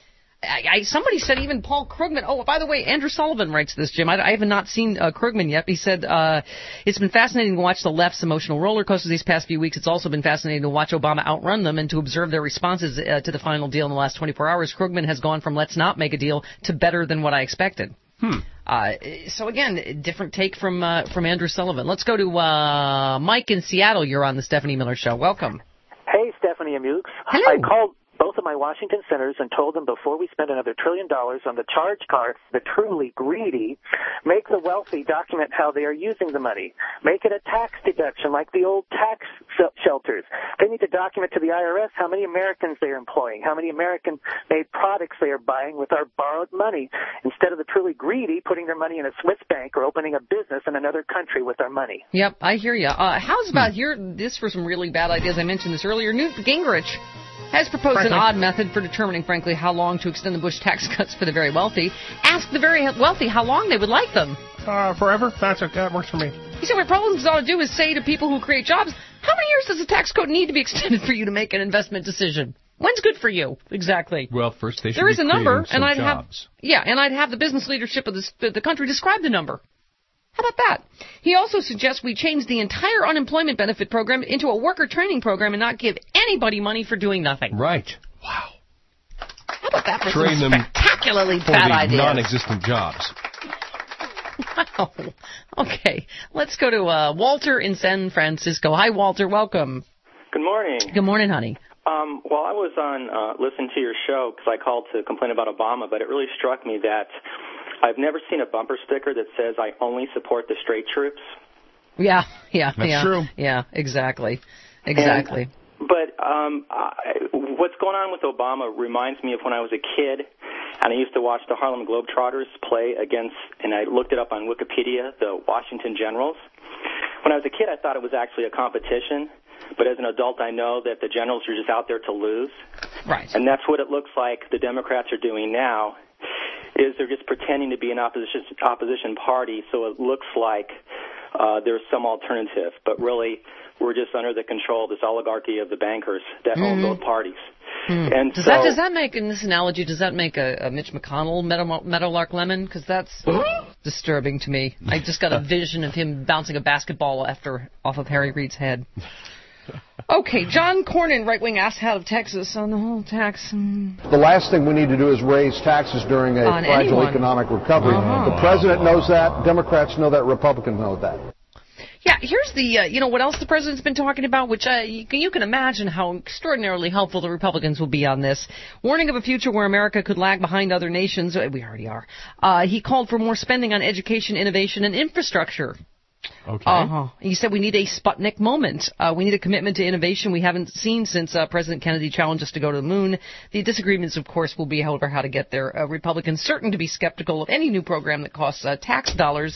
I, I, somebody said even Paul Krugman. Oh, by the way, Andrew Sullivan writes this, Jim. I, I have not seen uh, Krugman yet. He said, uh, it's been fascinating to watch the left's emotional roller coasters these past few weeks. It's also been fascinating to watch Obama outrun them and to observe their responses uh, to the final deal in the last twenty-four hours. Krugman has gone from let's not make a deal to better than what I expected. Hmm. Uh, so again, different take from uh, from Andrew Sullivan. Let's go to uh, Mike in Seattle. You're on the Stephanie Miller Show. Welcome. Hey, Stephanie and Mukes. Hello. I called both of my Washington senators and told them before we spend another trillion dollars on the charge card, the truly greedy, make the wealthy document how they are using the money. Make it a tax deduction like the old tax shelters. They need to document to the I R S how many Americans they are employing, how many American-made products they are buying with our borrowed money, instead of the truly greedy putting their money in a Swiss bank or opening a business in another country with our money. Yep, I hear you. Uh, how's about here, this for some really bad ideas? I mentioned this earlier. Newt Gingrich has proposed frankly. an odd method for determining, frankly, how long to extend the Bush tax cuts for the very wealthy. Ask the very wealthy how long they would like them. Uh, forever? That's okay. That works for me. You see, what Republicans ought to do is say to people who create jobs, how many years does the tax code need to be extended for you to make an investment decision? When's good for you? Exactly. Well, first they should there be is a number, some and I'd jobs. have yeah, and I'd have the business leadership of this, the country describe the number. How about that? He also suggests we change the entire unemployment benefit program into a worker training program and not give anybody money for doing nothing. Right. Wow. How about that for Train some them spectacularly for bad the ideas? non-existent jobs. Wow. Okay. Let's go to uh, Walter in San Francisco. Hi, Walter. Welcome. Good morning. Good morning, honey. Um, well, I was on uh, listening to your show because I called to complain about Obama, but it really struck me that I've never seen a bumper sticker that says I only support the straight troops. Yeah, yeah, That's yeah. true. Yeah, exactly. Exactly. And, but um, I, what's going on with Obama reminds me of when I was a kid, and I used to watch the Harlem Globetrotters play against, and I looked it up on Wikipedia, the Washington Generals. When I was a kid, I thought it was actually a competition, but as an adult, I know that the Generals are just out there to lose. Right. And that's what it looks like the Democrats are doing now, is they're just pretending to be an opposition opposition party, so it looks like uh, there's some alternative. But really, we're just under the control of this oligarchy of the bankers that mm-hmm. own both parties. Mm. And does so, that does that make, in this analogy, does that make a, a Mitch McConnell Meadow, Meadowlark Lemon? Because that's disturbing to me. I just got a vision of him bouncing a basketball after off of Harry Reid's head. Okay, John Cornyn, right-wing asshole of Texas, on the whole tax. Mm. The last thing we need to do is raise taxes during a On fragile anyone. economic recovery. Uh-huh. The president knows that. Democrats know that. Republicans know that. Yeah, here's the, uh, you know, what else the president's been talking about, which uh, you, can, you can imagine how extraordinarily helpful the Republicans will be on this. Warning of a future where America could lag behind other nations. We already are. Uh, he called for more spending on education, innovation, and infrastructure. Okay. Uh-huh. He said we need a Sputnik moment. Uh, we need a commitment to innovation we haven't seen since uh, President Kennedy challenged us to go to the moon. The disagreements, of course, will be, however, how to get there. Uh, Republicans certain to be skeptical of any new program that costs uh, tax dollars.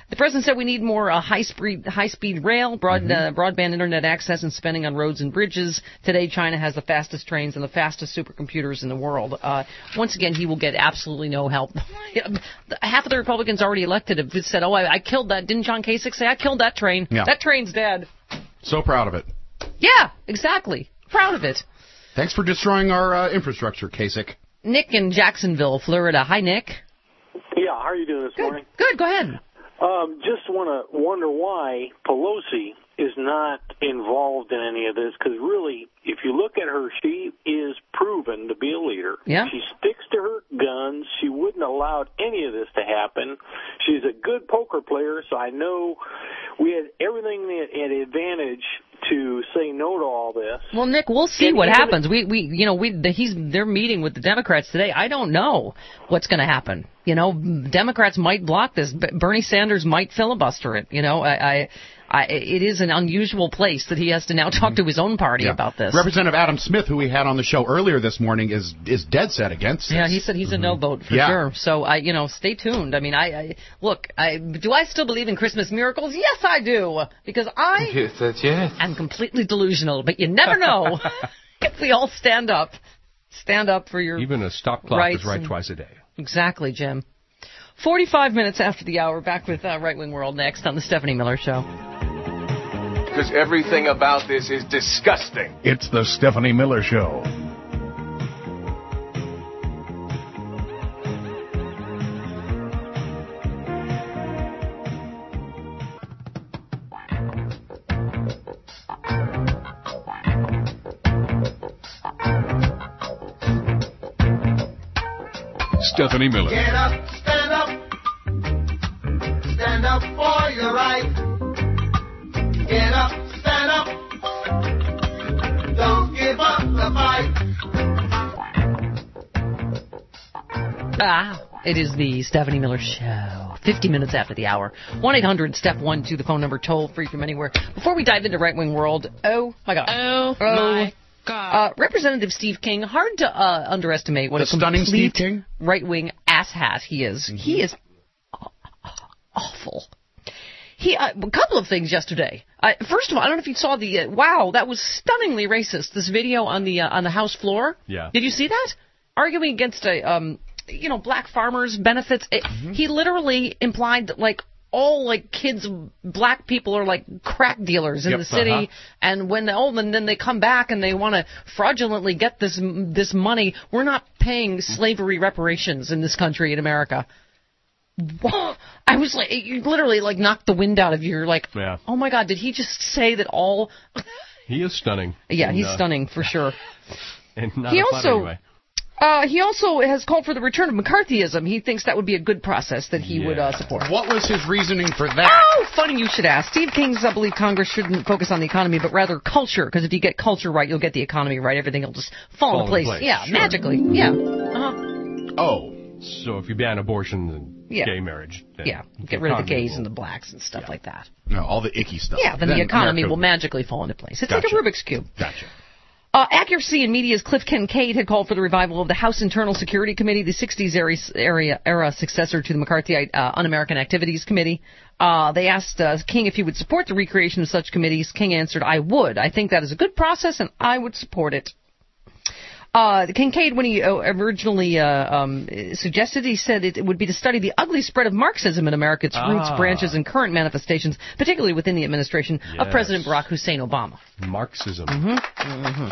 The president said we need more uh, high-speed high-speed rail, broad, mm-hmm. uh, broadband internet access, and spending on roads and bridges. Today, China has the fastest trains and the fastest supercomputers in the world. Uh, once again, he will get absolutely no help. Half of the Republicans already elected have said, oh, I, I killed that. Didn't John Kasich say, I killed that train? Yeah. That train's dead. So proud of it. Yeah, exactly. Proud of it. Thanks for destroying our uh, infrastructure, Kasich. Nick in Jacksonville, Florida. Hi, Nick. Yeah, how are you doing this Good. morning? Good, go ahead. Um, just want to wonder why Pelosi is not involved in any of this, because really, if you look at her, she is proven to be a leader. Yeah. She sticks to her guns. She wouldn't have allowed any of this to happen. She's a good poker player, so I know we had everything at advantage to say no to all this. Well, Nick, we'll see And what even happens. We, we, you know, we, the, he's, they're meeting with the Democrats today. I don't know what's going to happen. You know, Democrats might block this. Bernie Sanders might filibuster it. You know, I, I, I it is an unusual place that he has to now talk to his own party Yeah. about this. Representative Adam Smith, who we had on the show earlier this morning, is is dead set against this. Yeah, he said he's a no vote for Yeah. sure. So I, you know, stay tuned. I mean, I, I look. I do I still believe in Christmas miracles? Yes, I do, because I Yes, that's yes. am completely delusional. But you never know if we all stand up, stand up for your Even a stop clock rights is right and- twice a day. Exactly, Jim. Forty-five minutes after the hour, back with uh, Right Wing World next on the Stephanie Miller Show. Because everything about this is disgusting. It's the Stephanie Miller Show. Stephanie Miller. Get up, stand up. Stand up for your right. Get up, stand up. Don't give up the fight. Ah, it is the Stephanie Miller Show. Fifty minutes after the hour. one eight hundred step one two, the phone number, toll free from anywhere. Before we dive into Right Wing World, oh my God. Oh, my God. Uh, Representative Steve King, hard to uh, underestimate what The a stunning complete Steve King? right-wing asshat he is. Mm-hmm. He is awful. He uh, a couple of things yesterday. Uh, first of all, I don't know if you saw the uh, wow, that was stunningly racist. This video on the uh, on the House floor. Yeah. Did you see that? Arguing against a um, you know, black farmers' benefits. It, Mm-hmm. He literally implied that like all like kids, black people are like crack dealers in Yep, the city, uh-huh. and when they, oh, and then they come back and they want to fraudulently get this this money. We're not paying slavery reparations in this country in America. Whoa. I was like, you literally like knocked the wind out of you. You're like, Yeah. oh my God, did he just say that all? He is stunning. Yeah, And, he's uh, stunning for sure. And not He a also- anyway. Uh, he also has called for the return of McCarthyism. He thinks that would be a good process that he would uh, support. What was his reasoning for that? Oh, funny you should ask. Steve King's uh, believe Congress shouldn't focus on the economy, but rather culture, because if you get culture right, you'll get the economy right. Everything will just fall, Fall into place. into place, Yeah, sure. magically. Yeah. Uh-huh. Oh. So if you ban abortion and Yeah. gay marriage, then Yeah, get rid of the economy gays will- and the blacks and stuff like that. No, all the icky stuff. Yeah, then, the economy America- will magically fall into place. It's Gotcha. like a Rubik's Cube. Gotcha. Uh, Accuracy in Media's Cliff Kincaid had called for the revival of the House Internal Security Committee, the sixties era, era, era successor to the McCarthyite uh, Un-American Activities Committee. Uh, they asked uh, King if he would support the recreation of such committees. King answered, I would. I think that is a good process, and I would support it. Uh, Kincaid, when he uh, originally uh, um, suggested, he said it would be to study the ugly spread of Marxism in America, its roots, Ah. branches, and current manifestations, particularly within the administration of Yes. President Barack Hussein Obama. Marxism. Mm-hmm. Mm-hmm.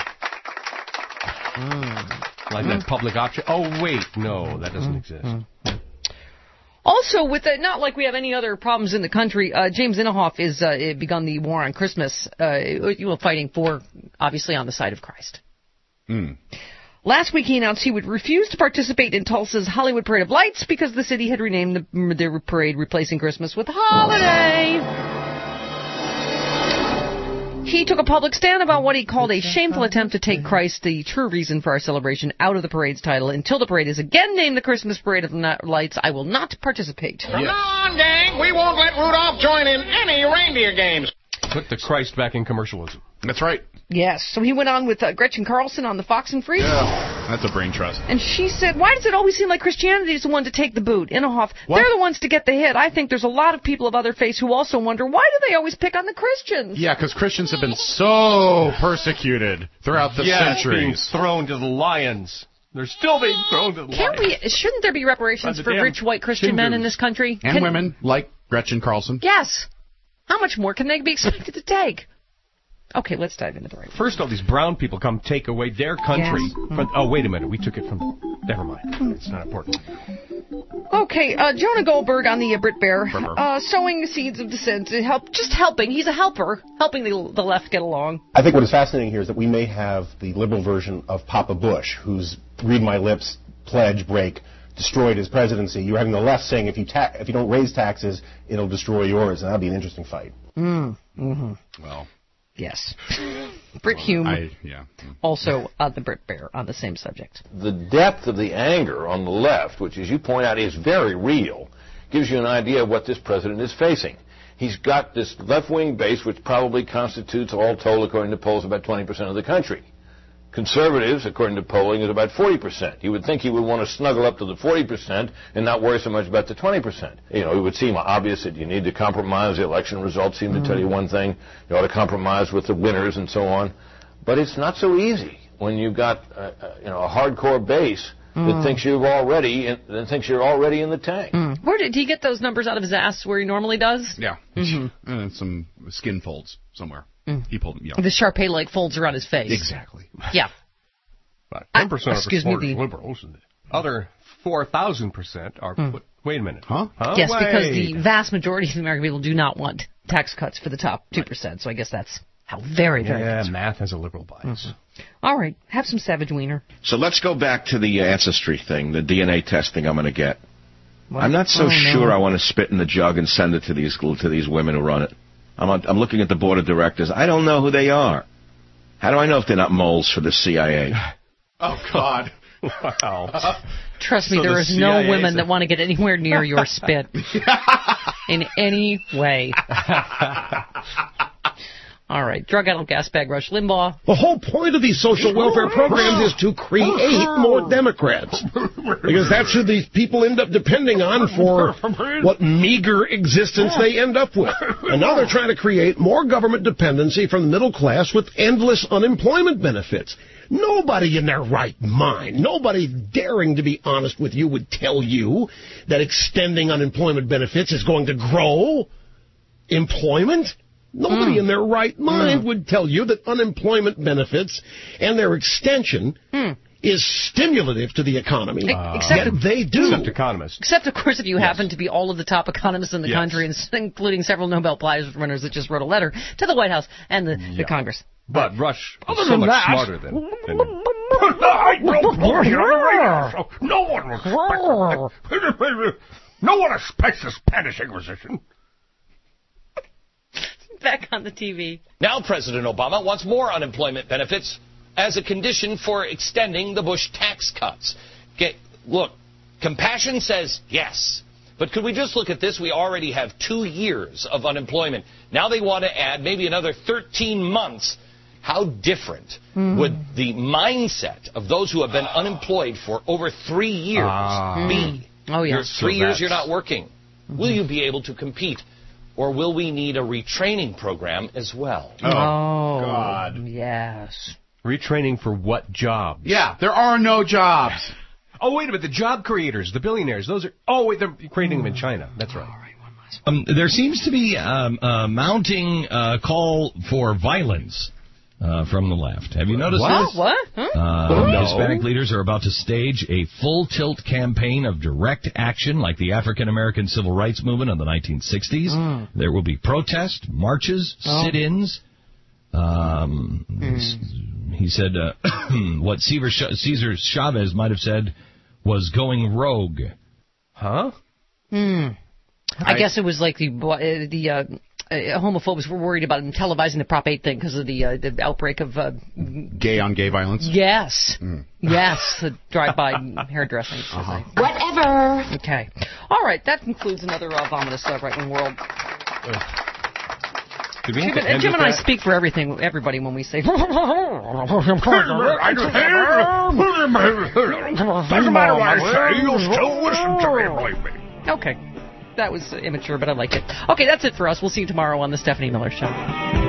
Like that public option. Oh, wait. No, that doesn't exist. Also, with the, not like we have any other problems in the country, uh, James Inhofe is uh, begun the war on Christmas. Uh, you know, fighting for, obviously, on the side of Christ. Mm. Last week, he announced he would refuse to participate in Tulsa's Hollywood Parade of Lights because the city had renamed the, the parade, replacing Christmas with Holiday. He took a public stand about what he called a shameful attempt to take Christ, the true reason for our celebration, out of the parade's title. Until the parade is again named the Christmas Parade of Lights, I will not participate. Come on, gang. We won't let Rudolph join in any reindeer games. Put the Christ back in commercialism. That's right. Yes. So he went on with uh, Gretchen Carlson on the Fox and Friends. Yeah, that's a brain trust. And she said, why does it always seem like Christianity is the one to take the boot? Inhofe, What? they're the ones to get the hit. I think there's a lot of people of other faiths who also wonder, why do they always pick on the Christians? Yeah, because Christians have been so persecuted throughout the yeah, centuries. being thrown to the lions. They're still being thrown to the Can't lions. we? Shouldn't there be reparations By the for damn rich white Christian men in Hindus. this country? And Can- women, like Gretchen Carlson. Yes. How much more can they be expected to take? Okay, let's dive into the right. First, all these brown people come take away their country. Yes. From, oh, wait a minute. We took it from... Never mind. It's not important. Okay, uh, Jonah Goldberg on the uh, Brit Bear, uh, sowing the seeds of dissent, to help, just helping. He's a helper, helping the, the left get along. I think what is fascinating here is that we may have the liberal version of Papa Bush, whose read my lips, pledge, break, destroyed his presidency. You're having the left saying if you ta- if you don't raise taxes, it'll destroy yours, and that'll be an interesting fight. Mm. Mm-hmm. Well, yes. Brit Hume, I, yeah. also on the Brit Bear, on the same subject. The depth of the anger on the left, which, as you point out, is very real, gives you an idea of what this president is facing. He's got this left-wing base, which probably constitutes, all told, according to polls, about twenty percent of the country. Conservatives, according to polling, is about forty percent. You would think he would want to snuggle up to the forty percent and not worry so much about the twenty percent. You know, it would seem obvious that you need to compromise. The election results seem to tell you one thing. You ought to compromise with the winners and so on. But it's not so easy when you've got uh, uh, you know, a hardcore base Mm. that thinks you've already in, that thinks you're already in the tank. Mm. Where did he get those numbers out of his ass where he normally does? Yeah. Mm-hmm. And some skin folds somewhere. Mm. He pulled them. Yeah. The Sharpay-like folds around his face. Exactly. Yeah. About ten percent Uh, of excuse me, supporters the- liberals. And the other four thousand percent are... Mm. What, wait a minute. Huh? huh? Yes, Wait. because the vast majority of the American people do not want tax cuts for the top two percent. So I guess that's how very, very... Yeah, much. math has a liberal bias. Mm-hmm. All right, have some Savage Wiener. So let's go back to the ancestry thing, the D N A testing I'm going to get. What? I'm not so Oh, no. sure I want to spit in the jug and send it to these to these women who run it. I'm on, I'm looking at the board of directors. I don't know who they are. How do I know if they're not moles for the C I A? Oh, God. Wow. Trust me, So there the is C I no A women is that want to get anywhere near your spit in any way. All right, drug addled gas bag Rush Limbaugh. The whole point of these social welfare programs is to create more Democrats. Because that's who these people end up depending on for what meager existence they end up with. And now they're trying to create more government dependency from the middle class with endless unemployment benefits. Nobody in their right mind, nobody daring to be honest with you would tell you that extending unemployment benefits is going to grow employment. Nobody mm. in their right mind mm. would tell you that unemployment benefits and their extension mm. is stimulative to the economy. Uh, except Yet they do. Except economists. Except, of course, if you yes. happen to be all of the top economists in the yes. country, including several Nobel Prize winners that just wrote a letter to the White House and the, yeah. the Congress. But Rush is Other so than much that, smarter than... than I don't believe you on the radio, so no one respects No one respects the Spanish Inquisition. Back on the T V. Now President Obama wants more unemployment benefits as a condition for extending the Bush tax cuts. Get, look, compassion says yes. But could we just look at this? We already have two years of unemployment. Now they want to add maybe another thirteen months. How different mm. would the mindset of those who have been unemployed for over three years uh, be? Oh, yeah. You're three so years you're not working. Mm-hmm. Will you be able to compete? Or will we need a retraining program as well? Oh, oh God. Yes. Retraining for what jobs? Yeah, there are no jobs. Oh, wait a minute. The job creators, the billionaires, those are... Oh, wait, they're creating them in China. That's right. All right, one last um, there seems to be um, a mounting uh, call for violence uh, from the left. Have you noticed what? this? What? Huh? Uh, no. Hispanic leaders are about to stage a full-tilt campaign of direct action like the African-American civil rights movement of the nineteen sixties. Mm. There will be protests, marches, oh. sit-ins. Um, mm. He said uh, what Cesar Chavez might have said was going rogue. Huh? Hmm. I, I guess it was like the uh, the uh, uh, homophobes were worried about him televising the Prop eight thing because of the uh, the outbreak of uh, gay on gay violence. Yes, mm. yes, the drive-by hairdressing. Uh-huh. Whatever. Okay, all right. That concludes another uh, ominous uh, right-wing world. Ugh. Did we have Jim, to end Jim with and I that? speak for everything, everybody when we say. Doesn't matter what I say, you'll still listen to me, believe me. Okay. That was immature, but I liked it. Okay, that's it for us. We'll see you tomorrow on The Stephanie Miller Show.